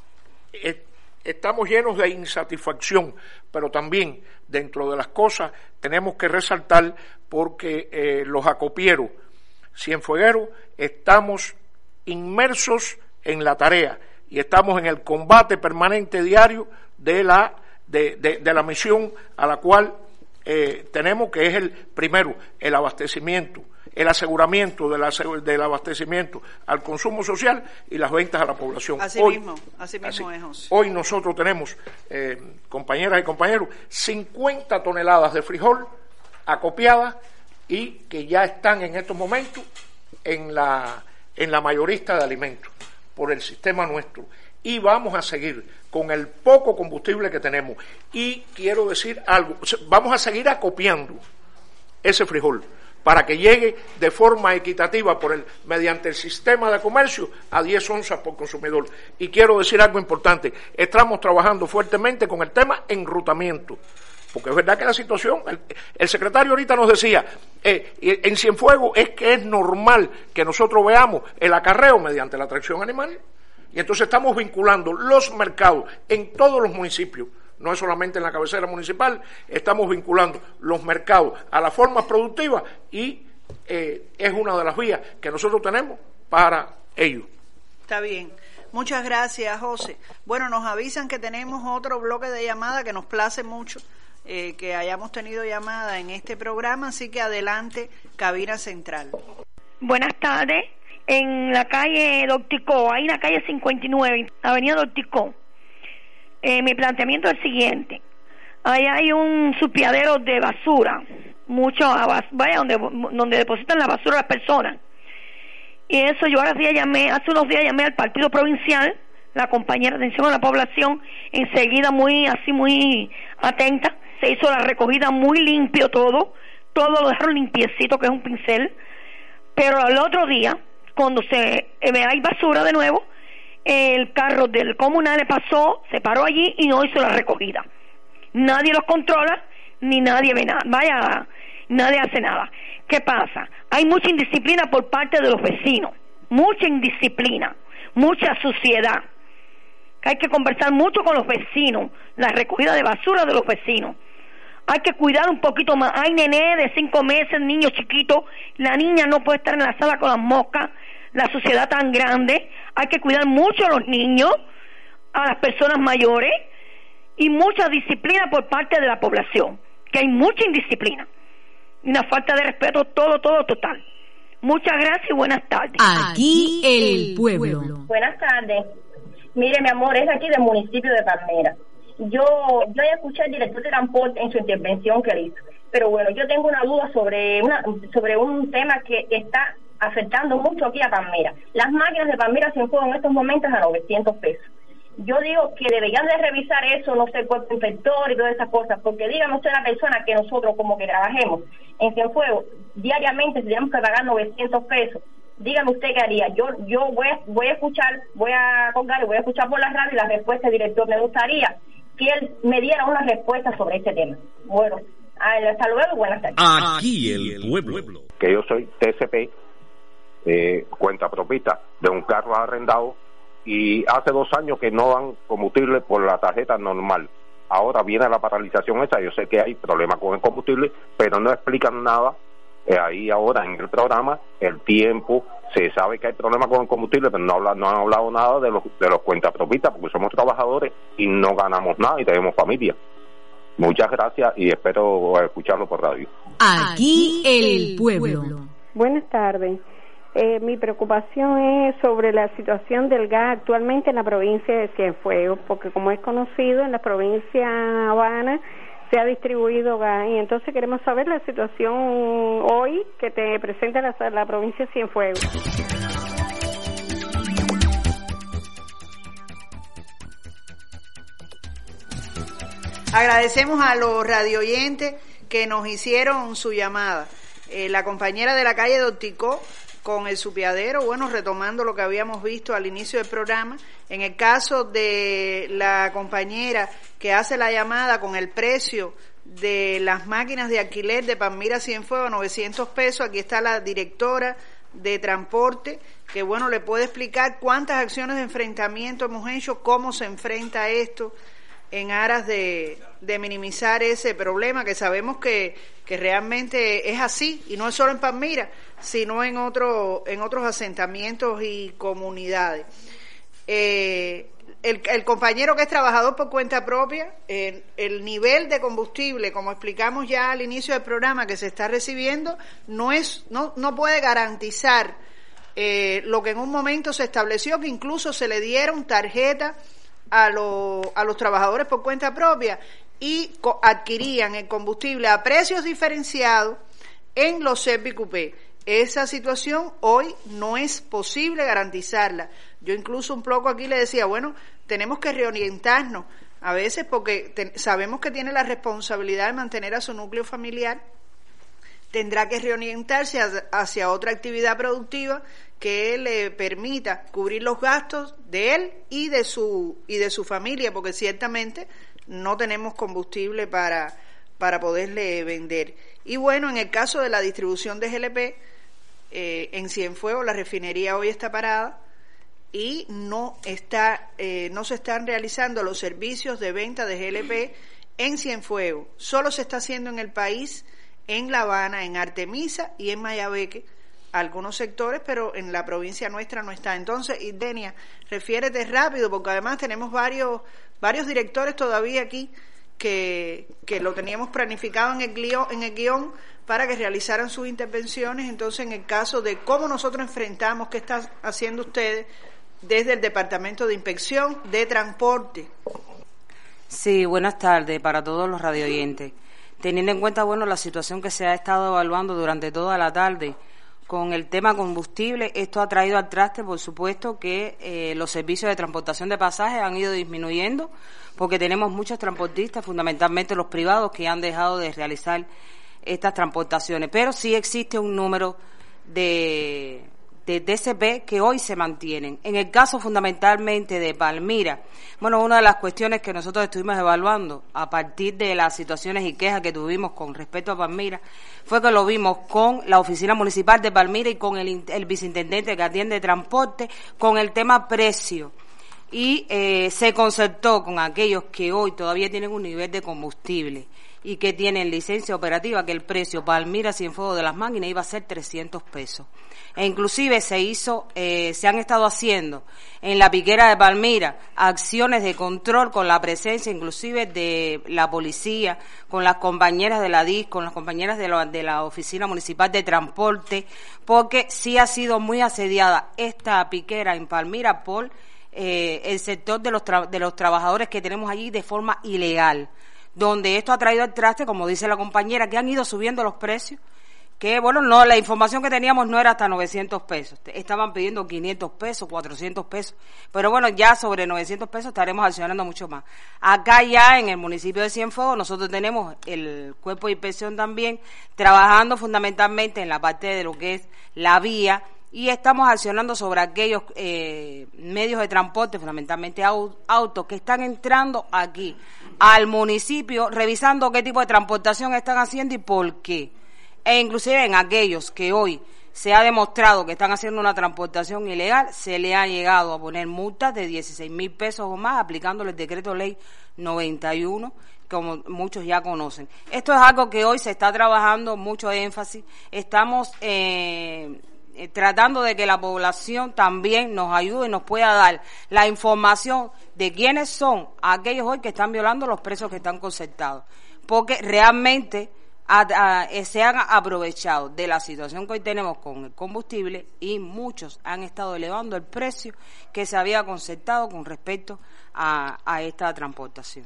Speaker 7: eh, estamos llenos de insatisfacción, pero también dentro de las cosas tenemos que resaltar porque eh, los acopieros, cienfuegueros, estamos inmersos en la tarea y estamos en el combate permanente diario de la de, de, de la misión a la cual eh, tenemos, que es el primero, el abastecimiento, el aseguramiento de la, del abastecimiento al consumo social y las ventas a la población.
Speaker 6: Así
Speaker 7: hoy,
Speaker 6: mismo, así mismo
Speaker 7: así,
Speaker 6: es, José.
Speaker 7: Hoy nosotros tenemos, eh, compañeras y compañeros, cincuenta toneladas de frijol acopiadas y que ya están en estos momentos en la, en la mayorista de alimentos por el sistema nuestro. Y vamos a seguir con el poco combustible que tenemos. Y quiero decir algo, vamos a seguir acopiando ese frijol para que llegue de forma equitativa por el, mediante el sistema de comercio a diez onzas por consumidor. Y quiero decir algo importante, estamos trabajando fuertemente con el tema enrutamiento, porque es verdad que la situación, el, el secretario ahorita nos decía, eh, en Cienfuegos es que es normal que nosotros veamos el acarreo mediante la tracción animal, y entonces estamos vinculando los mercados en todos los municipios, no es solamente en la cabecera municipal, estamos vinculando los mercados a las formas productivas y eh, es una de las vías que nosotros tenemos para ello.
Speaker 6: Está bien. Muchas gracias, José. Bueno, nos avisan que tenemos otro bloque de llamada que nos place mucho eh, que hayamos tenido llamada en este programa, así que adelante, cabina central.
Speaker 22: Buenas tardes. En la calle Dorticó, ahí en la calle cincuenta y nueve, avenida Dorticó. Eh, mi planteamiento es el siguiente: ahí hay un supiadero de basura, mucho vaya donde donde depositan la basura las personas,
Speaker 8: Y eso yo ahora día llamé, hace unos días llamé al partido provincial, la compañera de atención a la población, enseguida muy, así muy atenta, se hizo la recogida muy limpio todo, todo lo dejaron limpiecito, que es un pincel, pero al otro día, cuando se eh, hay basura de nuevo, el carro del comunal le pasó, se paró allí y no hizo la recogida. Nadie los controla, ni nadie ve nada, vaya, nadie hace nada. ¿Qué pasa? Hay mucha indisciplina por parte de los vecinos, mucha indisciplina, mucha suciedad. Hay que conversar mucho con los vecinos, la recogida de basura de los vecinos. Hay que cuidar un poquito más. Hay nené de cinco meses, niño chiquito, la niña no puede estar en la sala con las moscas, la sociedad tan grande. Hay que cuidar mucho a los niños, a las personas mayores, y mucha disciplina por parte de la población, que hay mucha indisciplina, una falta de respeto, todo, todo total. Muchas gracias y buenas tardes.
Speaker 21: Aquí el pueblo.
Speaker 9: Buenas tardes. Mire, mi amor, es aquí del municipio de Palmera. Yo yo ya escuché al director de transporte en su intervención que él hizo, pero bueno, yo tengo una duda sobre una sobre un tema que está afectando mucho aquí a Palmera. Las máquinas de Palmera Cienfuegos en estos momentos a novecientos pesos. Yo digo que deberían de revisar eso, no sé, cuerpo inspector y todas esas cosas, porque dígame usted la persona que nosotros como que trabajemos en Cienfuegos diariamente tenemos que pagar novecientos pesos. Dígame usted qué haría. Yo yo voy a, voy a escuchar, voy a colgar y voy a escuchar por la radio la respuesta del director. Me gustaría que él me diera una respuesta sobre este tema. Bueno, hasta luego, buenas tardes.
Speaker 2: Aquí el pueblo.
Speaker 11: Que yo soy T C P, eh, cuenta propista de un carro arrendado, y hace dos años que no dan combustible por la tarjeta normal. Ahora viene la paralización esa. Yo sé que hay problemas con el combustible, pero no explican nada. Eh, ahí ahora en el programa, el tiempo, se sabe que hay problemas con el combustible, pero no, habla, no han hablado nada de los de los cuentapropistas, porque somos trabajadores y no ganamos nada y tenemos familia. Muchas gracias y espero escucharlo por radio.
Speaker 21: Aquí el pueblo.
Speaker 12: Buenas tardes. Eh, mi preocupación es sobre la situación del gas actualmente en la provincia de Cienfuegos, porque como es conocido, en la provincia de Habana se ha distribuido gas, y entonces queremos saber la situación hoy que te presenta la, la provincia de Cienfuegos.
Speaker 6: Agradecemos a los radioyentes que nos hicieron su llamada. Eh, la compañera de la calle de Orticó con el supiadero, bueno, retomando lo que habíamos visto al inicio del programa, en el caso de la compañera que hace la llamada con el precio de las máquinas de alquiler de Palmira Cienfuegos, novecientos pesos, aquí está la directora de transporte, que bueno, le puede explicar cuántas acciones de enfrentamiento hemos hecho, cómo se enfrenta esto, en aras de, de minimizar ese problema, que sabemos que, que realmente es así, y no es solo en Palmira, sino en, otro, en otros asentamientos y comunidades. Eh, el, el compañero que es trabajador por cuenta propia, eh, el nivel de combustible, como explicamos ya al inicio del programa, que se está recibiendo, no es no, no puede garantizar eh, lo que en un momento se estableció, que incluso se le dieron tarjetas a, lo, a los trabajadores por cuenta propia y co- adquirían el combustible a precios diferenciados en los Servicupé. Esa situación hoy no es posible garantizarla. Yo incluso un poco aquí le decía, bueno, tenemos que reorientarnos a veces porque te, sabemos que tiene la responsabilidad de mantener a su núcleo familiar, tendrá que reorientarse hacia, hacia otra actividad productiva que le permita cubrir los gastos de él y de su y de su familia, porque ciertamente no tenemos combustible para para poderle vender. Y bueno, en el caso de la distribución de G L P, eh, en Cienfuegos la refinería hoy está parada y no está eh, no se están realizando los servicios de venta de G L P en Cienfuegos. Solo se está haciendo en el país, en La Habana, en Artemisa y en Mayabeque, algunos sectores, pero en la provincia nuestra no está. Entonces, Idenia, refiérete rápido, porque además tenemos varios varios directores todavía aquí que, que lo teníamos planificado en el guión, en el guión para que realizaran sus intervenciones. Entonces, en el caso de cómo nosotros enfrentamos, qué están haciendo ustedes desde el Departamento de Inspección de Transporte.
Speaker 25: Sí, buenas tardes para todos los radioyentes. Teniendo en cuenta, bueno, la situación que se ha estado evaluando durante toda la tarde con el tema combustible, esto ha traído al traste, por supuesto, que eh, los servicios de transportación de pasajes han ido disminuyendo, porque tenemos muchos transportistas, fundamentalmente los privados, que han dejado de realizar estas transportaciones. Pero sí existe un número de, de D C P que hoy se mantienen. En el caso fundamentalmente de Palmira, bueno, una de las cuestiones que nosotros estuvimos evaluando a partir de las situaciones y quejas que tuvimos con respecto a Palmira, fue que lo vimos con la Oficina Municipal de Palmira y con el, el viceintendente que atiende transporte, con el tema precio. Y eh, se concertó con aquellos que hoy todavía tienen un nivel de combustible y que tienen licencia operativa, que el precio Palmira Cienfuegos de las máquinas iba a ser trescientos pesos. E inclusive se hizo, eh, se han estado haciendo en la piquera de Palmira acciones de control con la presencia inclusive de la policía, con las compañeras de la D I S, con las compañeras de la, de la Oficina Municipal de Transporte, porque sí ha sido muy asediada esta piquera en Palmira por eh, el sector de los, tra- de los trabajadores que tenemos allí de forma ilegal, donde esto ha traído al traste, como dice la compañera, que han ido subiendo los precios, que bueno, no, la información que teníamos no era hasta novecientos pesos, estaban pidiendo quinientos pesos, cuatrocientos pesos, pero bueno, ya sobre novecientos pesos estaremos accionando mucho más. Acá ya en el municipio de Cienfuegos nosotros tenemos el cuerpo de inspección también, trabajando fundamentalmente en la parte de lo que es la vía, y estamos accionando sobre aquellos eh, medios de transporte, fundamentalmente au- autos, que están entrando aquí al municipio, revisando qué tipo de transportación están haciendo y por qué. E inclusive en aquellos que hoy se ha demostrado que están haciendo una transportación ilegal, se le ha llegado a poner multas de dieciséis mil pesos o más, aplicándole el decreto ley noventa y uno, como muchos ya conocen. Esto es algo que hoy se está trabajando, mucho énfasis. Estamos eh, eh, tratando de que la población también nos ayude y nos pueda dar la información de quiénes son aquellos hoy que están violando los precios que están concertados, porque realmente A, a, se han aprovechado de la situación que hoy tenemos con el combustible y muchos han estado elevando el precio que se había concertado con respecto a, a esta transportación.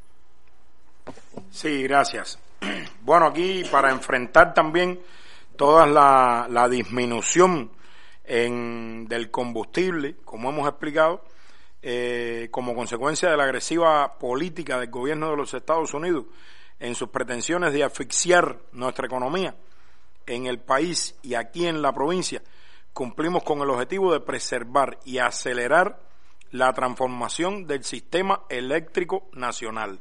Speaker 5: Sí, gracias. Bueno, aquí para enfrentar también toda la, la disminución en, del combustible, como hemos explicado, eh, como consecuencia de la agresiva política del gobierno de los Estados Unidos, en sus pretensiones de asfixiar nuestra economía en el país y aquí en la provincia, cumplimos con el objetivo de preservar y acelerar la transformación del sistema eléctrico nacional,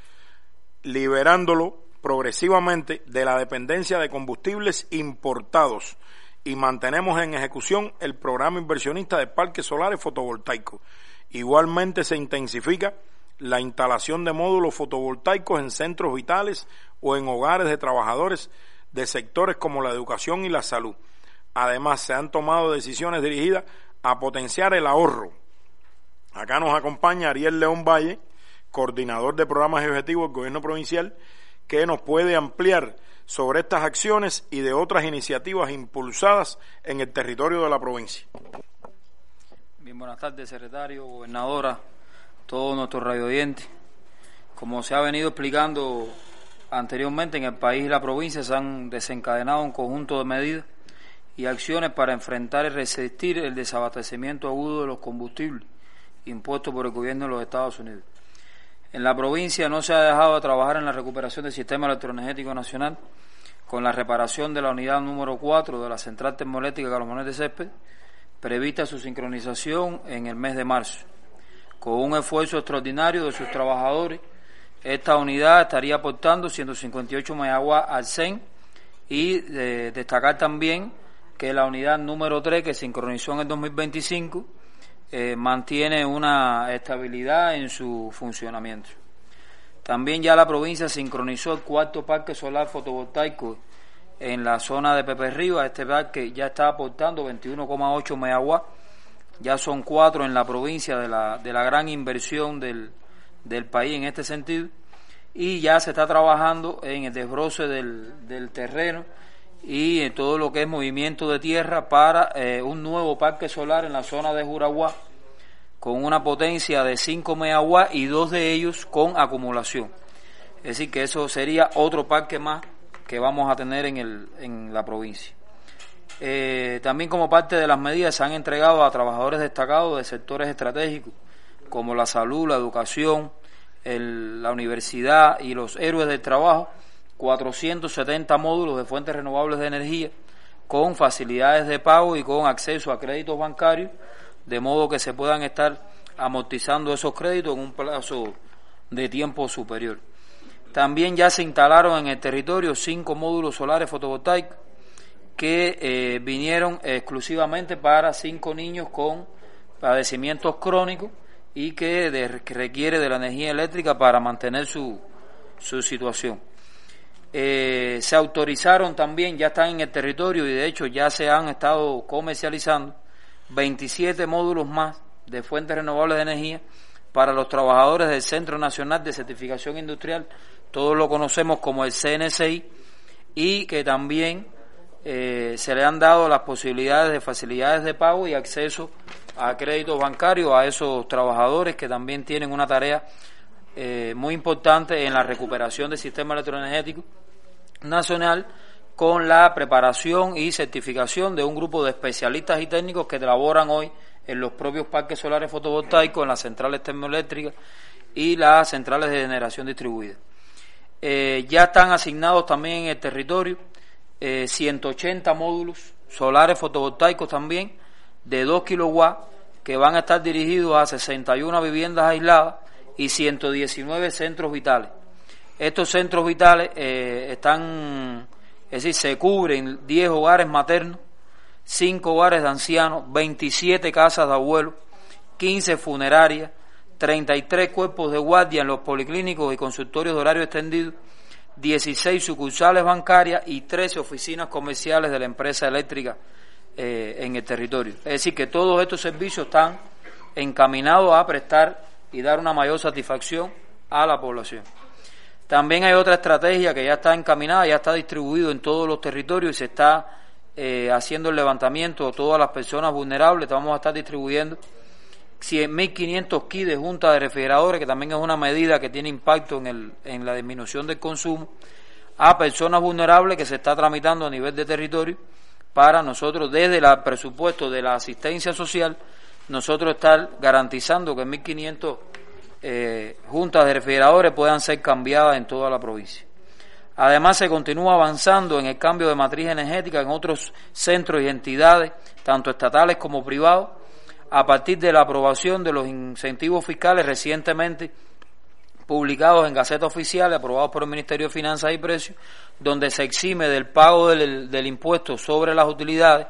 Speaker 5: liberándolo progresivamente de la dependencia de combustibles importados, y mantenemos en ejecución el programa inversionista de parques solares fotovoltaicos. Igualmente se intensifica la instalación de módulos fotovoltaicos en centros vitales o en hogares de trabajadores de sectores como la educación y la salud. Además, se han tomado decisiones dirigidas a potenciar el ahorro. Acá nos acompaña Ariel León Valle, coordinador de programas y objetivos del gobierno provincial, que nos puede ampliar sobre estas acciones y de otras iniciativas impulsadas en el territorio de la provincia.
Speaker 13: Bien, buenas tardes, secretario, gobernadora, todos nuestros radioyentes. Como se ha venido explicando anteriormente, en el país y la provincia se han desencadenado un conjunto de medidas y acciones para enfrentar y resistir el desabastecimiento agudo de los combustibles impuestos por el gobierno de los Estados Unidos. En la provincia no se ha dejado de trabajar en la recuperación del sistema electroenergético nacional, con la reparación de la unidad número cuatro de la central termoeléctrica Carlos Manuel de Césped, prevista su sincronización en el mes de marzo. Con un esfuerzo extraordinario de sus trabajadores, esta unidad estaría aportando ciento cincuenta y ocho megawatts al C E N, y eh, destacar también que la unidad número tres, que sincronizó en el dos mil veinticinco, eh, mantiene una estabilidad en su funcionamiento. También ya la provincia sincronizó el cuarto parque solar fotovoltaico en la zona de Pepe Rivas. Este parque ya está aportando veintiuno coma ocho megawatts. Ya son cuatro en la provincia de la de la gran inversión del, del país en este sentido, y ya se está trabajando en el desbroce del, del terreno y en todo lo que es movimiento de tierra para eh, un nuevo parque solar en la zona de Juraguá con una potencia de cinco megawatts y dos de ellos con acumulación. Es decir, que eso sería otro parque más que vamos a tener en el en la provincia. Eh, también como parte de las medidas se han entregado a trabajadores destacados de sectores estratégicos como la salud, la educación, el, la universidad y los héroes del trabajo, cuatrocientos setenta módulos de fuentes renovables de energía con facilidades de pago y con acceso a créditos bancarios, de modo que se puedan estar amortizando esos créditos en un plazo de tiempo superior. También ya se instalaron en el territorio cinco módulos solares fotovoltaicos que eh, vinieron exclusivamente para cinco niños con padecimientos crónicos y que, de, que requiere de la energía eléctrica para mantener su, su situación. Eh, se autorizaron también, ya están en el territorio y de hecho ya se han estado comercializando veintisiete módulos más de fuentes renovables de energía para los trabajadores del Centro Nacional de Certificación Industrial, todos lo conocemos como el C N C I, y que también eh, se le han dado las posibilidades de facilidades de pago y acceso a créditos bancarios a esos trabajadores que también tienen una tarea eh, muy importante en la recuperación del sistema electroenergético nacional, con la preparación y certificación de un grupo de especialistas y técnicos que laboran hoy en los propios parques solares fotovoltaicos, en las centrales termoeléctricas y las centrales de generación distribuida. Eh, ya están asignados también en el territorio eh, ciento ochenta módulos solares fotovoltaicos también de dos kilowatts que van a estar dirigidos a sesenta y una viviendas aisladas y ciento diecinueve centros vitales. Estos centros vitales eh, están, es decir, se cubren diez hogares maternos, cinco hogares de ancianos, veintisiete casas de abuelos, quince funerarias, treinta y tres cuerpos de guardia en los policlínicos y consultorios de horario extendido, dieciséis sucursales bancarias y trece oficinas comerciales de la empresa eléctrica eh, en el territorio. Es decir, que todos estos servicios están encaminados a prestar y dar una mayor satisfacción a la población. También hay otra estrategia que ya está encaminada, ya está distribuido en todos los territorios y se está eh, haciendo el levantamiento de todas las personas vulnerables. Vamos a estar distribuyendo mil quinientos kits de junta de refrigeradores, que también es una medida que tiene impacto en, el, en la disminución del consumo, a personas vulnerables, que se está tramitando a nivel de territorio para nosotros, desde el presupuesto de la asistencia social, nosotros estar garantizando que mil quinientos eh, juntas de refrigeradores puedan ser cambiadas en toda la provincia. Además, se continúa avanzando en el cambio de matriz energética en otros centros y entidades, tanto estatales como privados, a partir de la aprobación de los incentivos fiscales recientemente publicados en Gaceta Oficial, aprobados por el Ministerio de Finanzas y Precios, donde se exime del pago del, del impuesto sobre las utilidades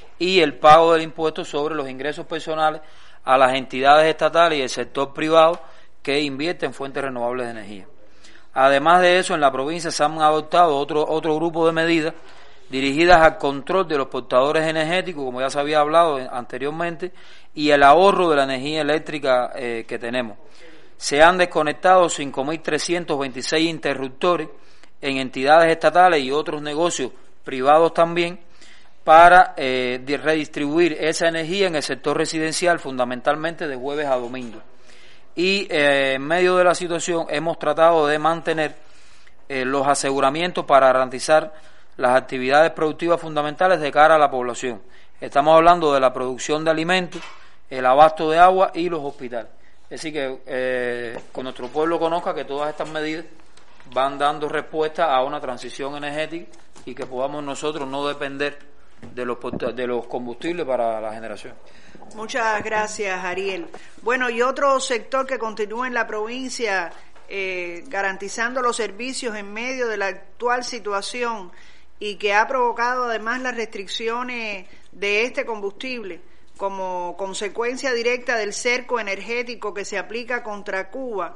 Speaker 13: y el pago del impuesto sobre los ingresos personales a las entidades estatales y el sector privado que invierten en fuentes renovables de energía. Además de eso, en la provincia se han adoptado otro, otro grupo de medidas dirigidas al control de los portadores energéticos, como ya se había hablado anteriormente, y el ahorro de la energía eléctrica eh, que tenemos. Se han desconectado cinco mil trescientos veintiséis interruptores en entidades estatales y otros negocios privados también, para eh, redistribuir esa energía en el sector residencial, fundamentalmente de jueves a domingo. Y eh, en medio de la situación hemos tratado de mantener eh, los aseguramientos para garantizar las actividades productivas fundamentales de cara a la población. Estamos hablando de la producción de alimentos, el abasto de agua y los hospitales. Es decir, que eh, con nuestro pueblo conozca que todas estas medidas van dando respuesta a una transición energética y que podamos nosotros no depender de los, de los combustibles para la generación.
Speaker 6: Muchas gracias, Ariel. Bueno, y otro sector que continúa en la provincia eh, garantizando los servicios en medio de la actual situación y que ha provocado además las restricciones de este combustible como consecuencia directa del cerco energético que se aplica contra Cuba.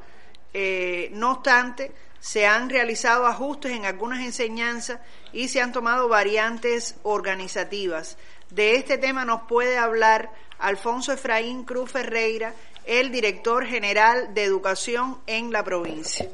Speaker 6: Eh, no obstante, se han realizado ajustes en algunas enseñanzas y se han tomado variantes organizativas. De este tema nos puede hablar Alfonso Efraín Cruz Ferreira, el director general de Educación en la provincia.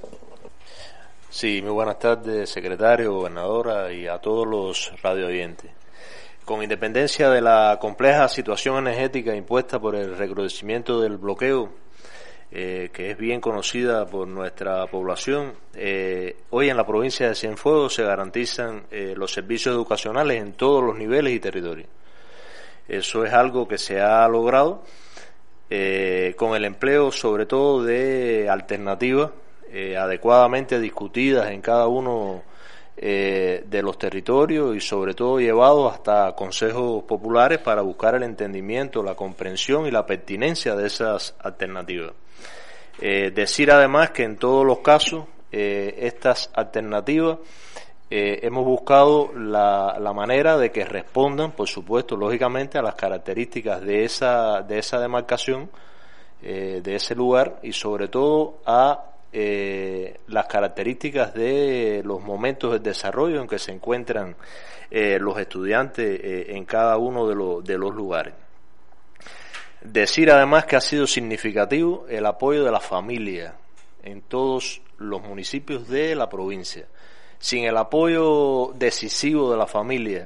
Speaker 14: Sí, muy buenas tardes, secretario, gobernadora y a todos los radioyentes. Con independencia de la compleja situación energética impuesta por el recrudecimiento del bloqueo eh, que es bien conocida por nuestra población. Eh, hoy en la provincia de Cienfuegos se garantizan eh, los servicios educacionales en todos los niveles y territorios. Eso es algo que se ha logrado eh, con el empleo sobre todo de alternativas eh, adecuadamente discutidas en cada uno eh, de los territorios y sobre todo llevados hasta consejos populares para buscar el entendimiento, la comprensión y la pertinencia de esas alternativas. Eh, decir además que en todos los casos eh, estas alternativas eh, hemos buscado la, la manera de que respondan, por supuesto, lógicamente a las características de esa de esa demarcación, eh, de ese lugar y sobre todo a eh, las características de los momentos de desarrollo en que se encuentran eh, los estudiantes eh, en cada uno de los de los lugares. Decir además que ha sido significativo el apoyo de la familia en todos los municipios de la provincia. Sin el apoyo decisivo de la familia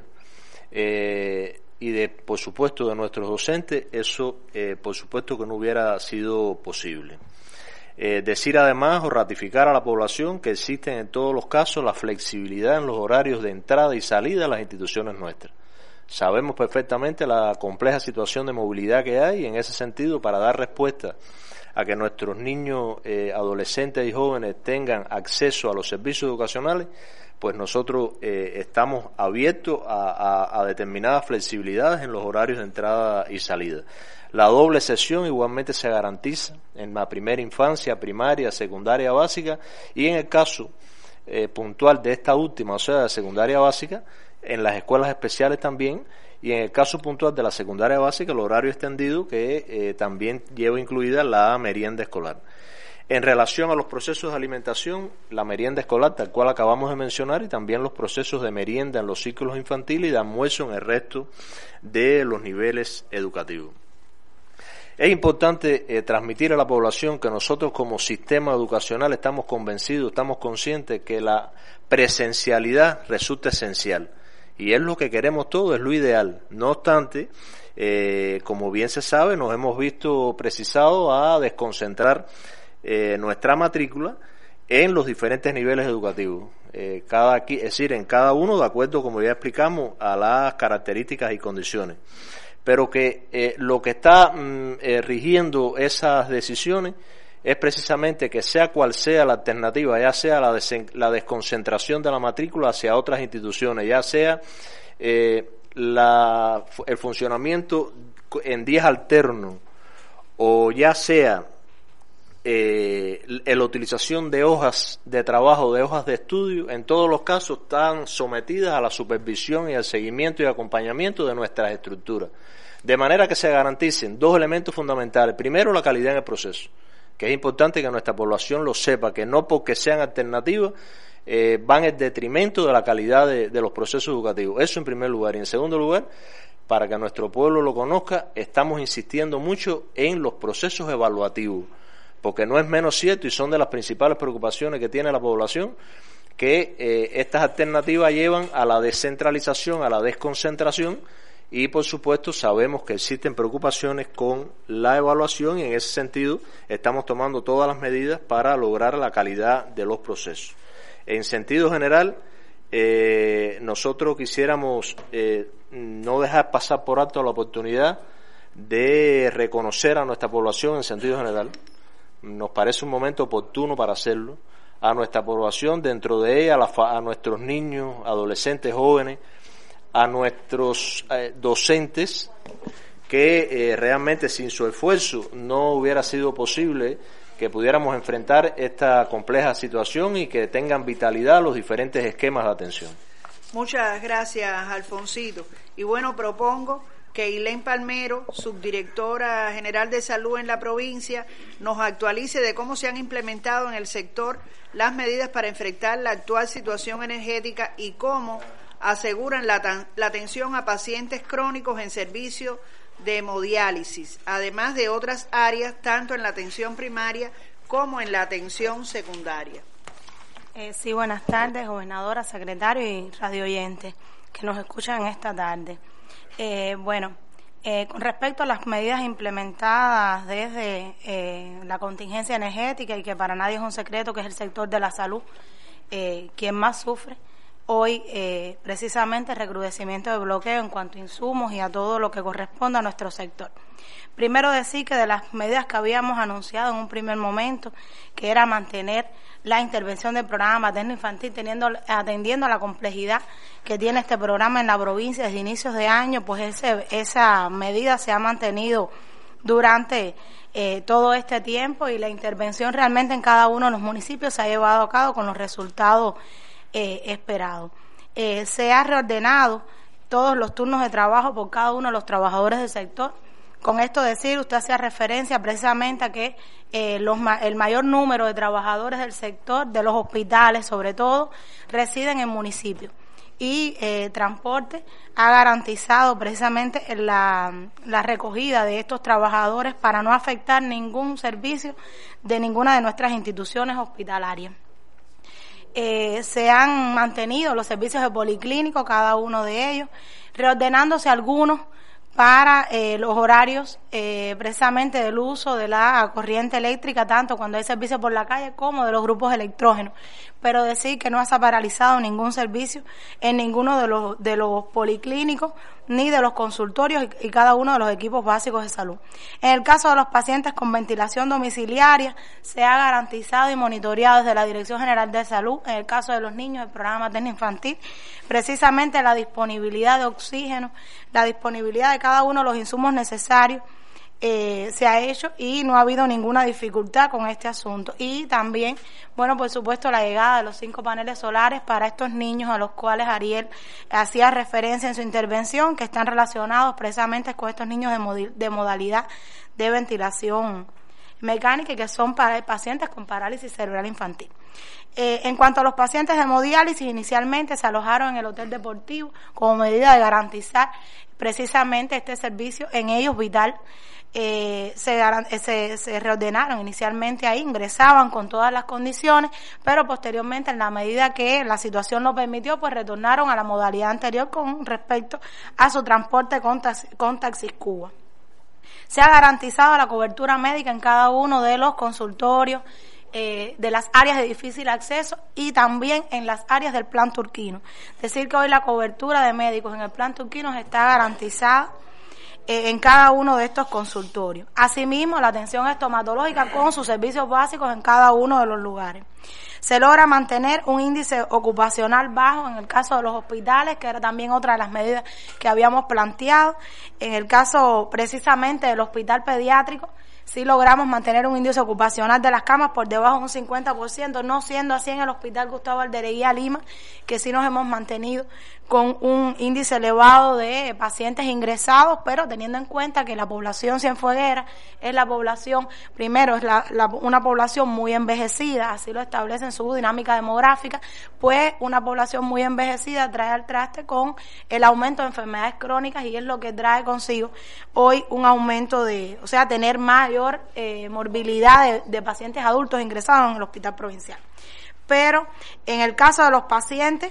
Speaker 14: eh, y de, por supuesto, de nuestros docentes, eso eh, por supuesto que no hubiera sido posible. Eh, decir además o ratificar a la población que existen en todos los casos la flexibilidad en los horarios de entrada y salida a las instituciones nuestras. Sabemos perfectamente la compleja situación de movilidad que hay y en ese sentido, para dar respuesta a que nuestros niños, eh, adolescentes y jóvenes tengan acceso a los servicios educacionales, pues nosotros eh, estamos abiertos a, a, a determinadas flexibilidades en los horarios de entrada y salida. La doble sesión igualmente se garantiza en la primera infancia, primaria, secundaria básica y en el caso eh, puntual de esta última, o sea, de secundaria básica, en las escuelas especiales también, y en el caso puntual de la secundaria básica, el horario extendido que eh, también lleva incluida la merienda escolar. En relación a los procesos de alimentación, la merienda escolar, tal cual acabamos de mencionar, y también los procesos de merienda en los ciclos infantiles y de almuerzo en el resto de los niveles educativos. Es importante eh, transmitir a la población que nosotros como sistema educacional estamos convencidos, estamos conscientes que la presencialidad resulta esencial. Y es lo que queremos todos, es lo ideal. No obstante, eh, como bien se sabe, nos hemos visto precisados a desconcentrar eh, nuestra matrícula en los diferentes niveles educativos. Eh, cada, es decir, en cada uno de acuerdo, como ya explicamos, a las características y condiciones. Pero que eh, lo que está mm, eh, rigiendo esas decisiones es precisamente que sea cual sea la alternativa, ya sea la, desen, la desconcentración de la matrícula hacia otras instituciones, ya sea eh, la, el funcionamiento en días alternos, o ya sea eh, la utilización de hojas de trabajo, de hojas de estudio, en todos los casos están sometidas a la supervisión y al seguimiento y acompañamiento de nuestras estructuras. De manera que se garanticen dos elementos fundamentales. Primero, la calidad en el proceso, que es importante que nuestra población lo sepa, que no porque sean alternativas eh, van en detrimento de la calidad de, de los procesos educativos. Eso en primer lugar. Y en segundo lugar, para que nuestro pueblo lo conozca, estamos insistiendo mucho en los procesos evaluativos, porque no es menos cierto y son de las principales preocupaciones que tiene la población, que eh, estas alternativas llevan a la descentralización, a la desconcentración. Y, por supuesto, sabemos que existen preocupaciones con la evaluación y, en ese sentido, estamos tomando todas las medidas para lograr la calidad de los procesos. En sentido general, eh, nosotros quisiéramos eh, no dejar pasar por alto la oportunidad de reconocer a nuestra población en sentido general. Nos parece un momento oportuno para hacerlo. A nuestra población, dentro de ella, a, la, a nuestros niños, adolescentes, jóvenes, a nuestros eh, docentes, que eh, realmente sin su esfuerzo no hubiera sido posible que pudiéramos enfrentar esta compleja situación y que tengan vitalidad los diferentes esquemas de atención.
Speaker 6: Muchas gracias, Alfonsito. Y bueno, propongo que Ilén Palmero, subdirectora general de salud en la provincia, nos actualice de cómo se han implementado en el sector las medidas para enfrentar la actual situación energética y cómo aseguran la, la atención a pacientes crónicos en servicio de hemodiálisis, además de otras áreas, tanto en la atención primaria como en la atención secundaria.
Speaker 15: Eh, sí, buenas tardes, gobernadora, secretario y radio oyentes que nos escuchan esta tarde. Eh, bueno, Eh, con respecto a las medidas implementadas desde eh, la contingencia energética, y que para nadie es un secreto que es el sector de la salud eh, quien más sufre, hoy eh, precisamente el recrudecimiento de bloqueo en cuanto a insumos y a todo lo que corresponde a nuestro sector. Primero decir que de las medidas que habíamos anunciado en un primer momento, que era mantener la intervención del programa materno-infantil, teniendo, atendiendo a la complejidad que tiene este programa en la provincia desde inicios de año, pues ese, esa medida se ha mantenido durante eh, todo este tiempo, y la intervención realmente en cada uno de los municipios se ha llevado a cabo con los resultados eh, esperados. Eh, se ha reordenado todos los turnos de trabajo por cada uno de los trabajadores del sector. Con esto decir, usted hacía referencia precisamente a que eh, los, el mayor número de trabajadores del sector, de los hospitales sobre todo, residen en municipios. Y eh, Transporte ha garantizado precisamente la, la recogida de estos trabajadores para no afectar ningún servicio de ninguna de nuestras instituciones hospitalarias. Eh, se han mantenido los servicios de policlínico, cada uno de ellos, reordenándose algunos para eh, los horarios eh, precisamente del uso de la corriente eléctrica, tanto cuando hay servicio por la calle como de los grupos electrógenos. Pero decir que no se ha paralizado ningún servicio en ninguno de los de los policlínicos ni de los consultorios y, y cada uno de los equipos básicos de salud. En el caso de los pacientes con ventilación domiciliaria, se ha garantizado y monitoreado desde la Dirección General de Salud, en el caso de los niños del programa materno-infantil, precisamente la disponibilidad de oxígeno, la disponibilidad de cada uno de los insumos necesarios eh, se ha hecho, y no ha habido ninguna dificultad con este asunto. Y también, bueno, por supuesto, la llegada de los cinco paneles solares para estos niños a los cuales Ariel hacía referencia en su intervención, que están relacionados precisamente con estos niños de, mod- de modalidad de ventilación mecánica y que son para pacientes con parálisis cerebral infantil. Eh, en cuanto a los pacientes de hemodiálisis, inicialmente se alojaron en el hotel deportivo como medida de garantizar precisamente este servicio en ellos vital. Eh, se, se, se reordenaron inicialmente ahí, ingresaban con todas las condiciones, pero posteriormente, en la medida que la situación lo permitió, pues retornaron a la modalidad anterior con respecto a su transporte con, taxi, con Taxis Cuba. Se ha garantizado la cobertura médica en cada uno de los consultorios, eh, de las áreas de difícil acceso y también en las áreas del plan turquino. Es decir, que hoy la cobertura de médicos en el plan turquino está garantizada eh, en cada uno de estos consultorios. Asimismo, la atención estomatológica con sus servicios básicos en cada uno de los lugares. Se logra mantener un índice ocupacional bajo en el caso de los hospitales, que era también otra de las medidas que habíamos planteado. En el caso precisamente del hospital pediátrico, sí logramos mantener un índice ocupacional de las camas por debajo de un cincuenta por ciento, no siendo así en el Hospital Gustavo Aldereguía Lima, que sí nos hemos mantenido con un índice elevado de pacientes ingresados, pero teniendo en cuenta que la población cienfueguera es la población, primero es la, la, una población muy envejecida, así lo establece en su dinámica demográfica, pues una población muy envejecida trae al traste con el aumento de enfermedades crónicas, y es lo que trae consigo hoy un aumento de, o sea, tener mayor eh, morbilidad de, de pacientes adultos ingresados en el hospital provincial. Pero en el caso de los pacientes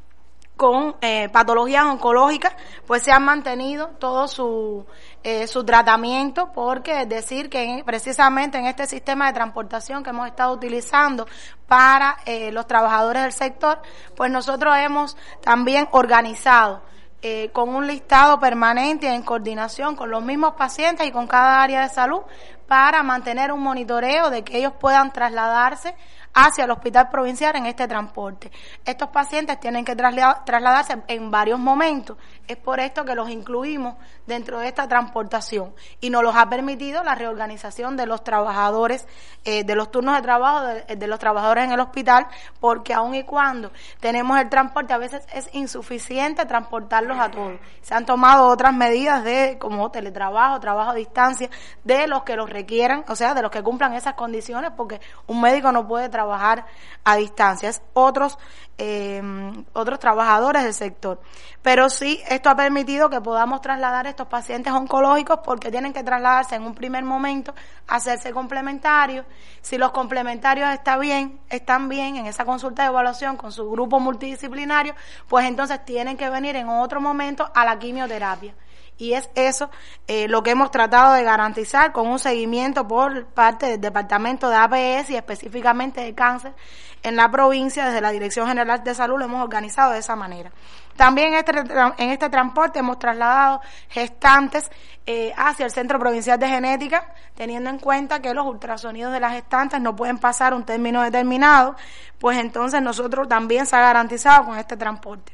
Speaker 15: con eh, patologías oncológicas, pues se han mantenido todo su eh, su tratamiento, porque es decir que en, precisamente en este sistema de transportación que hemos estado utilizando para eh, los trabajadores del sector, pues nosotros hemos también organizado eh, con un listado permanente en coordinación con los mismos pacientes y con cada área de salud para mantener un monitoreo de que ellos puedan trasladarse hacia el hospital provincial en este transporte. Estos pacientes tienen que trasladarse en varios momentos. Es por esto que los incluimos dentro de esta transportación, y nos los ha permitido la reorganización de los trabajadores, eh, de los turnos de trabajo de, de los trabajadores en el hospital, porque aun y cuando tenemos el transporte, a veces es insuficiente transportarlos a todos. Se han tomado otras medidas de como teletrabajo, trabajo a distancia, de los que los requieran, o sea, de los que cumplan esas condiciones, porque un médico no puede trabajar trabajar a distancia, es otros eh, otros trabajadores del sector. Pero sí, esto ha permitido que podamos trasladar a estos pacientes oncológicos, porque tienen que trasladarse en un primer momento, hacerse complementarios. Si los complementarios está bien, están bien en esa consulta de evaluación con su grupo multidisciplinario, pues entonces tienen que venir en otro momento a la quimioterapia.
Speaker 16: y es eso eh, lo que hemos tratado de garantizar con un seguimiento por parte del Departamento de A P S y específicamente de cáncer en la provincia. Desde la Dirección General de Salud lo hemos organizado de esa manera. También en este, en este transporte hemos trasladado gestantes eh, hacia el Centro Provincial de Genética, teniendo en cuenta que los ultrasonidos de las gestantes no pueden pasar un término determinado, pues entonces nosotros también se ha garantizado con este transporte.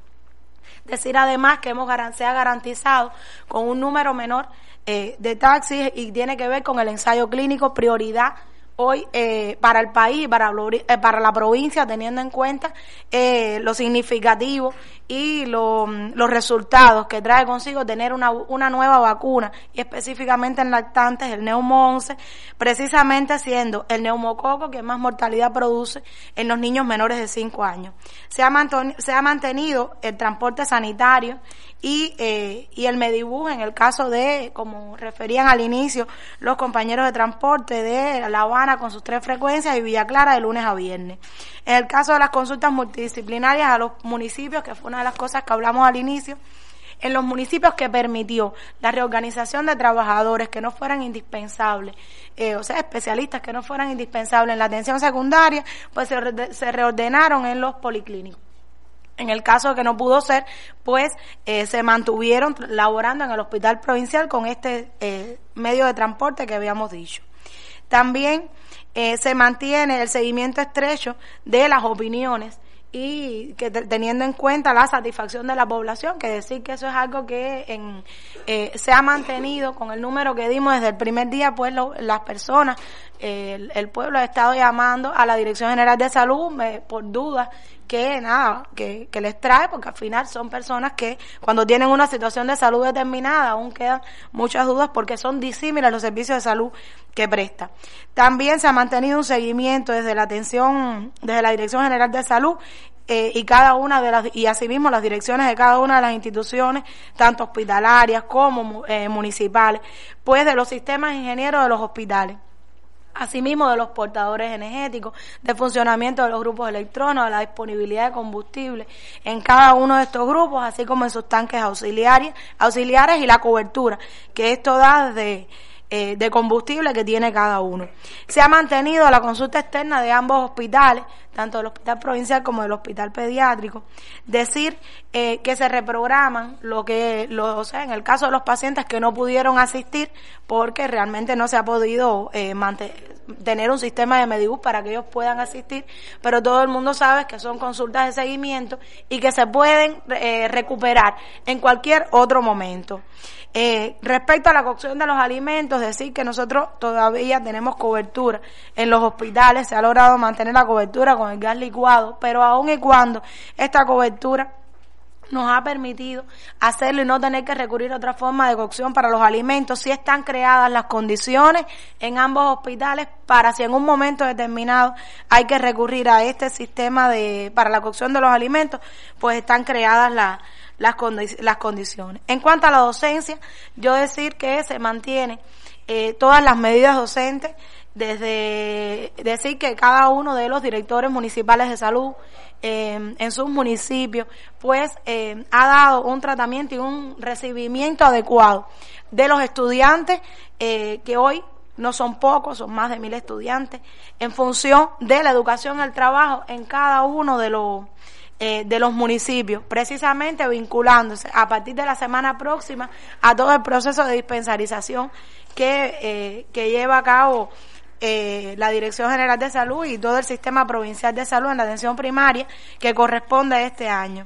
Speaker 16: Decir además que hemos se ha garantizado con un número menor eh, de taxis y tiene que ver con el ensayo clínico, prioridad hoy eh, para el país, para, eh, para la provincia, teniendo en cuenta eh, lo significativo y lo, los resultados que trae consigo tener una, una nueva vacuna, y específicamente en lactantes, el Neumo once, precisamente siendo el neumococo que más mortalidad produce en los niños menores de cinco años. Se ha, mantenido, se ha mantenido el transporte sanitario y eh, y el Medibus en el caso de, como referían al inicio los compañeros de transporte, de La Habana con sus tres frecuencias y Villa Clara de lunes a viernes. En el caso de las consultas multidisciplinarias a los municipios, que fue una de las cosas que hablamos al inicio, en los municipios que permitió la reorganización de trabajadores que no fueran indispensables, eh, o sea, especialistas que no fueran indispensables en la atención secundaria, pues se, re se reordenaron en los policlínicos. En el caso de que no pudo ser, pues eh, se mantuvieron laborando en el hospital provincial con este eh, medio de transporte que habíamos dicho. También eh, se mantiene el seguimiento estrecho de las opiniones y que teniendo en cuenta la satisfacción de la población, que decir que eso es algo que en, eh, se ha mantenido con el número que dimos desde el primer día, pues lo, las personas, eh, el, el pueblo ha estado llamando a la Dirección General de Salud me, por dudas que nada, que, que les trae, porque al final son personas que cuando tienen una situación de salud determinada aún quedan muchas dudas porque son disímiles los servicios de salud que presta. También se ha mantenido un seguimiento desde la atención, desde la Dirección General de Salud eh, y cada una de las, y asimismo las direcciones de cada una de las instituciones, tanto hospitalarias como eh, municipales, pues de los sistemas ingenieros de los hospitales. Asimismo de los portadores energéticos, de funcionamiento de los grupos electrónicos, de la disponibilidad de combustible en cada uno de estos grupos, así como en sus tanques auxiliares, auxiliares y la cobertura que esto da desde eh, de combustible que tiene cada uno. Se ha mantenido la consulta externa de ambos hospitales, tanto del hospital provincial como del hospital pediátrico. Decir eh, que se reprograman lo que, lo, o sea, en el caso de los pacientes que no pudieron asistir porque realmente no se ha podido eh, mantener, tener un sistema de Medibus para que ellos puedan asistir, pero todo el mundo sabe que son consultas de seguimiento y que se pueden eh, recuperar en cualquier otro momento. Eh, respecto a la cocción de los alimentos, decir que nosotros todavía tenemos cobertura en los hospitales, se ha logrado mantener la cobertura con el gas licuado, pero aun y cuando esta cobertura nos ha permitido hacerlo y no tener que recurrir a otra forma de cocción para los alimentos, si están creadas las condiciones en ambos hospitales para si en un momento determinado hay que recurrir a este sistema de para la cocción de los alimentos, pues están creadas las las, condi las condiciones. En cuanto a la docencia, yo decir que se mantiene eh, todas las medidas docentes, desde decir que cada uno de los directores municipales de salud eh, en sus municipios pues eh, ha dado un tratamiento y un recibimiento adecuado de los estudiantes eh, que hoy no son pocos, son más de mil estudiantes, en función de la educación y el trabajo en cada uno de los eh, de los municipios, precisamente vinculándose a partir de la semana próxima a todo el proceso de dispensarización que eh, que lleva a cabo Eh, la Dirección General de Salud y todo el sistema provincial de salud en la atención primaria que corresponde a este año.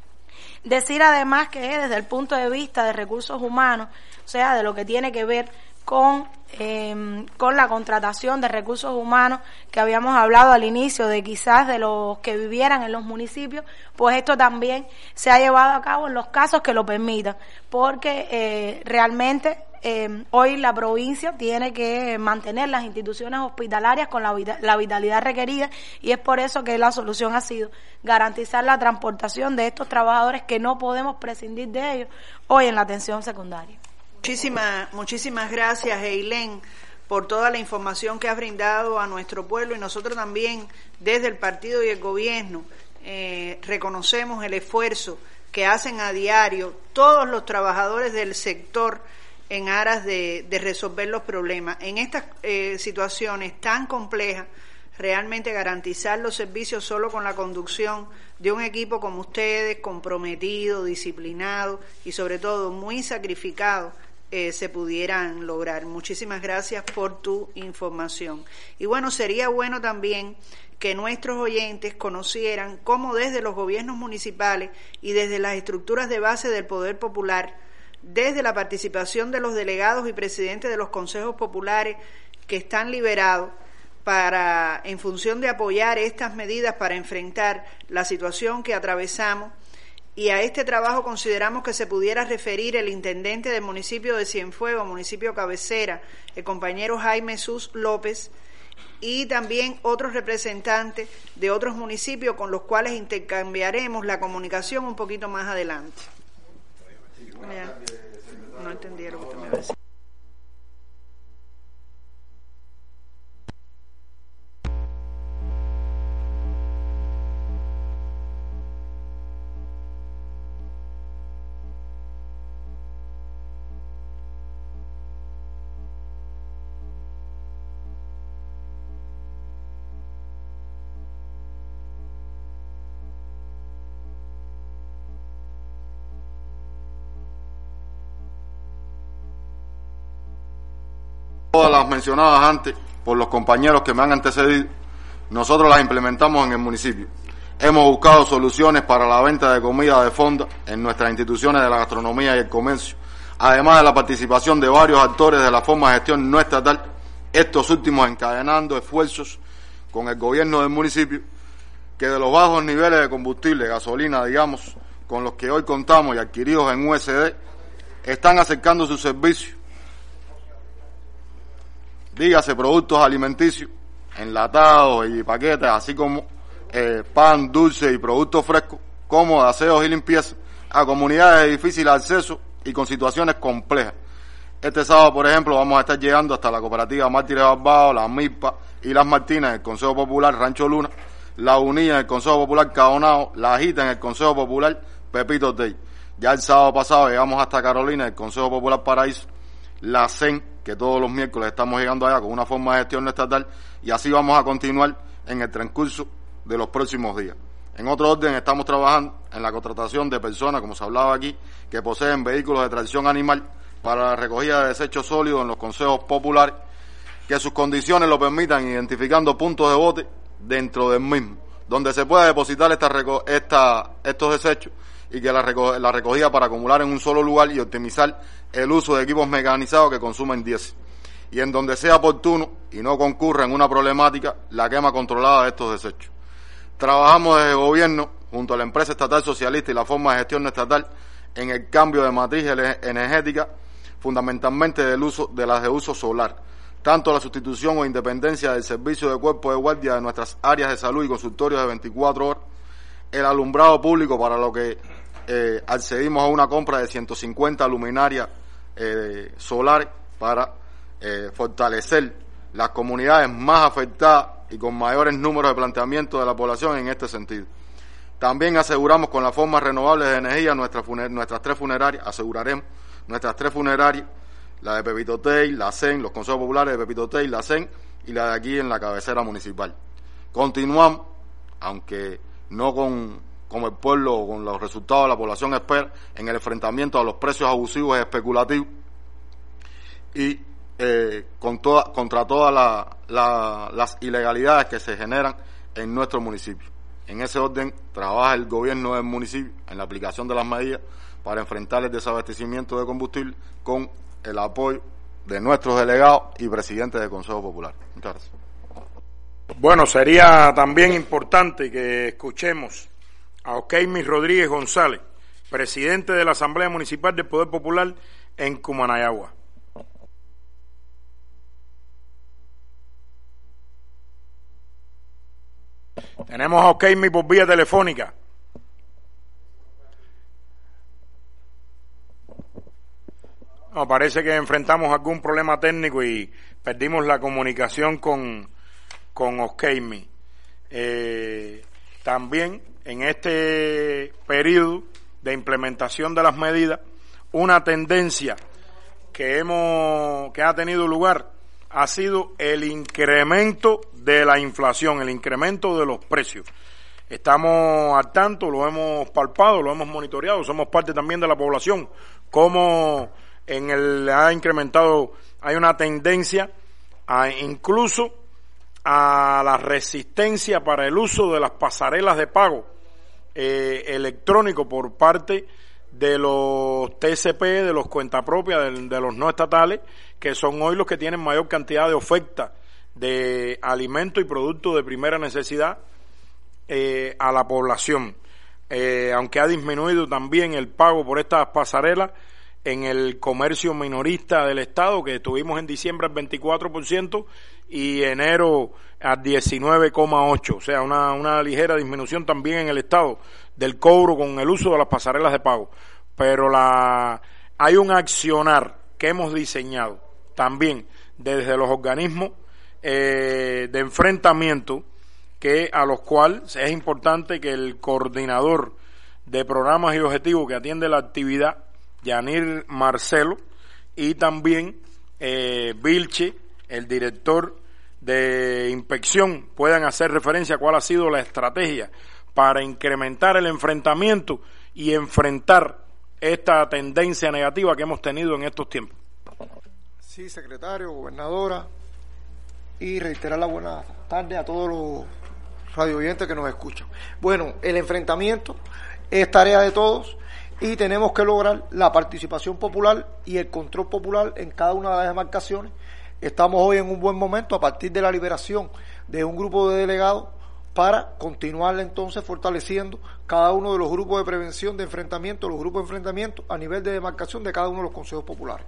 Speaker 16: Decir además que desde el punto de vista de recursos humanos, o sea, de lo que tiene que ver con eh, con la contratación de recursos humanos que habíamos hablado al inicio, de quizás de los que vivieran en los municipios, pues esto también se ha llevado a cabo en los casos que lo permitan, porque eh, realmente Eh, hoy la provincia tiene que mantener las instituciones hospitalarias con la, vita la vitalidad requerida, y es por eso que la solución ha sido garantizar la transportación de estos trabajadores que no podemos prescindir de ellos hoy en la atención secundaria.
Speaker 6: Muchísimas, muchísimas gracias, Eileen, por toda la información que has brindado a nuestro pueblo, y nosotros también desde el partido y el gobierno eh, reconocemos el esfuerzo que hacen a diario todos los trabajadores del sector en aras de, de resolver los problemas. En estas eh, situaciones tan complejas, realmente garantizar los servicios solo con la conducción de un equipo como ustedes, comprometido, disciplinado y sobre todo muy sacrificado, eh, se pudieran lograr. Muchísimas gracias por tu información. Y bueno, sería bueno también que nuestros oyentes conocieran cómo desde los gobiernos municipales y desde las estructuras de base del Poder Popular, desde la participación de los delegados y presidentes de los consejos populares que están liberados para, en función de apoyar estas medidas para enfrentar la situación que atravesamos, y a este trabajo consideramos que se pudiera referir el intendente del municipio de Cienfuegos, municipio cabecera, el compañero Jaime Sus López, y también otros representantes de otros municipios con los cuales intercambiaremos la comunicación un poquito más adelante. No entendieron lo que usted me decía.
Speaker 3: Todas las mencionadas antes por los compañeros que me han antecedido, nosotros las implementamos en el municipio. Hemos buscado soluciones para la venta de comida de fonda en nuestras instituciones de la gastronomía y el comercio, además de la participación de varios actores de la forma de gestión no estatal, estos últimos encadenando esfuerzos con el gobierno del municipio, que de los bajos niveles de combustible, gasolina, digamos, con los que hoy contamos y adquiridos en U S D, están acercando sus servicios, dígase productos alimenticios, enlatados y paquetes, así como eh, pan, dulce y productos frescos, como de aseos y limpieza, a comunidades de difícil acceso y con situaciones complejas. Este sábado, por ejemplo, vamos a estar llegando hasta la cooperativa Mártires Barbados, la Milpa y las Martinas, el Consejo Popular Rancho Luna, la Unida en el Consejo Popular Cabonao, la Agita en el Consejo Popular Pepito Tey. Ya el sábado pasado llegamos hasta Carolina, el Consejo Popular Paraíso, la C E N, que todos los miércoles estamos llegando allá con una forma de gestión no estatal, y así vamos a continuar en el transcurso de los próximos días. En otro orden, estamos trabajando en la contratación de personas, como se hablaba aquí, que poseen vehículos de tracción animal para la recogida de desechos sólidos en los consejos populares, que sus condiciones lo permitan, identificando puntos de bote dentro del mismo, donde se pueda depositar esta, esta, estos desechos, y que la, reco la recogida para acumular en un solo lugar y optimizar el uso de equipos mecanizados que consumen diésel, y en donde sea oportuno y no concurra en una problemática la quema controlada de estos desechos. Trabajamos desde el gobierno junto a la empresa estatal socialista y la forma de gestión no estatal en el cambio de matriz energética, fundamentalmente del uso de las de uso solar, tanto la sustitución o independencia del servicio de cuerpo de guardia de nuestras áreas de salud y consultorios de veinticuatro horas, el alumbrado público, para lo que eh, accedimos a una compra de ciento cincuenta luminarias eh, solares para eh, fortalecer las comunidades más afectadas y con mayores números de planteamiento de la población en este sentido. También aseguramos con las formas renovables de energía nuestras, nuestras tres funerarias, aseguraremos nuestras tres funerarias, la de Pepito Tey, la C E N, los consejos populares de Pepito Tey, la C E N y la de aquí en la cabecera municipal. Continuamos, aunque no con, con el pueblo o con los resultados de la población espera, en el enfrentamiento a los precios abusivos y especulativos y eh, con toda, contra todas la, la, las ilegalidades que se generan en nuestro municipio. En ese orden trabaja el gobierno del municipio en la aplicación de las medidas para enfrentar el desabastecimiento de combustible con el apoyo de nuestros delegados y presidentes del Consejo Popular. Muchas gracias.
Speaker 5: Bueno, sería también importante que escuchemos a Okeimi Rodríguez González, presidente de la Asamblea Municipal del Poder Popular en Cumanayagua. Tenemos a Okeimi por vía telefónica. No, parece que enfrentamos algún problema técnico y perdimos la comunicación con, con Okeimi. Eh, también en este periodo de implementación de las medidas, una tendencia que hemos que ha tenido lugar ha sido el incremento de la inflación, el incremento de los precios. Estamos al tanto, lo hemos palpado, lo hemos monitoreado, somos parte también de la población, como en el ha incrementado, hay una tendencia a incluso a la resistencia para el uso de las pasarelas de pago eh, electrónico por parte de los T C P, de los cuentapropias, de, de los no estatales, que son hoy los que tienen mayor cantidad de oferta de alimentos y productos de primera necesidad eh, a la población. Eh, aunque ha disminuido también el pago por estas pasarelas en el comercio minorista del Estado, que estuvimos en diciembre al veinticuatro por ciento y enero al diecinueve coma ocho por ciento, o sea, una, una ligera disminución también en el Estado del cobro con el uso de las pasarelas de pago. Pero la hay un accionar que hemos diseñado también desde los organismos eh, de enfrentamiento, que a los cuales es importante que el coordinador de programas y objetivos que atiende la actividad, Yanir Marcelo, y también eh, Vilche, el director de inspección, puedan hacer referencia a cuál ha sido la estrategia para incrementar el enfrentamiento y enfrentar esta tendencia negativa que hemos tenido en estos tiempos.
Speaker 7: Sí, secretario, gobernadora, y reiterar la buena tarde a todos los radio oyentes que nos escuchan. Bueno, el enfrentamiento es tarea de todos y tenemos que lograr la participación popular y el control popular en cada una de las demarcaciones. Estamos hoy en un buen momento a partir de la liberación de un grupo de delegados para continuar entonces fortaleciendo cada uno de los grupos de prevención de enfrentamiento, los grupos de enfrentamiento a nivel de demarcación de cada uno de los consejos populares.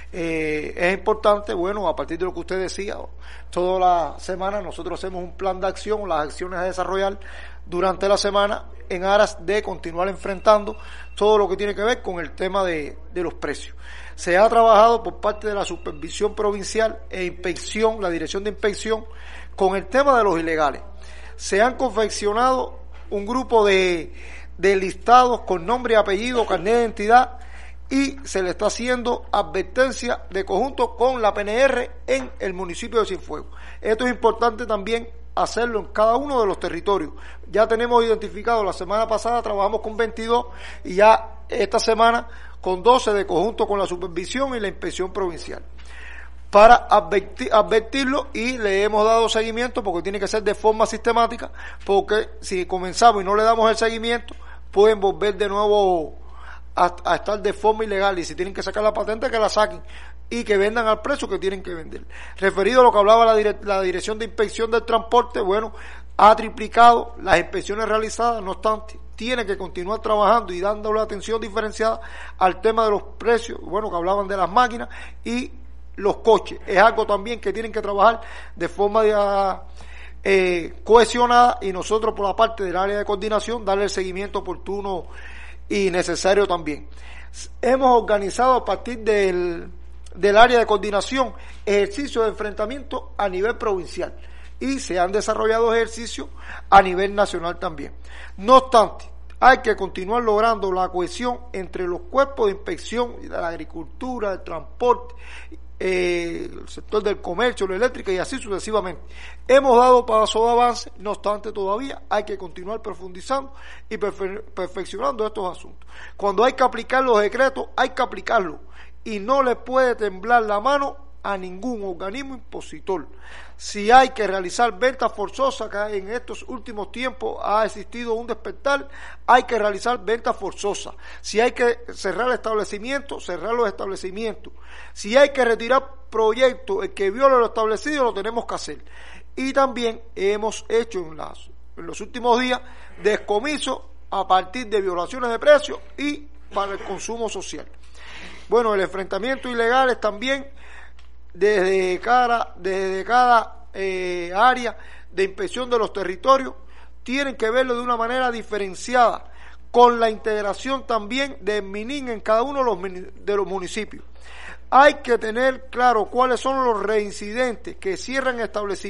Speaker 7: Eh, es importante, bueno, a partir de lo que usted decía, toda la semana nosotros hacemos un plan de acción, las acciones a desarrollar durante la semana en aras de continuar enfrentando todo lo que tiene que ver con el tema de, de los precios. Se ha trabajado por parte de la supervisión provincial e inspección, la dirección de inspección, con el tema de los ilegales. Se han confeccionado un grupo de, de listados con nombre y apellido, carnet de identidad, y se le está haciendo advertencia de conjunto con la P N R en el municipio de Cienfuegos. Esto es importante también hacerlo en cada uno de los territorios. Ya tenemos identificado, la semana pasada trabajamos con veintidós y ya esta semana con doce de conjunto con la supervisión y la inspección provincial, para advertir, advertirlo, y le hemos dado seguimiento porque tiene que ser de forma sistemática, porque si comenzamos y no le damos el seguimiento pueden volver de nuevo a, a estar de forma ilegal, y si tienen que sacar la patente que la saquen y que vendan al precio que tienen que vender. Referido a lo que hablaba la, dire, la Dirección de Inspección del Transporte, bueno, ha triplicado las inspecciones realizadas, no obstante tiene que continuar trabajando y dándole atención diferenciada al tema de los precios, bueno, que hablaban de las máquinas y los coches. Es algo también que tienen que trabajar de forma de, eh, cohesionada, y nosotros por la parte del área de coordinación darle el seguimiento oportuno y necesario también. Hemos organizado a partir del, del área de coordinación ejercicios de enfrentamiento a nivel provincial y se han desarrollado ejercicios a nivel nacional también. No obstante, hay que continuar logrando la cohesión entre los cuerpos de inspección de la agricultura, del transporte, eh, el sector del comercio, la eléctrica y así sucesivamente. Hemos dado paso de avance, no obstante todavía hay que continuar profundizando y perfe- perfeccionando estos asuntos. Cuando hay que aplicar los decretos, hay que aplicarlos y no le puede temblar la mano a ningún organismo impositor. Si hay que realizar ventas forzosas, que en estos últimos tiempos ha existido un despertar, hay que realizar ventas forzosas. Si hay que cerrar establecimientos, cerrar los establecimientos. Si hay que retirar proyectos, el que viola lo establecido, lo tenemos que hacer. Y también hemos hecho en, las, en los últimos días descomiso a partir de violaciones de precios y para el consumo social. Bueno, el enfrentamiento ilegal es también desde cada, desde cada eh, área de inspección de los territorios, tienen que verlo de una manera diferenciada, con la integración también de MININ en cada uno de los, de los municipios. Hay que tener claro cuáles son los reincidentes que cierran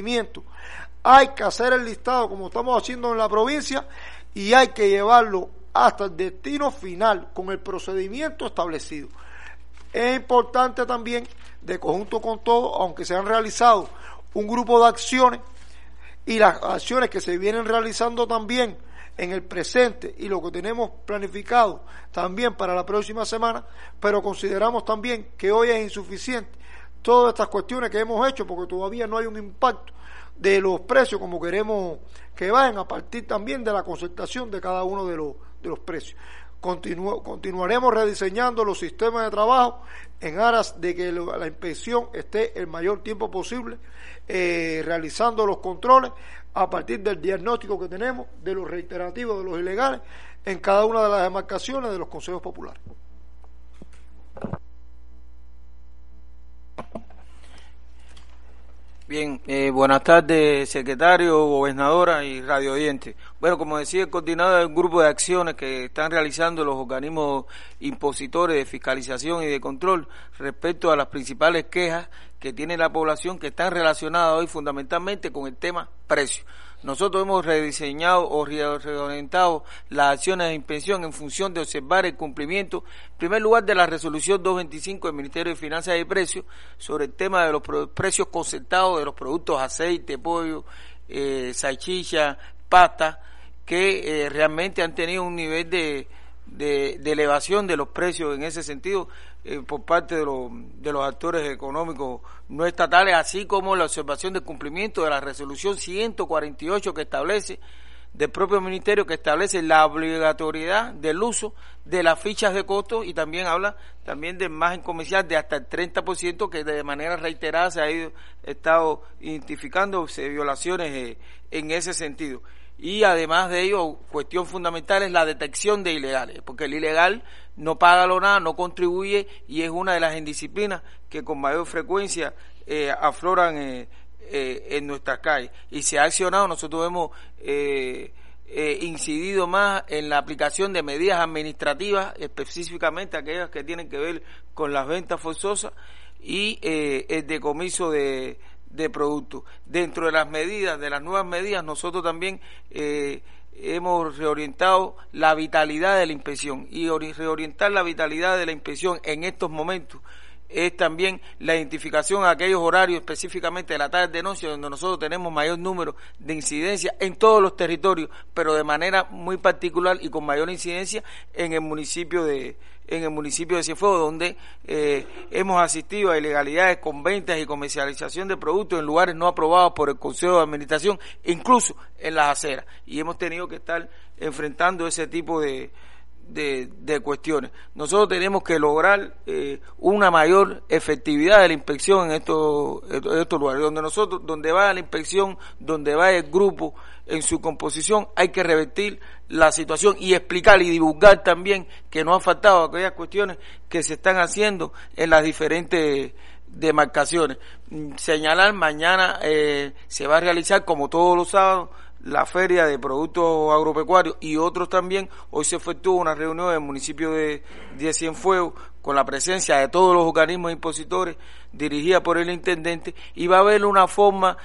Speaker 7: establecimientos. Hay que hacer el listado como estamos haciendo en la provincia y hay que llevarlo hasta el destino final con el procedimiento establecido. Es importante también, de conjunto con todo, aunque se han realizado un grupo de acciones y las acciones que se vienen realizando también en el presente y lo que tenemos planificado también para la próxima semana, pero consideramos también que hoy es insuficiente todas estas cuestiones que hemos hecho porque todavía no hay un impacto de los precios como queremos que vayan a partir también de la concertación de cada uno de los, de los precios. Continu- continuaremos rediseñando los sistemas de trabajo en aras de que lo, la inspección esté el mayor tiempo posible eh, realizando los controles a partir del diagnóstico que tenemos de los reiterativos, de los ilegales en cada una de las demarcaciones de los consejos populares.
Speaker 17: Bien, eh, buenas tardes, secretario, gobernadora y radio oyente. Bueno, como decía el coordinador del grupo de acciones que están realizando los organismos impositores de fiscalización y de control respecto a las principales quejas que tiene la población que están relacionadas hoy fundamentalmente con el tema precio. Nosotros hemos rediseñado o reorientado las acciones de inspección en función de observar el cumplimiento, en primer lugar, de la resolución doscientos veinticinco del Ministerio de Finanzas y Precios sobre el tema de los precios concertados de los productos aceite, pollo, eh, salchicha, pasta, que eh, realmente han tenido un nivel de, de, de elevación de los precios en ese sentido eh, por parte de, los de los actores económicos no estatales, así como la observación del cumplimiento de la resolución ciento cuarenta y ocho que establece, del propio ministerio, que establece la obligatoriedad del uso de las fichas de costo y también habla también de margen comercial de hasta el treinta por ciento que de manera reiterada se ha ido, estado identificando violaciones eh, en ese sentido. Y además de ello, cuestión fundamental es la detección de ilegales, porque el ilegal no paga lo nada, no contribuye y es una de las indisciplinas que con mayor frecuencia eh, afloran eh, eh, en nuestras calles. Y se ha accionado, nosotros hemos eh, eh, incidido más en la aplicación de medidas administrativas, específicamente aquellas que tienen que ver con las ventas forzosas y eh, el decomiso de de productos. Dentro de las medidas, de las nuevas medidas, nosotros también eh, hemos reorientado la vitalidad de la inspección y reorientar la vitalidad de la inspección en estos momentos es también la identificación a aquellos horarios, específicamente de la tarde de noche, donde nosotros tenemos mayor número de incidencia en todos los territorios, pero de manera muy particular y con mayor incidencia en el municipio de en el municipio de Cienfuegos, donde eh, hemos asistido a ilegalidades con ventas y comercialización de productos en lugares no aprobados por el Consejo de Administración, incluso en las aceras, y hemos tenido que estar enfrentando ese tipo de De, de cuestiones. Nosotros tenemos que lograr eh, una mayor efectividad de la inspección en estos, en estos lugares, donde nosotros, donde vaya la inspección, donde vaya el grupo en su composición, hay que revertir la situación y explicar y divulgar también que no han faltado aquellas cuestiones que se están haciendo en las diferentes demarcaciones. Señalar, mañana eh, se va a realizar, como todos los sábados, la feria de productos agropecuarios y otros también. Hoy se efectuó una reunión en el municipio de, de Cienfuegos con la presencia de todos los organismos impositores dirigida por el intendente, y va a haber una forma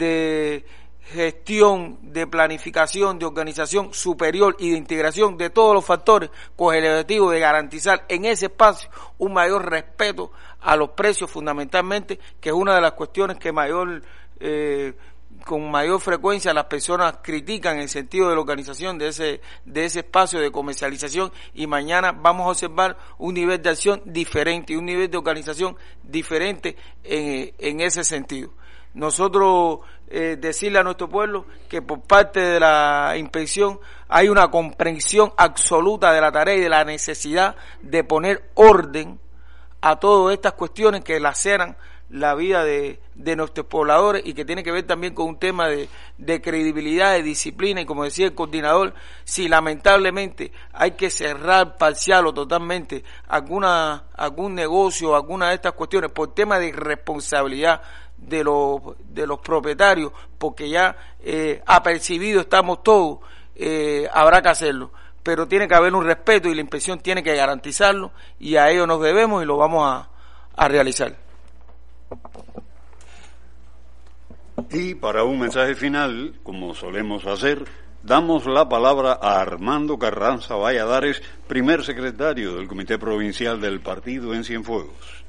Speaker 17: de gestión, de planificación, de organización superior y de integración de todos los factores con el objetivo de garantizar en ese espacio un mayor respeto a los precios, fundamentalmente, que es una de las cuestiones que mayor eh, con mayor frecuencia las personas critican el sentido de la organización de ese de ese espacio de comercialización, y mañana vamos a observar un nivel de acción diferente y un nivel de organización diferente en, en ese sentido. Nosotros eh, decirle a nuestro pueblo que por parte de la inspección hay una comprensión absoluta de la tarea y de la necesidad de poner orden a todas estas cuestiones que laceran la vida de, de nuestros pobladores y que tiene que ver también con un tema de, de credibilidad, de disciplina, y como decía el coordinador, si lamentablemente hay que cerrar parcial o totalmente alguna algún negocio, alguna de estas cuestiones por tema de irresponsabilidad de los de los propietarios, porque ya eh, apercibido estamos todos, eh, habrá que hacerlo, pero tiene que haber un respeto y la inspección tiene que garantizarlo, y a ello nos debemos y lo vamos a, a realizar.
Speaker 4: Y para un mensaje final, como solemos hacer, damos la palabra a Armando Carranza Valladares, primer secretario del Comité Provincial del Partido en Cienfuegos.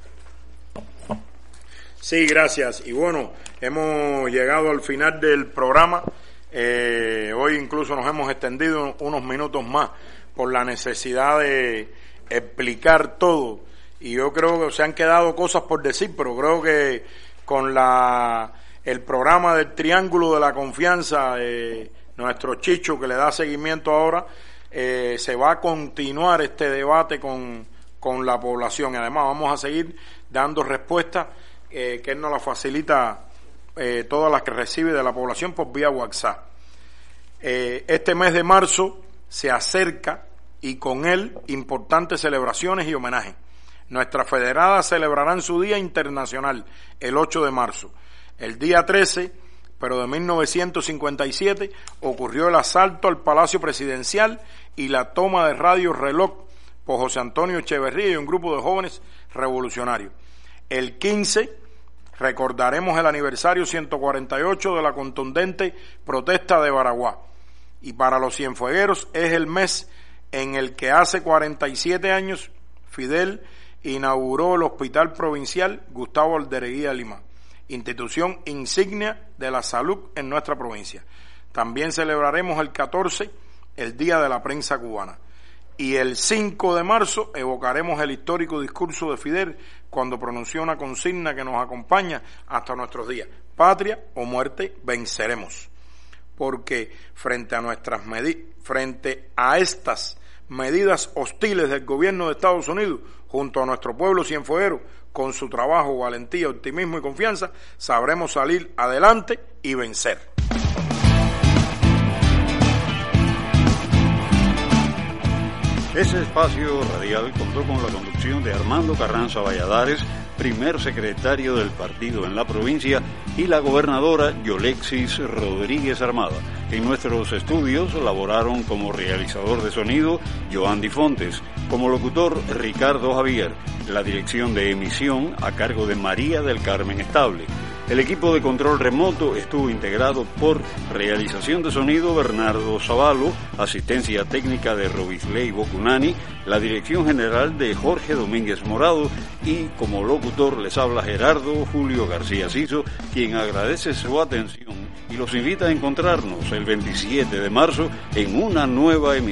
Speaker 5: Sí, gracias. Y bueno, hemos llegado al final del programa. Eh, hoy incluso nos hemos extendido unos minutos más por la necesidad de explicar todo. Y yo creo que se han quedado cosas por decir, pero creo que con la el programa del Triángulo de la Confianza, eh, nuestro Chicho que le da seguimiento ahora, eh, se va a continuar este debate con, con la población. Y además vamos a seguir dando respuestas eh, que él nos la facilita, eh, todas las que recibe de la población por vía WhatsApp. Eh, este mes de marzo se acerca y con él importantes celebraciones y homenajes. Nuestras federadas celebrarán su Día Internacional el ocho de marzo. El día trece, pero de mil novecientos cincuenta y siete, ocurrió el asalto al Palacio Presidencial y la toma de Radio Reloj por José Antonio Echeverría y un grupo de jóvenes revolucionarios. El quince, recordaremos el aniversario ciento cuarenta y ocho de la contundente protesta de Baraguá. Y para los cienfuegueros es el mes en el que hace cuarenta y siete años Fidel inauguró el Hospital Provincial Gustavo Aldereguía Lima, institución insignia de la salud en nuestra provincia. También celebraremos el catorce, el Día de la Prensa Cubana. Y el cinco de marzo evocaremos el histórico discurso de Fidel cuando pronunció una consigna que nos acompaña hasta nuestros días: patria o muerte, venceremos. Porque frente a nuestras medi- frente a estas medidas hostiles del gobierno de Estados Unidos, junto a nuestro pueblo cienfueguero, con su trabajo, valentía, optimismo y confianza, sabremos salir adelante y vencer.
Speaker 4: Ese espacio radial contó con la conducción de Armando Carranza Valladares, primer secretario del partido en la provincia, y la gobernadora Yolexis Rodríguez Armada. En nuestros estudios laboraron como realizador de sonido Joan Di Fontes, como locutor Ricardo Javier, la dirección de emisión a cargo de María del Carmen Estable. El equipo de control remoto estuvo integrado por realización de sonido Bernardo Zavalo, asistencia técnica de Robisley Bocunani, la dirección general de Jorge Domínguez Morado y como locutor les habla Gerardo Julio García Ciso, quien agradece su atención y los invita a encontrarnos el veintisiete de marzo en una nueva emisión